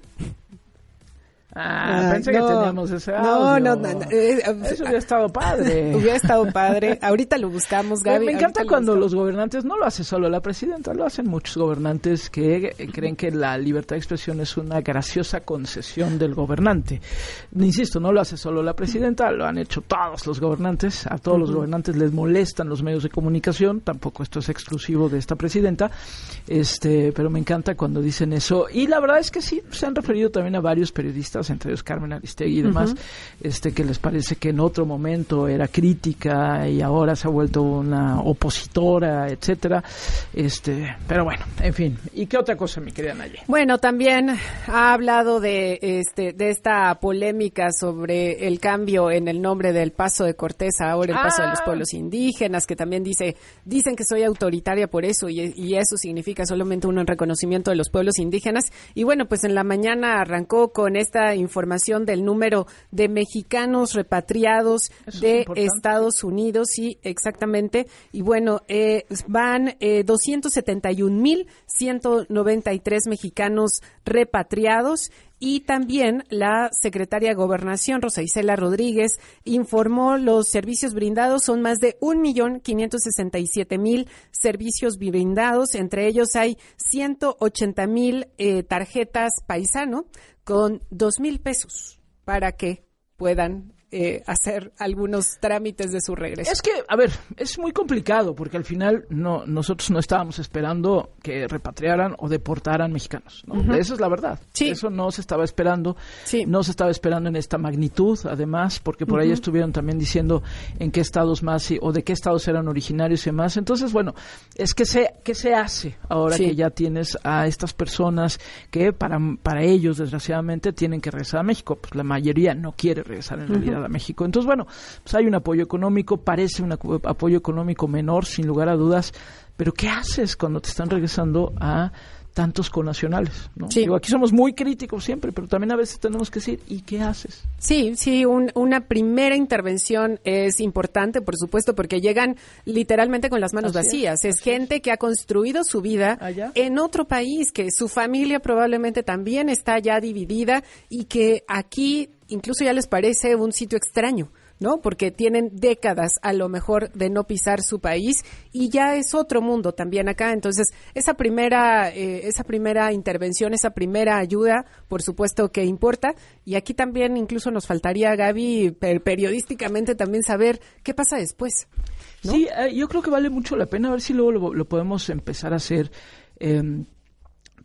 Ah, pensé no, que teníamos ese audio. No, no, no, no. Eh, Eso hubiera estado padre. Hubiera estado padre. Ahorita lo buscamos, Gaby. Me encanta cuando los gobernantes, no lo hace solo la presidenta, lo hacen muchos gobernantes que creen que la libertad de expresión es una graciosa concesión del gobernante. Insisto, no lo hace solo la presidenta, lo han hecho todos los gobernantes. A todos uh-huh. los gobernantes les molestan los medios de comunicación, tampoco esto es exclusivo de esta presidenta, este, pero me encanta cuando dicen eso. Y la verdad es que sí, se han referido también a varios periodistas, entre ellos Carmen Aristegui y demás, uh-huh. este que les parece que en otro momento era crítica y ahora se ha vuelto una opositora, etcétera. Este, pero bueno, en fin. ¿Y qué otra cosa, mi querida Naye? Bueno, también ha hablado de este de esta polémica sobre el cambio en el nombre del Paso de Cortés, ahora el Paso ah. de los Pueblos Indígenas, que también dice dicen que soy autoritaria por eso y, y eso significa solamente un reconocimiento de los pueblos indígenas. Y bueno, pues en la mañana arrancó con esta información del número de mexicanos repatriados Eso de Estados Unidos, sí, exactamente. Y bueno, eh, van eh, doscientos setenta y un mil ciento noventa y tres mexicanos repatriados. Y también la secretaria de Gobernación, Rosa Isela Rodríguez, informó los servicios brindados. Son más de un millón quinientos sesenta y siete mil servicios brindados. Entre ellos hay ciento ochenta mil eh, tarjetas paisano con dos mil pesos para que puedan eh, hacer algunos trámites de su regreso. Es que, a ver, es muy complicado porque al final no nosotros no estábamos esperando que repatriaran o deportaran mexicanos, ¿no? Uh-huh. Esa es la verdad. Sí. Eso no se estaba esperando. Sí. No se estaba esperando en esta magnitud, además, porque por uh-huh. ahí estuvieron también diciendo en qué estados más y, o de qué estados eran originarios y demás. Entonces, bueno, es que se qué se hace ahora sí. que ya tienes a estas personas que para para ellos, desgraciadamente, tienen que regresar a México. Pues la mayoría no quiere regresar en realidad uh-huh. a México. Entonces, bueno, pues hay un apoyo económico, parece un apoyo económico menor, sin lugar a dudas, pero ¿qué haces cuando te están regresando a tantos connacionales, ¿no? Sí. Digo, aquí somos muy críticos siempre, pero también a veces tenemos que decir, ¿y qué haces? Sí, sí, un, una primera intervención es importante, por supuesto, porque llegan literalmente con las manos así vacías. Es, es gente es. que ha construido su vida ¿Allá? en otro país, que su familia probablemente también está ya dividida y que aquí incluso ya les parece un sitio extraño, ¿no? Porque tienen décadas a lo mejor de no pisar su país y ya es otro mundo también acá. Entonces, esa primera eh, esa primera intervención, esa primera ayuda, por supuesto que importa. Y aquí también incluso nos faltaría, Gaby, per- periodísticamente también saber qué pasa después, ¿no? Sí, eh, yo creo que vale mucho la pena, a ver si luego lo, lo podemos empezar a hacer. Eh,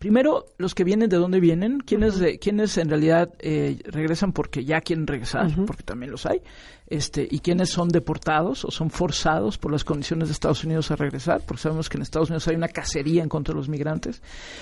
Primero, los que vienen, ¿de dónde vienen? ¿Quiénes, uh-huh. quiénes en realidad eh, regresan porque ya quieren regresar? Uh-huh. Porque también los hay. Este, y quiénes son deportados o son forzados por las condiciones de Estados Unidos a regresar, porque sabemos que en Estados Unidos hay una cacería en contra de los migrantes.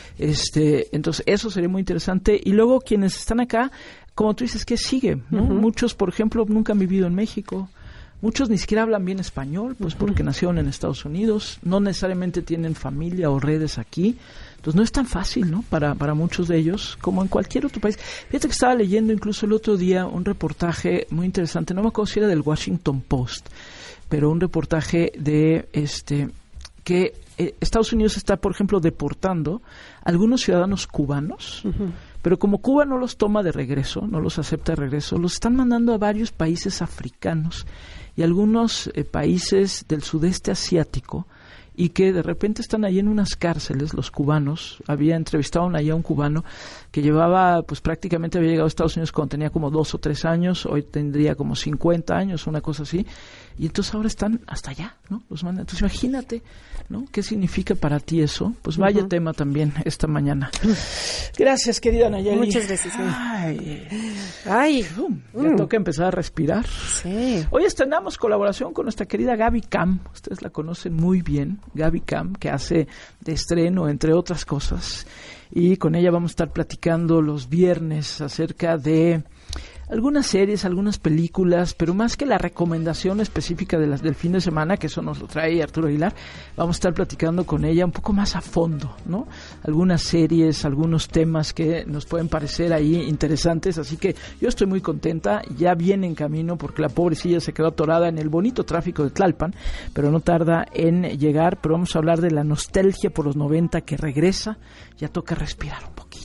Este, entonces, eso sería muy interesante. Y luego, quienes están acá, como tú dices, ¿qué sigue? ¿No? Uh-huh. Muchos, por ejemplo, nunca han vivido en México. Muchos ni siquiera hablan bien español, pues uh-huh. porque nacieron en Estados Unidos. No necesariamente tienen familia o redes aquí. Entonces no es tan fácil, ¿no? Para, para muchos de ellos, como en cualquier otro país. Fíjate que estaba leyendo incluso el otro día un reportaje muy interesante, no me acuerdo si era del Washington Post, pero un reportaje de este que eh, Estados Unidos está, por ejemplo, deportando a algunos ciudadanos cubanos, uh-huh. pero como Cuba no los toma de regreso, no los acepta de regreso, los están mandando a varios países africanos y algunos eh, países del sudeste asiático, y que de repente están ahí en unas cárceles, los cubanos. Había entrevistado allá a un cubano que llevaba, pues prácticamente había llegado a Estados Unidos cuando tenía como dos o tres años, hoy tendría como cincuenta años, una cosa así, y entonces ahora están hasta allá, ¿no? Los mandan. Entonces imagínate, ¿no? ¿Qué significa para ti eso? Pues vaya uh-huh. tema también esta mañana. Gracias, querida Nayeli. Muchas gracias. Sí. Ay, Ay, um, ya mm. toca empezar a respirar. Sí. Hoy estrenamos colaboración con nuestra querida Gaby Cam. Ustedes la conocen muy bien, Gaby Cam, que hace de estreno, entre otras cosas. Y con ella vamos a estar platicando los viernes acerca de algunas series, algunas películas, pero más que la recomendación específica de las del fin de semana, que eso nos lo trae Arturo Aguilar, vamos a estar platicando con ella un poco más a fondo, ¿no? Algunas series, algunos temas que nos pueden parecer ahí interesantes, así que yo estoy muy contenta, ya viene en camino porque la pobrecilla se quedó atorada en el bonito tráfico de Tlalpan, pero no tarda en llegar, pero vamos a hablar de la nostalgia por los noventa que regresa, ya toca respirar un poquito.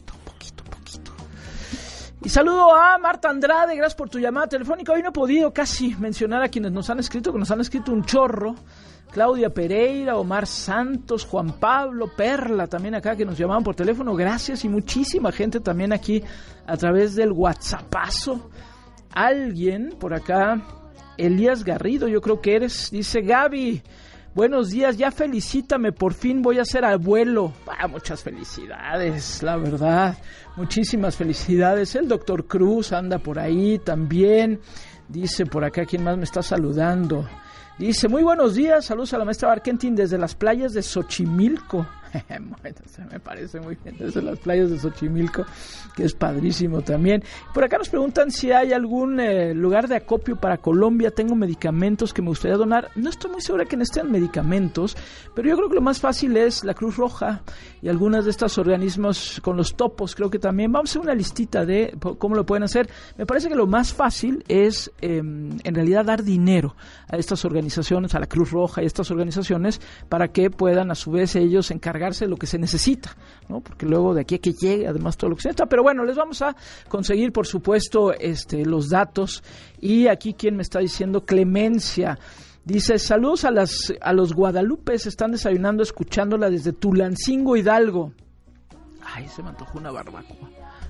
Y saludo a Marta Andrade, gracias por tu llamada telefónica. Hoy no he podido casi mencionar a quienes nos han escrito, que nos han escrito un chorro. Claudia Pereira, Omar Santos, Juan Pablo, Perla, también acá que nos llamaban por teléfono. Gracias, y muchísima gente también aquí a través del WhatsAppazo. Alguien por acá, Elías Garrido, yo creo que eres, dice: Gaby, buenos días, ya felicítame, por fin voy a ser abuelo. Ah, muchas felicidades, la verdad, muchísimas felicidades. El doctor Cruz anda por ahí también, dice por acá, ¿quién más me está saludando? Dice: muy buenos días, saludos a la maestra Barkentin desde las playas de Xochimilco. Bueno, se me parece muy bien, desde las playas de Xochimilco, que es padrísimo también. Por acá nos preguntan si hay algún eh, lugar de acopio para Colombia. Tengo medicamentos que me gustaría donar. No estoy muy segura que necesiten medicamentos, pero yo creo que lo más fácil es la Cruz Roja y algunas de estos organismos con los topos. Creo que también vamos a hacer una listita de cómo lo pueden hacer. Me parece que lo más fácil es eh, en realidad dar dinero a estas organizaciones, a la Cruz Roja y a estas organizaciones, para que puedan a su vez ellos encargar de lo que se necesita, ¿no? Porque luego de aquí a que llegue, además todo lo que se necesita. Pero bueno, les vamos a conseguir, por supuesto, este, los datos. Y aquí, ¿quién me está diciendo? Clemencia. Dice: saludos a las a los guadalupes, están desayunando escuchándola desde Tulancingo, Hidalgo. Ay, se me antojó una barbacoa.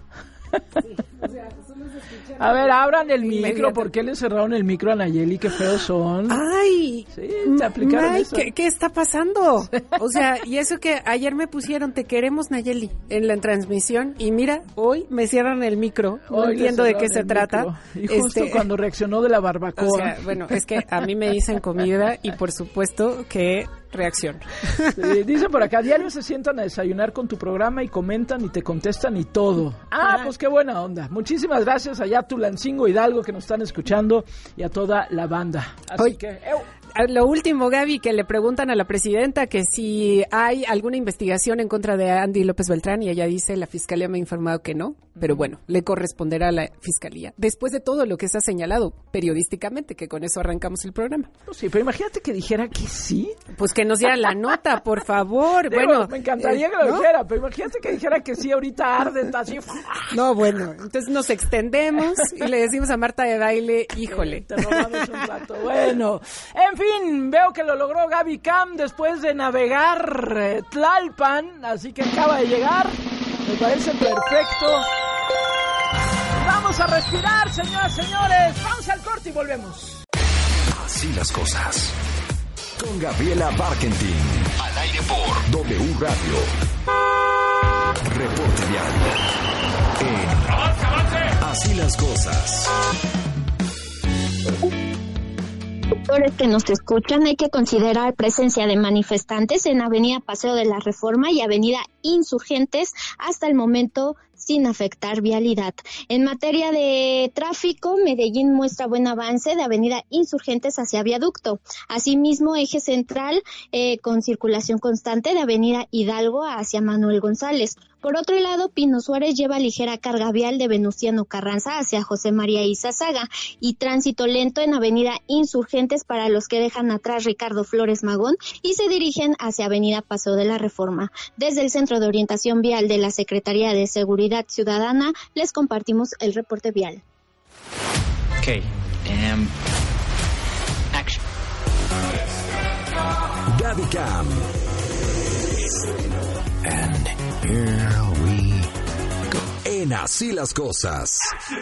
Sí, o sea, a ver, abran el micro. ¿Por qué le cerraron el micro a Nayeli? Qué feos son. Ay, sí, te aplicaron May, eso. ¿qué, ¿qué está pasando? O sea, y eso que ayer me pusieron "te queremos, Nayeli" en la transmisión, y mira, hoy me cierran el micro. No hoy entiendo de qué se trata. Y justo este, cuando reaccionó de la barbacoa. O sea, bueno, es que a mí me dicen comida y por supuesto que reacción. Sí, dice por acá: diario se sientan a desayunar con tu programa y comentan y te contestan y todo. Ah, pues qué buena onda. Muchísimas gracias allá a Tulancingo, Hidalgo, que nos están escuchando, y a toda la banda. Así Oye, que... ¡ew! Lo último, Gaby, que le preguntan a la presidenta que si hay alguna investigación en contra de Andy López Beltrán, y ella dice: la fiscalía me ha informado que no, pero bueno, le corresponderá a la fiscalía, después de todo lo que se ha señalado periodísticamente, que con eso arrancamos el programa. Pues sí, pero imagínate que dijera que sí. Pues que nos diera la nota, por favor. Digo, bueno, me encantaría eh, que lo ¿no? dijera, pero imagínate que dijera que sí, ahorita arde así. No, bueno, entonces nos extendemos y le decimos a Marta de Baile: híjole. Te robamos un rato. Bueno, en fin. fin, veo que lo logró Gaby Cam después de navegar eh, Tlalpan, así que acaba de llegar, me parece perfecto. Vamos a respirar, señoras y señores, vamos al corte y volvemos. Así las cosas, con Gabriela Barkentin, al aire por W Radio. Reporte vial. En Así las cosas. Sectores que nos escuchan, hay que considerar presencia de manifestantes en Avenida Paseo de la Reforma y Avenida Insurgentes hasta el momento sin afectar vialidad. En materia de tráfico, Medellín muestra buen avance de Avenida Insurgentes hacia Viaducto. Asimismo, eje central eh, con circulación constante de Avenida Hidalgo hacia Manuel González. Por otro lado, Pino Suárez lleva ligera carga vial de Venustiano Carranza hacia José María Izazaga y tránsito lento en Avenida Insurgentes para los que dejan atrás Ricardo Flores Magón y se dirigen hacia Avenida Paseo de la Reforma. Desde el Centro de Orientación Vial de la Secretaría de Seguridad Ciudadana les compartimos el reporte vial. Okay, um, action. Gaby Cam. And here we go. En Así las cosas.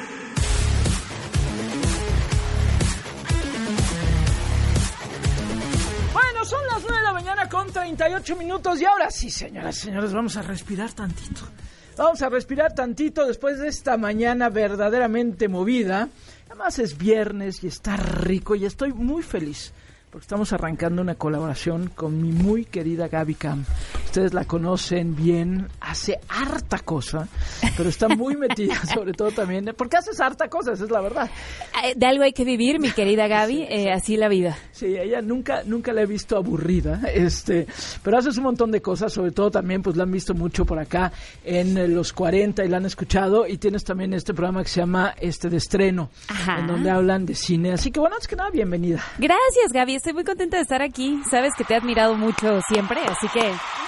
Bueno, son las nueve de la mañana con treinta y ocho minutos y ahora sí, señoras y señores, vamos a respirar tantito. Vamos a respirar tantito después de esta mañana verdaderamente movida. Además es viernes y está rico y estoy muy feliz porque estamos arrancando una colaboración con mi muy querida Gaby Cam. Ustedes la conocen bien, hace harta cosa, pero está muy metida, sobre todo también, porque haces harta cosa, esa es la verdad. De algo hay que vivir, mi querida Gaby, sí, eh, así la vida. Sí, ella nunca nunca la he visto aburrida, este, pero haces un montón de cosas, sobre todo también, pues la han visto mucho por acá en Los cuarenta y la han escuchado, y tienes también este programa que se llama este de estreno, Ajá. en donde hablan de cine, así que bueno, antes que nada, bienvenida. Gracias, Gaby, estoy muy contenta de estar aquí, sabes que te he admirado mucho siempre, así que...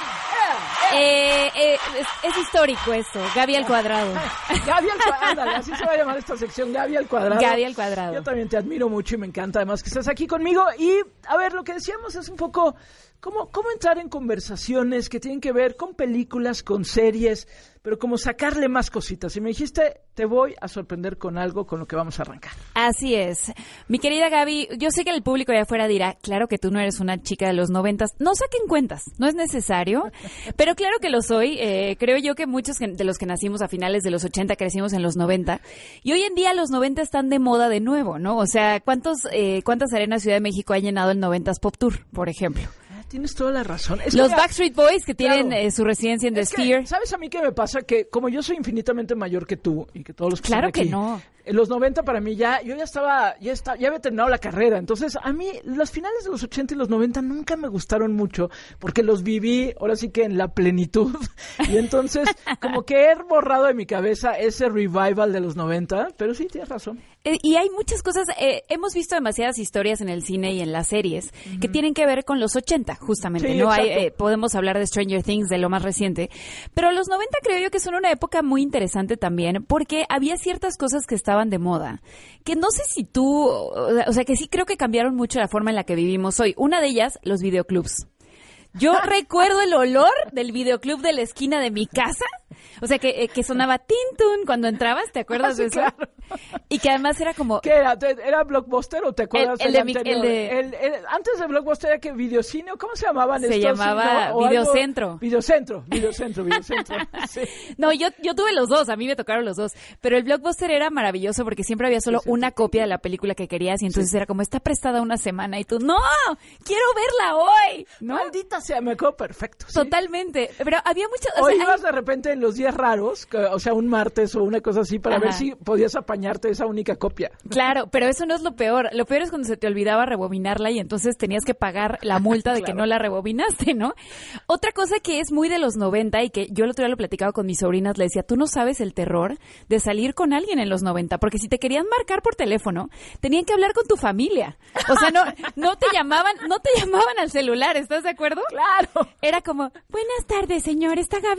Eh, eh, es, es histórico esto, Gaby al cuadrado. Gaby al cuadrado, así se va a llamar esta sección, Gaby al cuadrado. Gaby al cuadrado. Yo también te admiro mucho y me encanta además que estés aquí conmigo. Y, a ver, lo que decíamos es un poco cómo, cómo entrar en conversaciones que tienen que ver con películas, con series, pero como sacarle más cositas. Y me dijiste, te voy a sorprender con algo con lo que vamos a arrancar. Así es. Mi querida Gaby, yo sé que el público allá afuera dirá, claro que tú no eres una chica de los noventas. No saquen cuentas, no es necesario, pero claro que lo soy. Eh, creo yo que muchos de los que nacimos a finales de los ochenta crecimos en los noventa. Y hoy en día los noventa están de moda de nuevo, ¿no? O sea, ¿cuántos, eh, ¿cuántas arenas Ciudad de México ha llenado el noventas Pop Tour, por ejemplo? Tienes toda la razón. Es Los que, Backstreet Boys que tienen claro, eh, su residencia en The es Sphere. Que, ¿sabes a mí qué me pasa? Que como yo soy infinitamente mayor que tú y que todos los que Claro están aquí, que no. En los noventa para mí ya, yo ya estaba, ya estaba, ya había terminado la carrera. Entonces, a mí, los finales de los ochenta y los noventa nunca me gustaron mucho porque los viví, ahora sí que en la plenitud. Y entonces, como que he borrado de mi cabeza ese revival de los noventa, pero sí, tienes razón. Eh, y hay muchas cosas, eh, hemos visto demasiadas historias en el cine y en las series uh-huh. que tienen que ver con los ochenta, justamente. Sí, no hay, exacto. eh, podemos hablar de Stranger Things, de lo más reciente. Pero los noventa creo yo que son una época muy interesante también porque había ciertas cosas que estaban de moda. Que no sé si tú, o sea, que sí creo que cambiaron mucho la forma en la que vivimos hoy. Una de ellas, los videoclubs. Yo recuerdo el olor del videoclub de la esquina de mi casa. O sea, que, que sonaba Tintun cuando entrabas, ¿te acuerdas ah, sí, de eso? Claro. Y que además era como... ¿Qué era? ¿Era Blockbuster o te acuerdas el, el del de anterior? Mi, el de... El, el, antes de Blockbuster era que Videocine, ¿cómo se llamaban se estos? Se llamaba ¿no? Videocentro. Algo... Videocentro, Videocentro, Videocentro. Sí. No, yo, yo tuve los dos, a mí me tocaron los dos. Pero el Blockbuster era maravilloso porque siempre había solo sí, sí, una sí. copia de la película que querías y entonces sí. era como, está prestada una semana y tú, ¡no! ¡Quiero verla hoy! ¿No? Maldita sea, me acuerdo perfecto. ¿sí? Totalmente. Pero había muchas... O, o sea, ibas hay... de repente en los días raros, que, o sea, un martes o una cosa así, para Ajá. ver si podías apañarte esa única copia. Claro, pero eso no es lo peor. Lo peor es cuando se te olvidaba rebobinarla y entonces tenías que pagar la multa de claro. que no la rebobinaste, ¿no? Otra cosa que es muy de los noventa y que yo el otro día lo platicaba con mis sobrinas, le decía, tú no sabes el terror de salir con alguien en los noventa, porque si te querían marcar por teléfono, tenían que hablar con tu familia. O sea, no, no te llamaban, no te llamaban al celular, ¿estás de acuerdo? Claro. Era como, buenas tardes, señor, ¿está Gaby?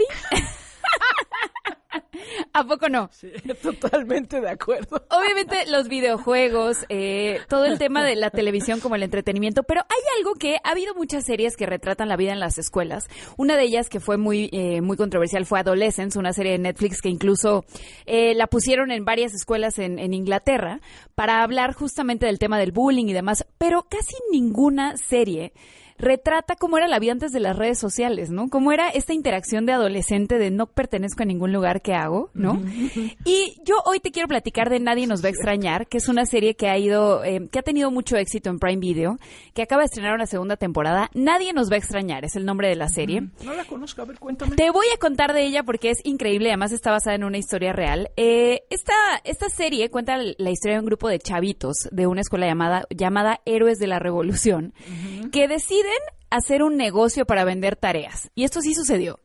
¿A poco no? Sí, totalmente de acuerdo. Obviamente los videojuegos, eh, todo el tema de la televisión como el entretenimiento, pero hay algo que ha habido muchas series que retratan la vida en las escuelas. Una de ellas que fue muy eh, muy controversial fue Adolescence, una serie de Netflix que incluso eh, la pusieron en varias escuelas en, en Inglaterra para hablar justamente del tema del bullying y demás, pero casi ninguna serie retrata cómo era la vida antes de las redes sociales, ¿no? Cómo era esta interacción de adolescente de no pertenezco a ningún lugar que hago, ¿no? Y yo hoy te quiero platicar de Nadie nos va a extrañar, que es una serie que ha ido, eh, que ha tenido mucho éxito en Prime Video, que acaba de estrenar una segunda temporada. Nadie nos va a extrañar, es el nombre de la serie. No la conozco, a ver, cuéntame. Te voy a contar de ella porque es increíble, además está basada en una historia real. Eh, esta, esta serie cuenta la historia de un grupo de chavitos de una escuela llamada, llamada Héroes de la Revolución, uh-huh. que deciden hacer un negocio para vender tareas. Y esto sí sucedió.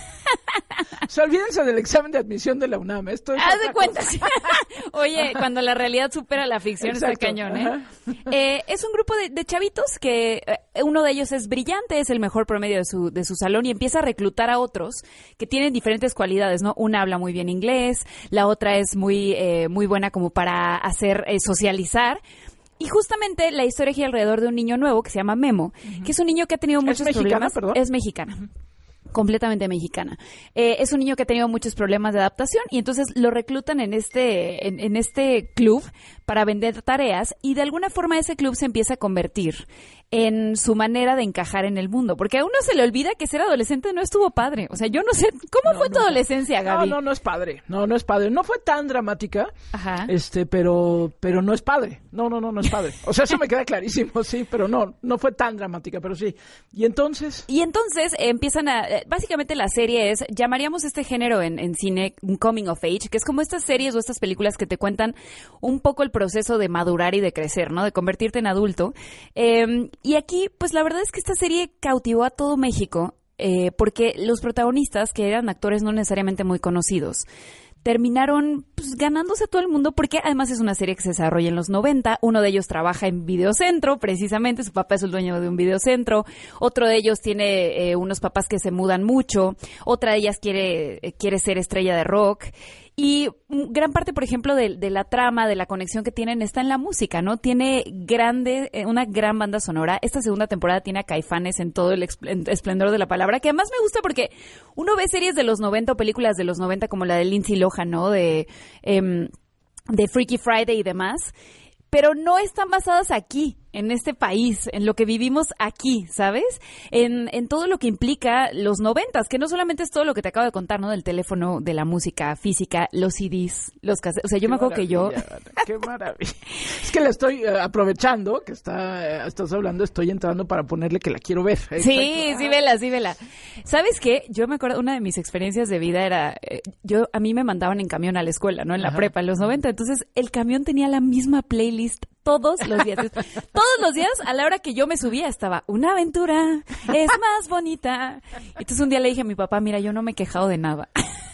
O sea, olvídense del examen de admisión de la UNAM. Esto es Haz de cuenta. Sí. Oye, cuando la realidad supera la ficción, está cañón, ¿eh? eh es un grupo de, de chavitos que eh, uno de ellos es brillante, es el mejor promedio de su, de su salón y empieza a reclutar a otros que tienen diferentes cualidades, ¿no? Una habla muy bien inglés, la otra es muy, eh, muy buena como para hacer eh, socializar. Y justamente la historia gira alrededor de un niño nuevo que se llama Memo, uh-huh. que es un niño que ha tenido muchos ¿Es mexicana, problemas. Perdón? Es mexicana. Uh-huh. Completamente mexicana. Eh, es un niño que ha tenido muchos problemas de adaptación y entonces lo reclutan en este, en, en este club para vender tareas y de alguna forma ese club se empieza a convertir en su manera de encajar en el mundo. Porque a uno se le olvida que ser adolescente no estuvo padre. O sea, yo no sé, ¿cómo no, fue no, tu adolescencia, Gaby? No, no, no es padre. No, no es padre. No fue tan dramática, Ajá. este, pero, pero no es padre. No, no, no, no es padre. O sea, eso me queda clarísimo, sí, pero no, no fue tan dramática, pero sí. Y entonces... Y entonces eh, empiezan a... Eh, básicamente la serie es, llamaríamos este género en, en cine un coming of age, que es como estas series o estas películas que te cuentan un poco el proceso de madurar y de crecer, ¿no? De convertirte en adulto. Eh, y aquí, pues la verdad es que esta serie cautivó a todo México eh, porque los protagonistas, que eran actores no necesariamente muy conocidos, terminaron pues, ganándose a todo el mundo porque además es una serie que se desarrolla en los noventa. Uno de ellos trabaja en Videocentro, precisamente. Su papá es el dueño de un Videocentro. Otro de ellos tiene eh, unos papás que se mudan mucho. Otra de ellas quiere, eh, quiere ser estrella de rock. Y gran parte, por ejemplo, de, de la trama, de la conexión que tienen está en la música, ¿no? Tiene grande, una gran banda sonora. Esta segunda temporada tiene a Caifanes en todo el esplendor de la palabra, que además me gusta porque uno ve series de los noventa o películas de los noventa como la de Lindsay Lohan, ¿no? De, eh, de Freaky Friday y demás, pero no están basadas aquí, en este país, en lo que vivimos aquí, ¿sabes? En, en todo lo que implica los noventas, que no solamente es todo lo que te acabo de contar, ¿no? Del teléfono, de la música física, los C Ds, los cassettes. O sea, yo qué me acuerdo que yo... ¡Qué maravilla! Es que la estoy uh, aprovechando, que está, uh, estás hablando, estoy entrando para ponerle que la quiero ver. Exacto. Sí, sí, vela, sí, vela. ¿Sabes qué? Yo me acuerdo, una de mis experiencias de vida era... Eh, yo A mí me mandaban en camión a la escuela, ¿no? En la Ajá. prepa, en los noventa. Entonces, el camión tenía la misma playlist todos los días. Todos los días, a la hora que yo me subía, estaba una aventura, es más bonita. Entonces un día le dije a mi papá, mira, yo no me he quejado de nada.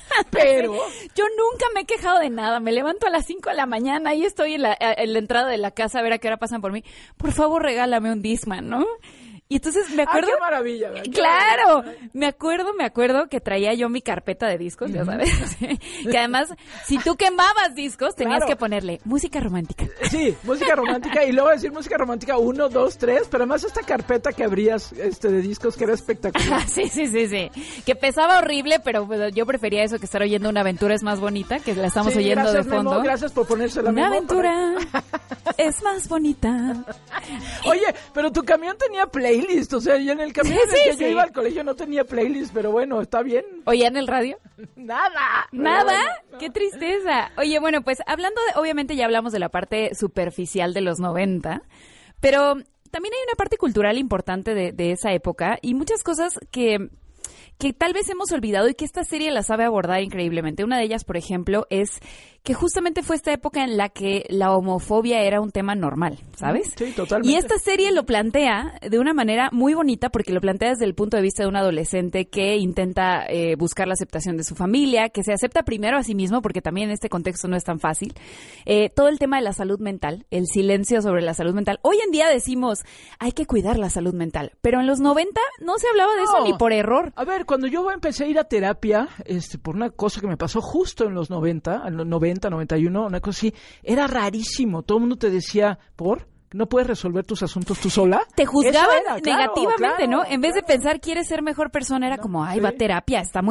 Pero yo nunca me he quejado de nada. Me levanto a las cinco de la mañana y estoy en la, en la entrada de la casa a ver a qué hora pasan por mí. Por favor, regálame un Discman, ¿no? Y entonces me acuerdo... ¡Ah, qué maravilla! ¿Qué ¡Claro! maravilla. Me acuerdo, me acuerdo que traía yo mi carpeta de discos, ya sabes. Que además, si tú quemabas discos, tenías claro. que ponerle música romántica. Sí, música romántica. Y luego decir música romántica uno, dos, tres. Pero además esta carpeta que abrías este, de discos que era espectacular. Sí, sí, sí, sí. Que pesaba horrible, pero pues, yo prefería eso que estar oyendo Una aventura es más bonita, que la estamos sí, oyendo gracias, de fondo. Memo, gracias por ponérsela. Una Memo, aventura para... es más bonita. Oye, pero tu camión tenía playlist, o sea, yo en el camión sí, en el que sí. yo iba al colegio no tenía playlist, pero bueno, está bien. ¿Oye, en el radio? Nada. ¿Nada? Bueno, no. ¡Qué tristeza! Oye, bueno, pues hablando de, obviamente ya hablamos de la parte superficial de los noventa, pero también hay una parte cultural importante de, de esa época y muchas cosas que... que tal vez hemos olvidado y que esta serie la sabe abordar increíblemente. Una de ellas, por ejemplo, es que justamente fue esta época en la que la homofobia era un tema normal, ¿sabes? Sí, totalmente. Y esta serie lo plantea de una manera muy bonita porque lo plantea desde el punto de vista de un adolescente que intenta eh, buscar la aceptación de su familia, que se acepta primero a sí mismo porque también en este contexto no es tan fácil. Eh, todo el tema de la salud mental, el silencio sobre la salud mental. Hoy en día decimos, hay que cuidar la salud mental, pero en los noventa no se hablaba de no. eso ni por error. A ver, cuando yo empecé a ir a terapia, este, por una cosa que me pasó justo en los noventa, en los noventa, noventa y uno, una cosa así, era rarísimo. Todo el mundo te decía, ¿por? ¿No puedes resolver tus asuntos tú sola? Te juzgaban era, negativamente, claro, ¿no? claro, en vez claro. de pensar, ¿quieres ser mejor persona? Era no, como, ay, sí. va a terapia, está muy mal.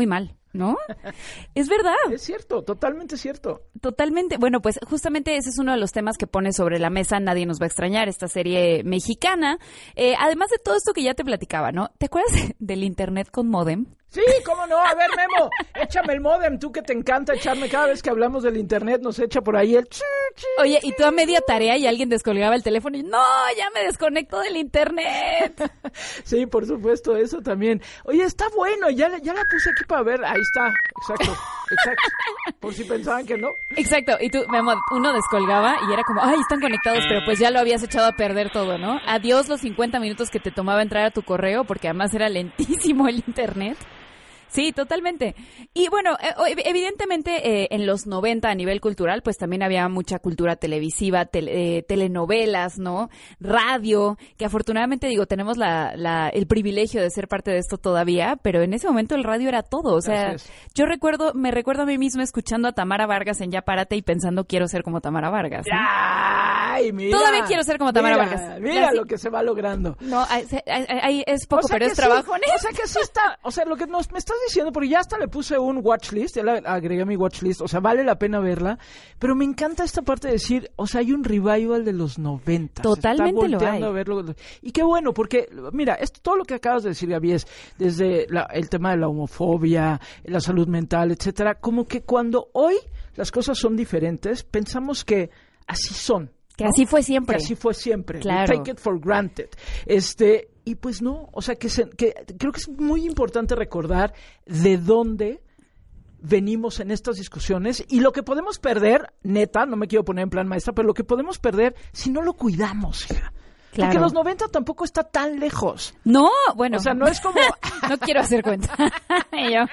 ¿no? Es verdad. Es cierto, totalmente cierto. Totalmente. Bueno, pues justamente ese es uno de los temas que pone sobre la mesa Nadie nos va a extrañar, esta serie mexicana. Eh, además de todo esto que ya te platicaba, ¿no? ¿Te acuerdas del internet con módem? Sí, cómo no. A ver, Memo, échame el módem, tú que te encanta echarme cada vez que hablamos del internet, nos echa por ahí el... Oye, y tú a media tarea y alguien descolgaba el teléfono y no, ya me desconecto del internet. Sí, por supuesto, eso también. Oye, está bueno, ya, ya la puse aquí para ver. Ahí está, exacto, exacto. Por si pensaban que no. Exacto, y tú, Memo, uno descolgaba y era como, ay, están conectados, pero pues ya lo habías echado a perder todo, ¿no? Adiós los cincuenta minutos que te tomaba entrar a tu correo, porque además era lentísimo el internet. Sí, totalmente. Y bueno, evidentemente eh, en los noventa a nivel cultural, pues también había mucha cultura televisiva, tele, eh, telenovelas, ¿no? Radio, que afortunadamente, digo, tenemos la, la, el privilegio de ser parte de esto todavía, pero en ese momento el radio era todo. O sea, yo recuerdo, me recuerdo a mí misma escuchando a Tamara Vargas en Ya Párate y pensando, quiero ser como Tamara Vargas, ¿no? ¡Ay, mira! Todavía quiero ser como Tamara mira, Vargas. Mira Las, lo que se va logrando. No, hay, hay, hay, es poco, o sea pero es sí, trabajo. O sea que sí está, o sea, lo que nos, me estás diciendo, porque ya hasta le puse un watch list, ya la agregué a mi watch list, o sea, vale la pena verla, pero me encanta esta parte de decir, o sea, hay un revival de los noventa. Totalmente lo hay. A verlo, y qué bueno, porque, mira, esto, todo lo que acabas de decir, Gaby, es desde la, el tema de la homofobia, la salud mental, etcétera, como que cuando hoy las cosas son diferentes, pensamos que así son. Que ¿no? así fue siempre. Que así fue siempre. Claro. Take it for granted. Este, y pues no, o sea, que, se, que creo que es muy importante recordar de dónde venimos en estas discusiones y lo que podemos perder, neta, no me quiero poner en plan maestra, pero lo que podemos perder si no lo cuidamos, hija. Claro. Porque los noventa tampoco está tan lejos. No, bueno. O sea, no es como... no quiero hacer cuenta. Yo,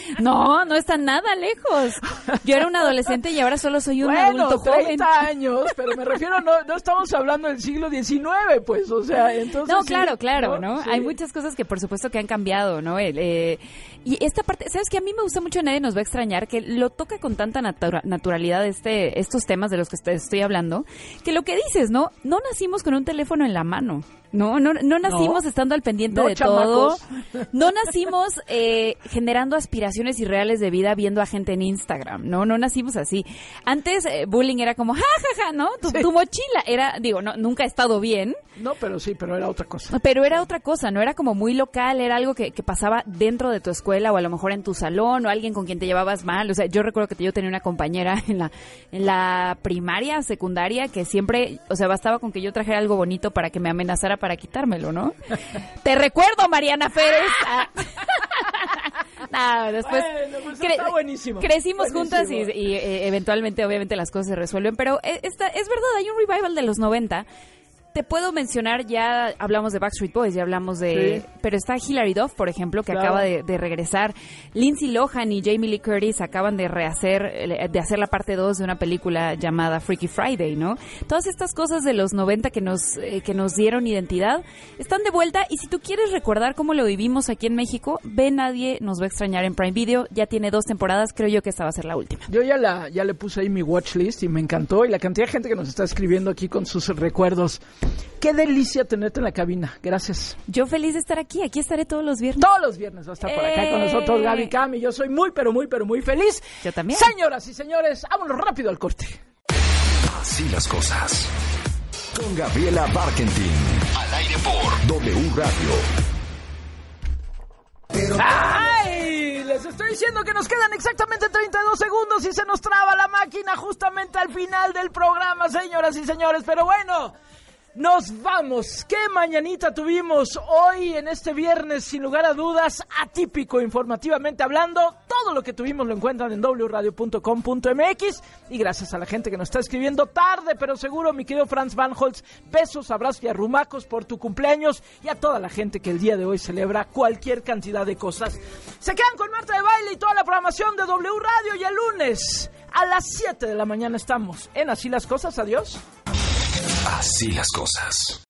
no, no está nada lejos. Yo era un adolescente y ahora solo soy un bueno, adulto joven. treinta años, pero me refiero, no, no estamos hablando del siglo diecinueve, pues, o sea, entonces... No, sí, claro, claro, ¿no? ¿no? Sí. Hay muchas cosas que por supuesto que han cambiado, ¿no? El, eh, y esta parte, ¿sabes qué? A mí me gusta mucho, Nadie nos va a extrañar, que lo toca con tanta natura, naturalidad este, estos temas de los que te estoy hablando, que lo que dices, ¿no? No nacimos con un teléfono en la mano. No, no, no nacimos no. estando al pendiente no, de chamacos. todo. No nacimos eh, generando aspiraciones irreales de vida viendo a gente en Instagram. No, no nacimos así. Antes eh, bullying era como, ja, ja, ja, ¿no? Tu, sí. tu mochila era, digo, no, nunca ha estado bien. No, pero sí, pero era otra cosa. Pero era otra cosa, no era como muy local, era algo que, que pasaba dentro de tu escuela o a lo mejor en tu salón o alguien con quien te llevabas mal. O sea, yo recuerdo que yo tenía una compañera en la, en la primaria, secundaria, que siempre, o sea, bastaba con que yo trajera algo bonito para que me amenazara para quitármelo, ¿no? Te recuerdo, Mariana Pérez. Ah. No, después bueno, pues cre- está buenísimo. Crecimos buenísimo. juntas y, y eh, eventualmente, obviamente, las cosas se resuelven. Pero esta, es verdad, hay un revival de los noventa. Te puedo mencionar, ya hablamos de Backstreet Boys, ya hablamos de... Sí. Pero está Hilary Duff, por ejemplo, que claro. acaba de, de regresar. Lindsay Lohan y Jamie Lee Curtis acaban de rehacer, de hacer la parte dos de una película llamada Freaky Friday, ¿no? Todas estas cosas de los noventa que nos, eh, que nos dieron identidad están de vuelta. Y si tú quieres recordar cómo lo vivimos aquí en México, ve Nadie nos va a extrañar en Prime Video. Ya tiene dos temporadas, creo yo que esta va a ser la última. Yo ya, la, ya le puse ahí mi watch list y me encantó. Y la cantidad de gente que nos está escribiendo aquí con sus recuerdos. Qué delicia tenerte en la cabina. Gracias. Yo feliz de estar aquí. Aquí estaré todos los viernes. Todos los viernes va a estar por acá eh... con nosotros Gaby Cami. Yo soy muy, pero muy, pero muy feliz. Yo también. Señoras y señores, vámonos rápido al corte. Así las cosas. Con Gabriela Barkentin. Al aire por W Radio. ¡Ay! Les estoy diciendo que nos quedan exactamente treinta y dos segundos y se nos traba la máquina justamente al final del programa, señoras y señores. Pero bueno... Nos vamos. ¿Qué mañanita tuvimos hoy en este viernes? Sin lugar a dudas, atípico informativamente hablando. Todo lo que tuvimos lo encuentran en doble u radio punto com punto m x. Y gracias a la gente que nos está escribiendo tarde, pero seguro, mi querido Franz Van Holtz. Besos, abrazos y arrumacos por tu cumpleaños. Y a toda la gente que el día de hoy celebra cualquier cantidad de cosas. Se quedan con Marta de Baile y toda la programación de W Radio. Y el lunes a las siete de la mañana estamos en Así las Cosas. Adiós. Así las cosas.